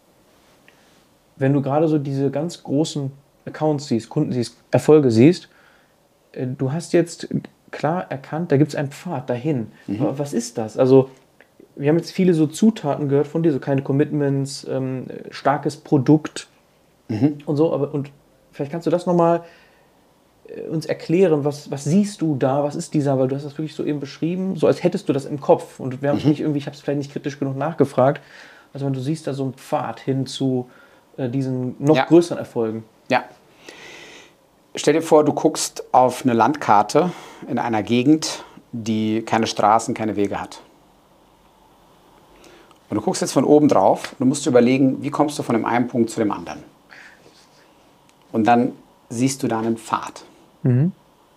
S1: Wenn du gerade so diese ganz großen Accounts siehst, Kunden siehst, Erfolge siehst, du hast jetzt klar erkannt, da gibt es einen Pfad dahin. Mhm. Aber was ist das? Also wir haben jetzt viele so Zutaten gehört von dir, so keine Commitments, ähm, starkes Produkt mhm. und so. Aber und vielleicht kannst du das nochmal äh, uns erklären, was, was siehst du da, was ist dieser, weil du hast das wirklich so eben beschrieben, so als hättest du das im Kopf. Und wir haben mhm. nicht irgendwie, ich habe es vielleicht nicht kritisch genug nachgefragt, also wenn du siehst da so einen Pfad hin zu äh, diesen noch ja. größeren Erfolgen.
S2: Ja. Stell dir vor, du guckst auf eine Landkarte in einer Gegend, die keine Straßen, keine Wege hat. Und du guckst jetzt von oben drauf und du musst dir überlegen, wie kommst du von dem einen Punkt zu dem anderen. Und dann siehst du da einen Pfad. Mhm.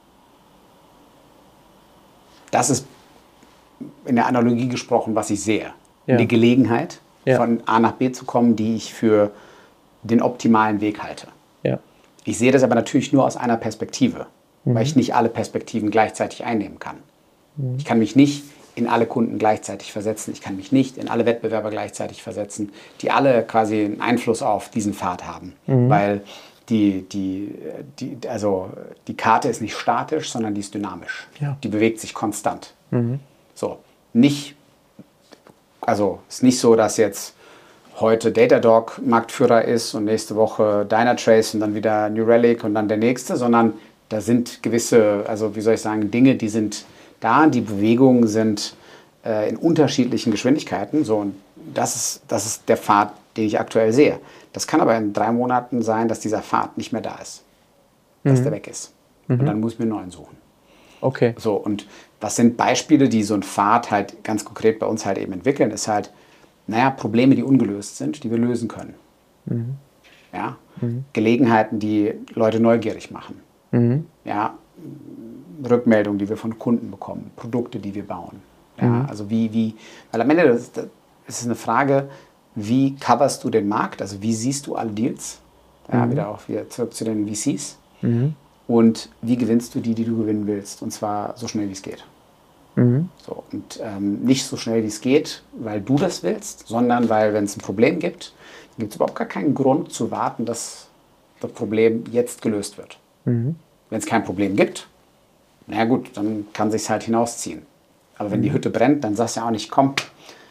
S2: Das ist in der Analogie gesprochen, was ich sehe. Ja. Die Gelegenheit, ja. von A nach B zu kommen, die ich für den optimalen Weg halte.
S1: Ja.
S2: Ich sehe das aber natürlich nur aus einer Perspektive, mhm. weil ich nicht alle Perspektiven gleichzeitig einnehmen kann. Mhm. Ich kann mich nicht in alle Kunden gleichzeitig versetzen. Ich kann mich nicht in alle Wettbewerber gleichzeitig versetzen, die alle quasi einen Einfluss auf diesen Pfad haben. Mhm. Weil die, die, die, also die Karte ist nicht statisch, sondern die ist dynamisch.
S1: Ja.
S2: Die bewegt sich konstant. Mhm. So, nicht, also ist nicht so, dass jetzt heute Datadog Marktführer ist und nächste Woche Dynatrace und dann wieder New Relic und dann der nächste, sondern da sind gewisse, also wie soll ich sagen, Dinge, die sind da, die Bewegungen sind äh, in unterschiedlichen Geschwindigkeiten. So, und das ist, das ist der Pfad, den ich aktuell sehe. Das kann aber in drei Monaten sein, dass dieser Pfad nicht mehr da ist. Dass mhm. der weg ist. Mhm. Und dann muss ich mir einen neuen suchen.
S1: Okay.
S2: So, und was sind Beispiele, die so ein Pfad halt ganz konkret bei uns halt eben entwickeln, ist halt, naja, Probleme, die ungelöst sind, die wir lösen können. Mhm. Ja? Mhm. Gelegenheiten, die Leute neugierig machen. Mhm. Ja? Rückmeldungen, die wir von Kunden bekommen, Produkte, die wir bauen. Ja, mhm. Also wie, wie, weil am Ende ist es eine Frage, wie coverst du den Markt, also wie siehst du alle Deals, ja, mhm. wieder auch wieder zurück zu den V Cs mhm. und wie gewinnst du die, die du gewinnen willst, und zwar so schnell wie es geht. Mhm. So, und ähm, nicht so schnell wie es geht, weil du das willst, sondern weil, wenn es ein Problem gibt, gibt es überhaupt gar keinen Grund zu warten, dass das Problem jetzt gelöst wird. Mhm. Wenn es kein Problem gibt, na gut, dann kann es sich halt hinausziehen. Aber wenn mhm. die Hütte brennt, dann sagst du ja auch nicht, komm,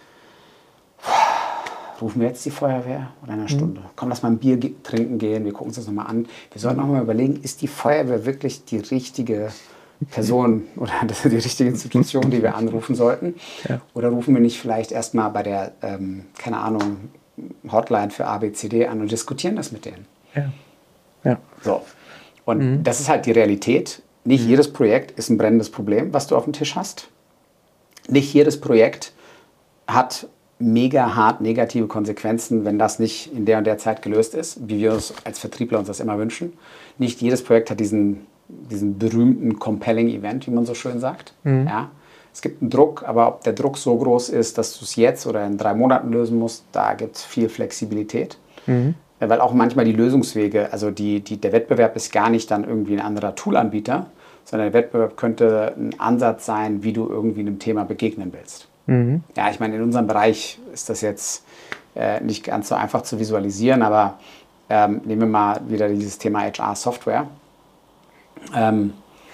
S2: rufen wir jetzt die Feuerwehr oder in einer mhm. Stunde. Komm, lass mal ein Bier trinken gehen, wir gucken uns das nochmal an. Wir sollten auch mal überlegen, ist die Feuerwehr wirklich die richtige Person oder die richtige Institution, die wir anrufen sollten? Ja. Oder rufen wir nicht vielleicht erstmal bei der, ähm, keine Ahnung, Hotline für A B C D an und diskutieren das mit denen?
S1: Ja. Ja.
S2: So. Und mhm. das ist halt die Realität. Nicht mhm. jedes Projekt ist ein brennendes Problem, was du auf dem Tisch hast. Nicht jedes Projekt hat mega hart negative Konsequenzen, wenn das nicht in der und der Zeit gelöst ist, wie wir uns als Vertriebler uns das immer wünschen. Nicht jedes Projekt hat diesen, diesen berühmten compelling Event, wie man so schön sagt. Mhm. Ja? Es gibt einen Druck, aber ob der Druck so groß ist, dass du es jetzt oder in drei Monaten lösen musst, da gibt es viel Flexibilität. Mhm. Weil auch manchmal die Lösungswege, also die, die, der Wettbewerb ist gar nicht dann irgendwie ein anderer Toolanbieter, sondern der Wettbewerb könnte ein Ansatz sein, wie du irgendwie einem Thema begegnen willst. Mhm. Ja, ich meine, in unserem Bereich ist das jetzt äh, nicht ganz so einfach zu visualisieren, aber ähm, nehmen wir mal wieder dieses Thema H R-Software. Ähm,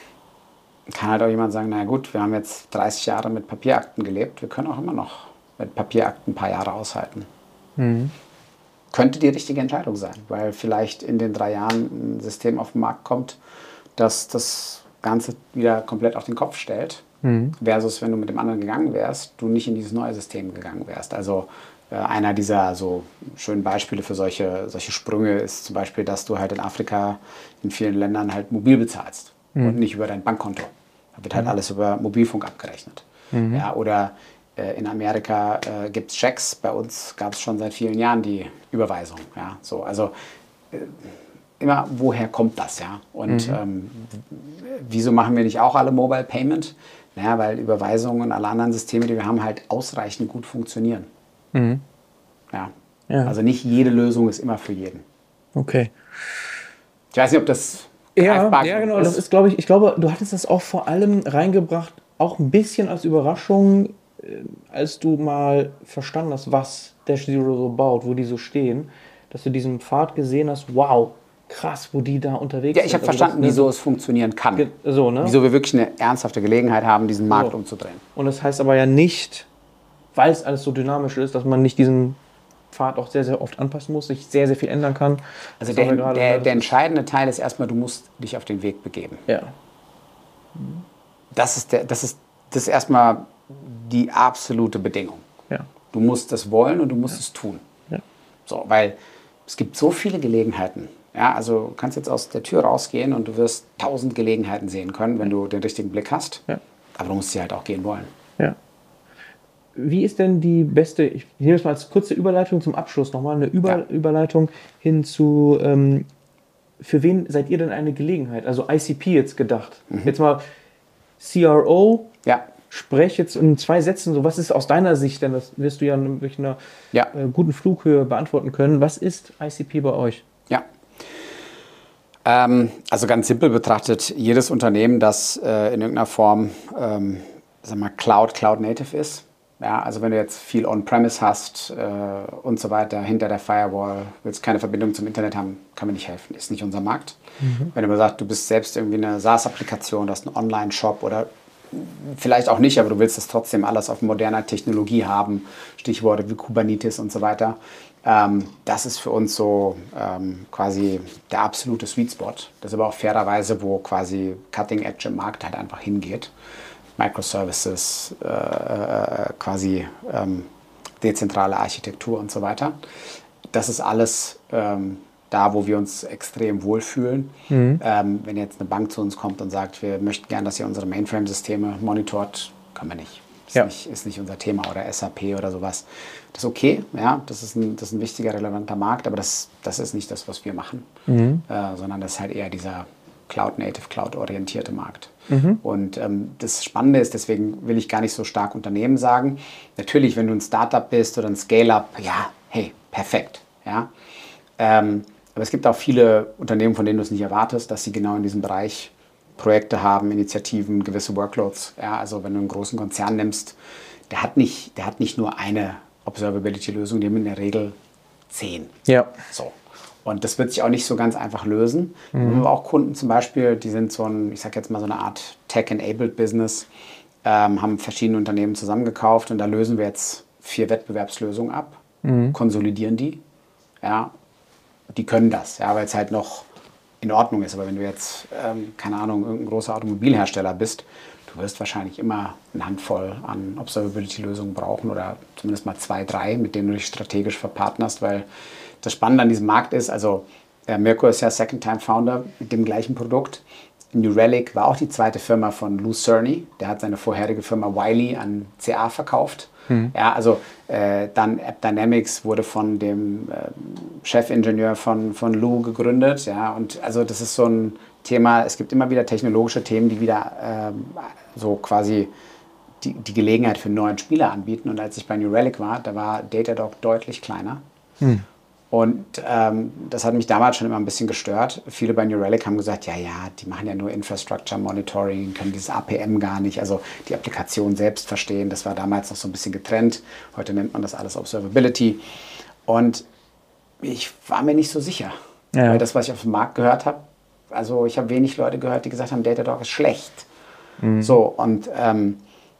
S2: kann halt auch jemand sagen, na gut, wir haben jetzt dreißig Jahre mit Papierakten gelebt, wir können auch immer noch mit Papierakten ein paar Jahre aushalten. Mhm. Könnte die richtige Entscheidung sein, weil vielleicht in den drei Jahren ein System auf den Markt kommt, das das Ganze wieder komplett auf den Kopf stellt, mhm. versus wenn du mit dem anderen gegangen wärst, du nicht in dieses neue System gegangen wärst. Also äh, einer dieser so schönen Beispiele für solche, solche Sprünge ist zum Beispiel, dass du halt in Afrika in vielen Ländern halt mobil bezahlst mhm. und nicht über dein Bankkonto. Da wird halt mhm. alles über Mobilfunk abgerechnet. Mhm. Ja, oder äh, in Amerika äh, gibt es Schecks, bei uns gab es schon seit vielen Jahren die Überweisung. Ja, so, also äh, immer, woher kommt das, ja? Und mhm. ähm, wieso machen wir nicht auch alle Mobile Payment? Naja, weil Überweisungen und alle anderen Systeme, die wir haben, halt ausreichend gut funktionieren. Mhm. Ja. ja. Also nicht jede Lösung ist immer für jeden.
S1: Okay.
S2: Ich weiß nicht, ob das
S1: ja, ja, genau. ist. Das ist, glaube ich, ich glaube, du hattest das auch vor allem reingebracht, auch ein bisschen als Überraschung, als du mal verstanden hast, was Dash Zero so baut, wo die so stehen, dass du diesen Pfad gesehen hast, wow, krass, wo die da unterwegs
S2: sind. Ja, ich habe verstanden,
S1: das,
S2: wieso es funktionieren kann.
S1: So, ne?
S2: Wieso wir wirklich eine ernsthafte Gelegenheit haben, diesen Markt
S1: so.
S2: umzudrehen.
S1: Und das heißt aber ja nicht, weil es alles so dynamisch ist, dass man nicht diesen Pfad auch sehr, sehr oft anpassen muss, sich sehr, sehr viel ändern kann.
S2: Also der, gerade, der, der entscheidende Teil ist erstmal, du musst dich auf den Weg begeben.
S1: Ja.
S2: Das ist, der, das ist, das ist erstmal die absolute Bedingung.
S1: Ja.
S2: Du musst das wollen und du musst ja. es tun.
S1: Ja.
S2: So, weil es gibt so viele Gelegenheiten. Ja, also du kannst jetzt aus der Tür rausgehen und du wirst tausend Gelegenheiten sehen können, wenn du den richtigen Blick hast. Ja. Aber du musst sie halt auch gehen wollen.
S1: Ja. Wie ist denn die beste, ich nehme es mal als kurze Überleitung zum Abschluss nochmal, eine Über, ja. Überleitung hin zu, ähm, für wen seid ihr denn eine Gelegenheit? Also I C P jetzt gedacht. Mhm. Jetzt mal C R O,
S2: ja.
S1: sprech jetzt in zwei Sätzen, so was ist aus deiner Sicht, denn das wirst du ja mit einer ja. äh, guten Flughöhe beantworten können. Was ist I C P bei euch?
S2: Ja. Ähm, also ganz simpel betrachtet, jedes Unternehmen, das äh, in irgendeiner Form ähm, sag mal, Cloud, Cloud Native ist. Ja, also wenn du jetzt viel On-Premise hast äh, und so weiter, hinter der Firewall, willst keine Verbindung zum Internet haben, kann mir nicht helfen, ist nicht unser Markt. Mhm. Wenn du aber sagst, du bist selbst irgendwie eine SaaS-Applikation, du hast einen Online-Shop oder vielleicht auch nicht, aber du willst das trotzdem alles auf moderner Technologie haben, Stichworte wie Kubernetes und so weiter, ähm, das ist für uns so ähm, quasi der absolute Sweet Spot. Das ist aber auch fairerweise, wo quasi Cutting Edge im Markt halt einfach hingeht. Microservices, äh, äh, quasi ähm, dezentrale Architektur und so weiter. Das ist alles ähm, da, wo wir uns extrem wohlfühlen. Mhm. Ähm, wenn jetzt eine Bank zu uns kommt und sagt, wir möchten gerne, dass ihr unsere Mainframe-Systeme monitort, können wir nicht. Ist, ja. nicht. ist nicht unser Thema. Oder S A P oder sowas. Das ist okay, ja, das ist ein, das ist ein wichtiger, relevanter Markt, aber das, das ist nicht das, was wir machen, mhm. äh, sondern das ist halt eher dieser Cloud-Native, Cloud-orientierte Markt. Mhm. Und ähm, das Spannende ist, deswegen will ich gar nicht so stark Unternehmen sagen. Natürlich, wenn du ein Startup bist oder ein Scale-Up, ja, hey, perfekt. Ja? Ähm, aber es gibt auch viele Unternehmen, von denen du es nicht erwartest, dass sie genau in diesem Bereich Projekte haben, Initiativen, gewisse Workloads. Ja? Also wenn du einen großen Konzern nimmst, der hat nicht, der hat nicht nur eine Observability-Lösung, die haben in der Regel zehn.
S1: Ja.
S2: So. Und das wird sich auch nicht so ganz einfach lösen. Mhm. Wir haben auch Kunden zum Beispiel, die sind so ein, ich sag jetzt mal so eine Art Tech-enabled Business, ähm, haben verschiedene Unternehmen zusammengekauft und da lösen wir jetzt vier Wettbewerbslösungen ab, mhm. konsolidieren die. Ja, die können das, ja, weil es halt noch in Ordnung ist. Aber wenn du jetzt, ähm, keine Ahnung, irgendein großer Automobilhersteller bist, du wirst wahrscheinlich immer eine Handvoll an Observability-Lösungen brauchen oder zumindest mal zwei, drei, mit denen du dich strategisch verpartnerst, weil das Spannende an diesem Markt ist, also äh, Mirko ist ja Second-Time-Founder mit dem gleichen Produkt. New Relic war auch die zweite Firma von Lou Cerny. Der hat seine vorherige Firma Wiley an C A verkauft. Mhm. Ja, also äh, dann AppDynamics wurde von dem äh, Chefingenieur von, von Lou gegründet. Ja, und also das ist so ein Thema, es gibt immer wieder technologische Themen, die wieder äh, so quasi die, die Gelegenheit für einen neuen Spieler anbieten. Und als ich bei New Relic war, da war Datadog deutlich kleiner. Mhm. Und ähm, das hat mich damals schon immer ein bisschen gestört. Viele bei New Relic haben gesagt, ja, ja, die machen ja nur Infrastructure Monitoring, können dieses A P M gar nicht, also die Applikation selbst verstehen. Das war damals noch so ein bisschen getrennt. Heute nennt man das alles Observability. Und ich war mir nicht so sicher. Ja. Weil das, was ich auf dem Markt gehört habe, also ich habe wenig Leute gehört, die gesagt haben, Datadog ist schlecht. Mhm. So, und ähm,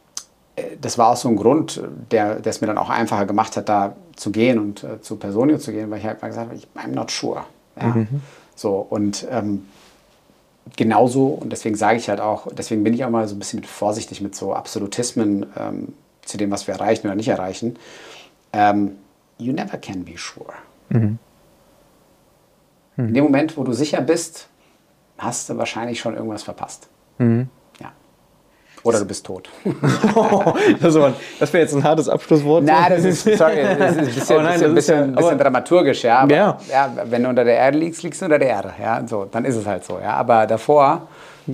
S2: das war auch so ein Grund, der, der es mir dann auch einfacher gemacht hat, da zu gehen und äh, zu Personio zu gehen, weil ich halt mal gesagt habe, ich, I'm not sure. Ja? Mhm. So, und ähm, genauso, und deswegen sage ich halt auch, deswegen bin ich auch mal so ein bisschen vorsichtig mit so Absolutismen ähm, zu dem, was wir erreichen oder nicht erreichen. Ähm, you never can be sure. Mhm. Mhm. In dem Moment, wo du sicher bist, hast du wahrscheinlich schon irgendwas verpasst. Mhm. Oder du bist tot.
S1: das wäre jetzt ein hartes Abschlusswort.
S2: Nein, das ist, sorry, das ist ein bisschen, nein, bisschen, bisschen, ja, bisschen dramaturgisch. Ja, aber, ja. Ja, wenn du unter der Erde liegst, liegst du unter der Erde. Ja, so, dann ist es halt so. Ja, aber davor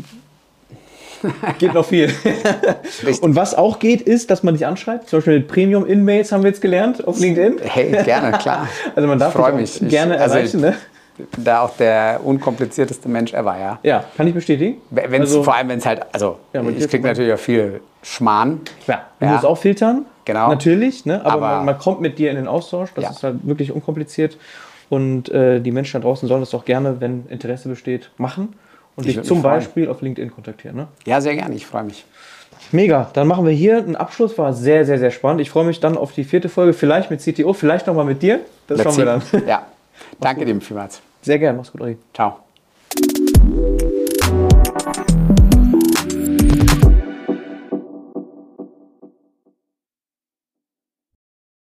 S1: geht noch viel. Und was auch geht, ist, dass man dich anschreibt. Zum Beispiel mit Premium-Inmates haben wir jetzt gelernt auf LinkedIn.
S2: Hey, gerne, klar.
S1: Also man darf mich gerne ich, erreichen. Also, ne?
S2: Ich bin da auch der unkomplizierteste Mensch ever, ja.
S1: Ja, kann ich bestätigen.
S2: Wenn's, also, vor allem, wenn es halt, also ja, ich kriege natürlich auch viel Schmarrn.
S1: Klar, du ja. musst auch filtern,
S2: genau.
S1: natürlich, ne? aber, aber man, man kommt mit dir in den Austausch, das ja. ist halt wirklich unkompliziert. Und äh, die Menschen da draußen sollen das doch gerne, wenn Interesse besteht, machen und
S2: Ich
S1: dich
S2: würd
S1: zum
S2: mich freuen.
S1: Beispiel auf LinkedIn kontaktieren. Ne?
S2: Ja, sehr gerne. Ich freue mich.
S1: Mega, dann machen wir hier einen Abschluss, war sehr, sehr, sehr spannend. Ich freue mich dann auf die vierte Folge, vielleicht mit C T O, vielleicht nochmal mit dir. Das
S2: Let's
S1: schauen wir
S2: see.
S1: dann.
S2: Ja, danke dir vielmals.
S1: Sehr gerne, mach's gut, Ori.
S2: Ciao.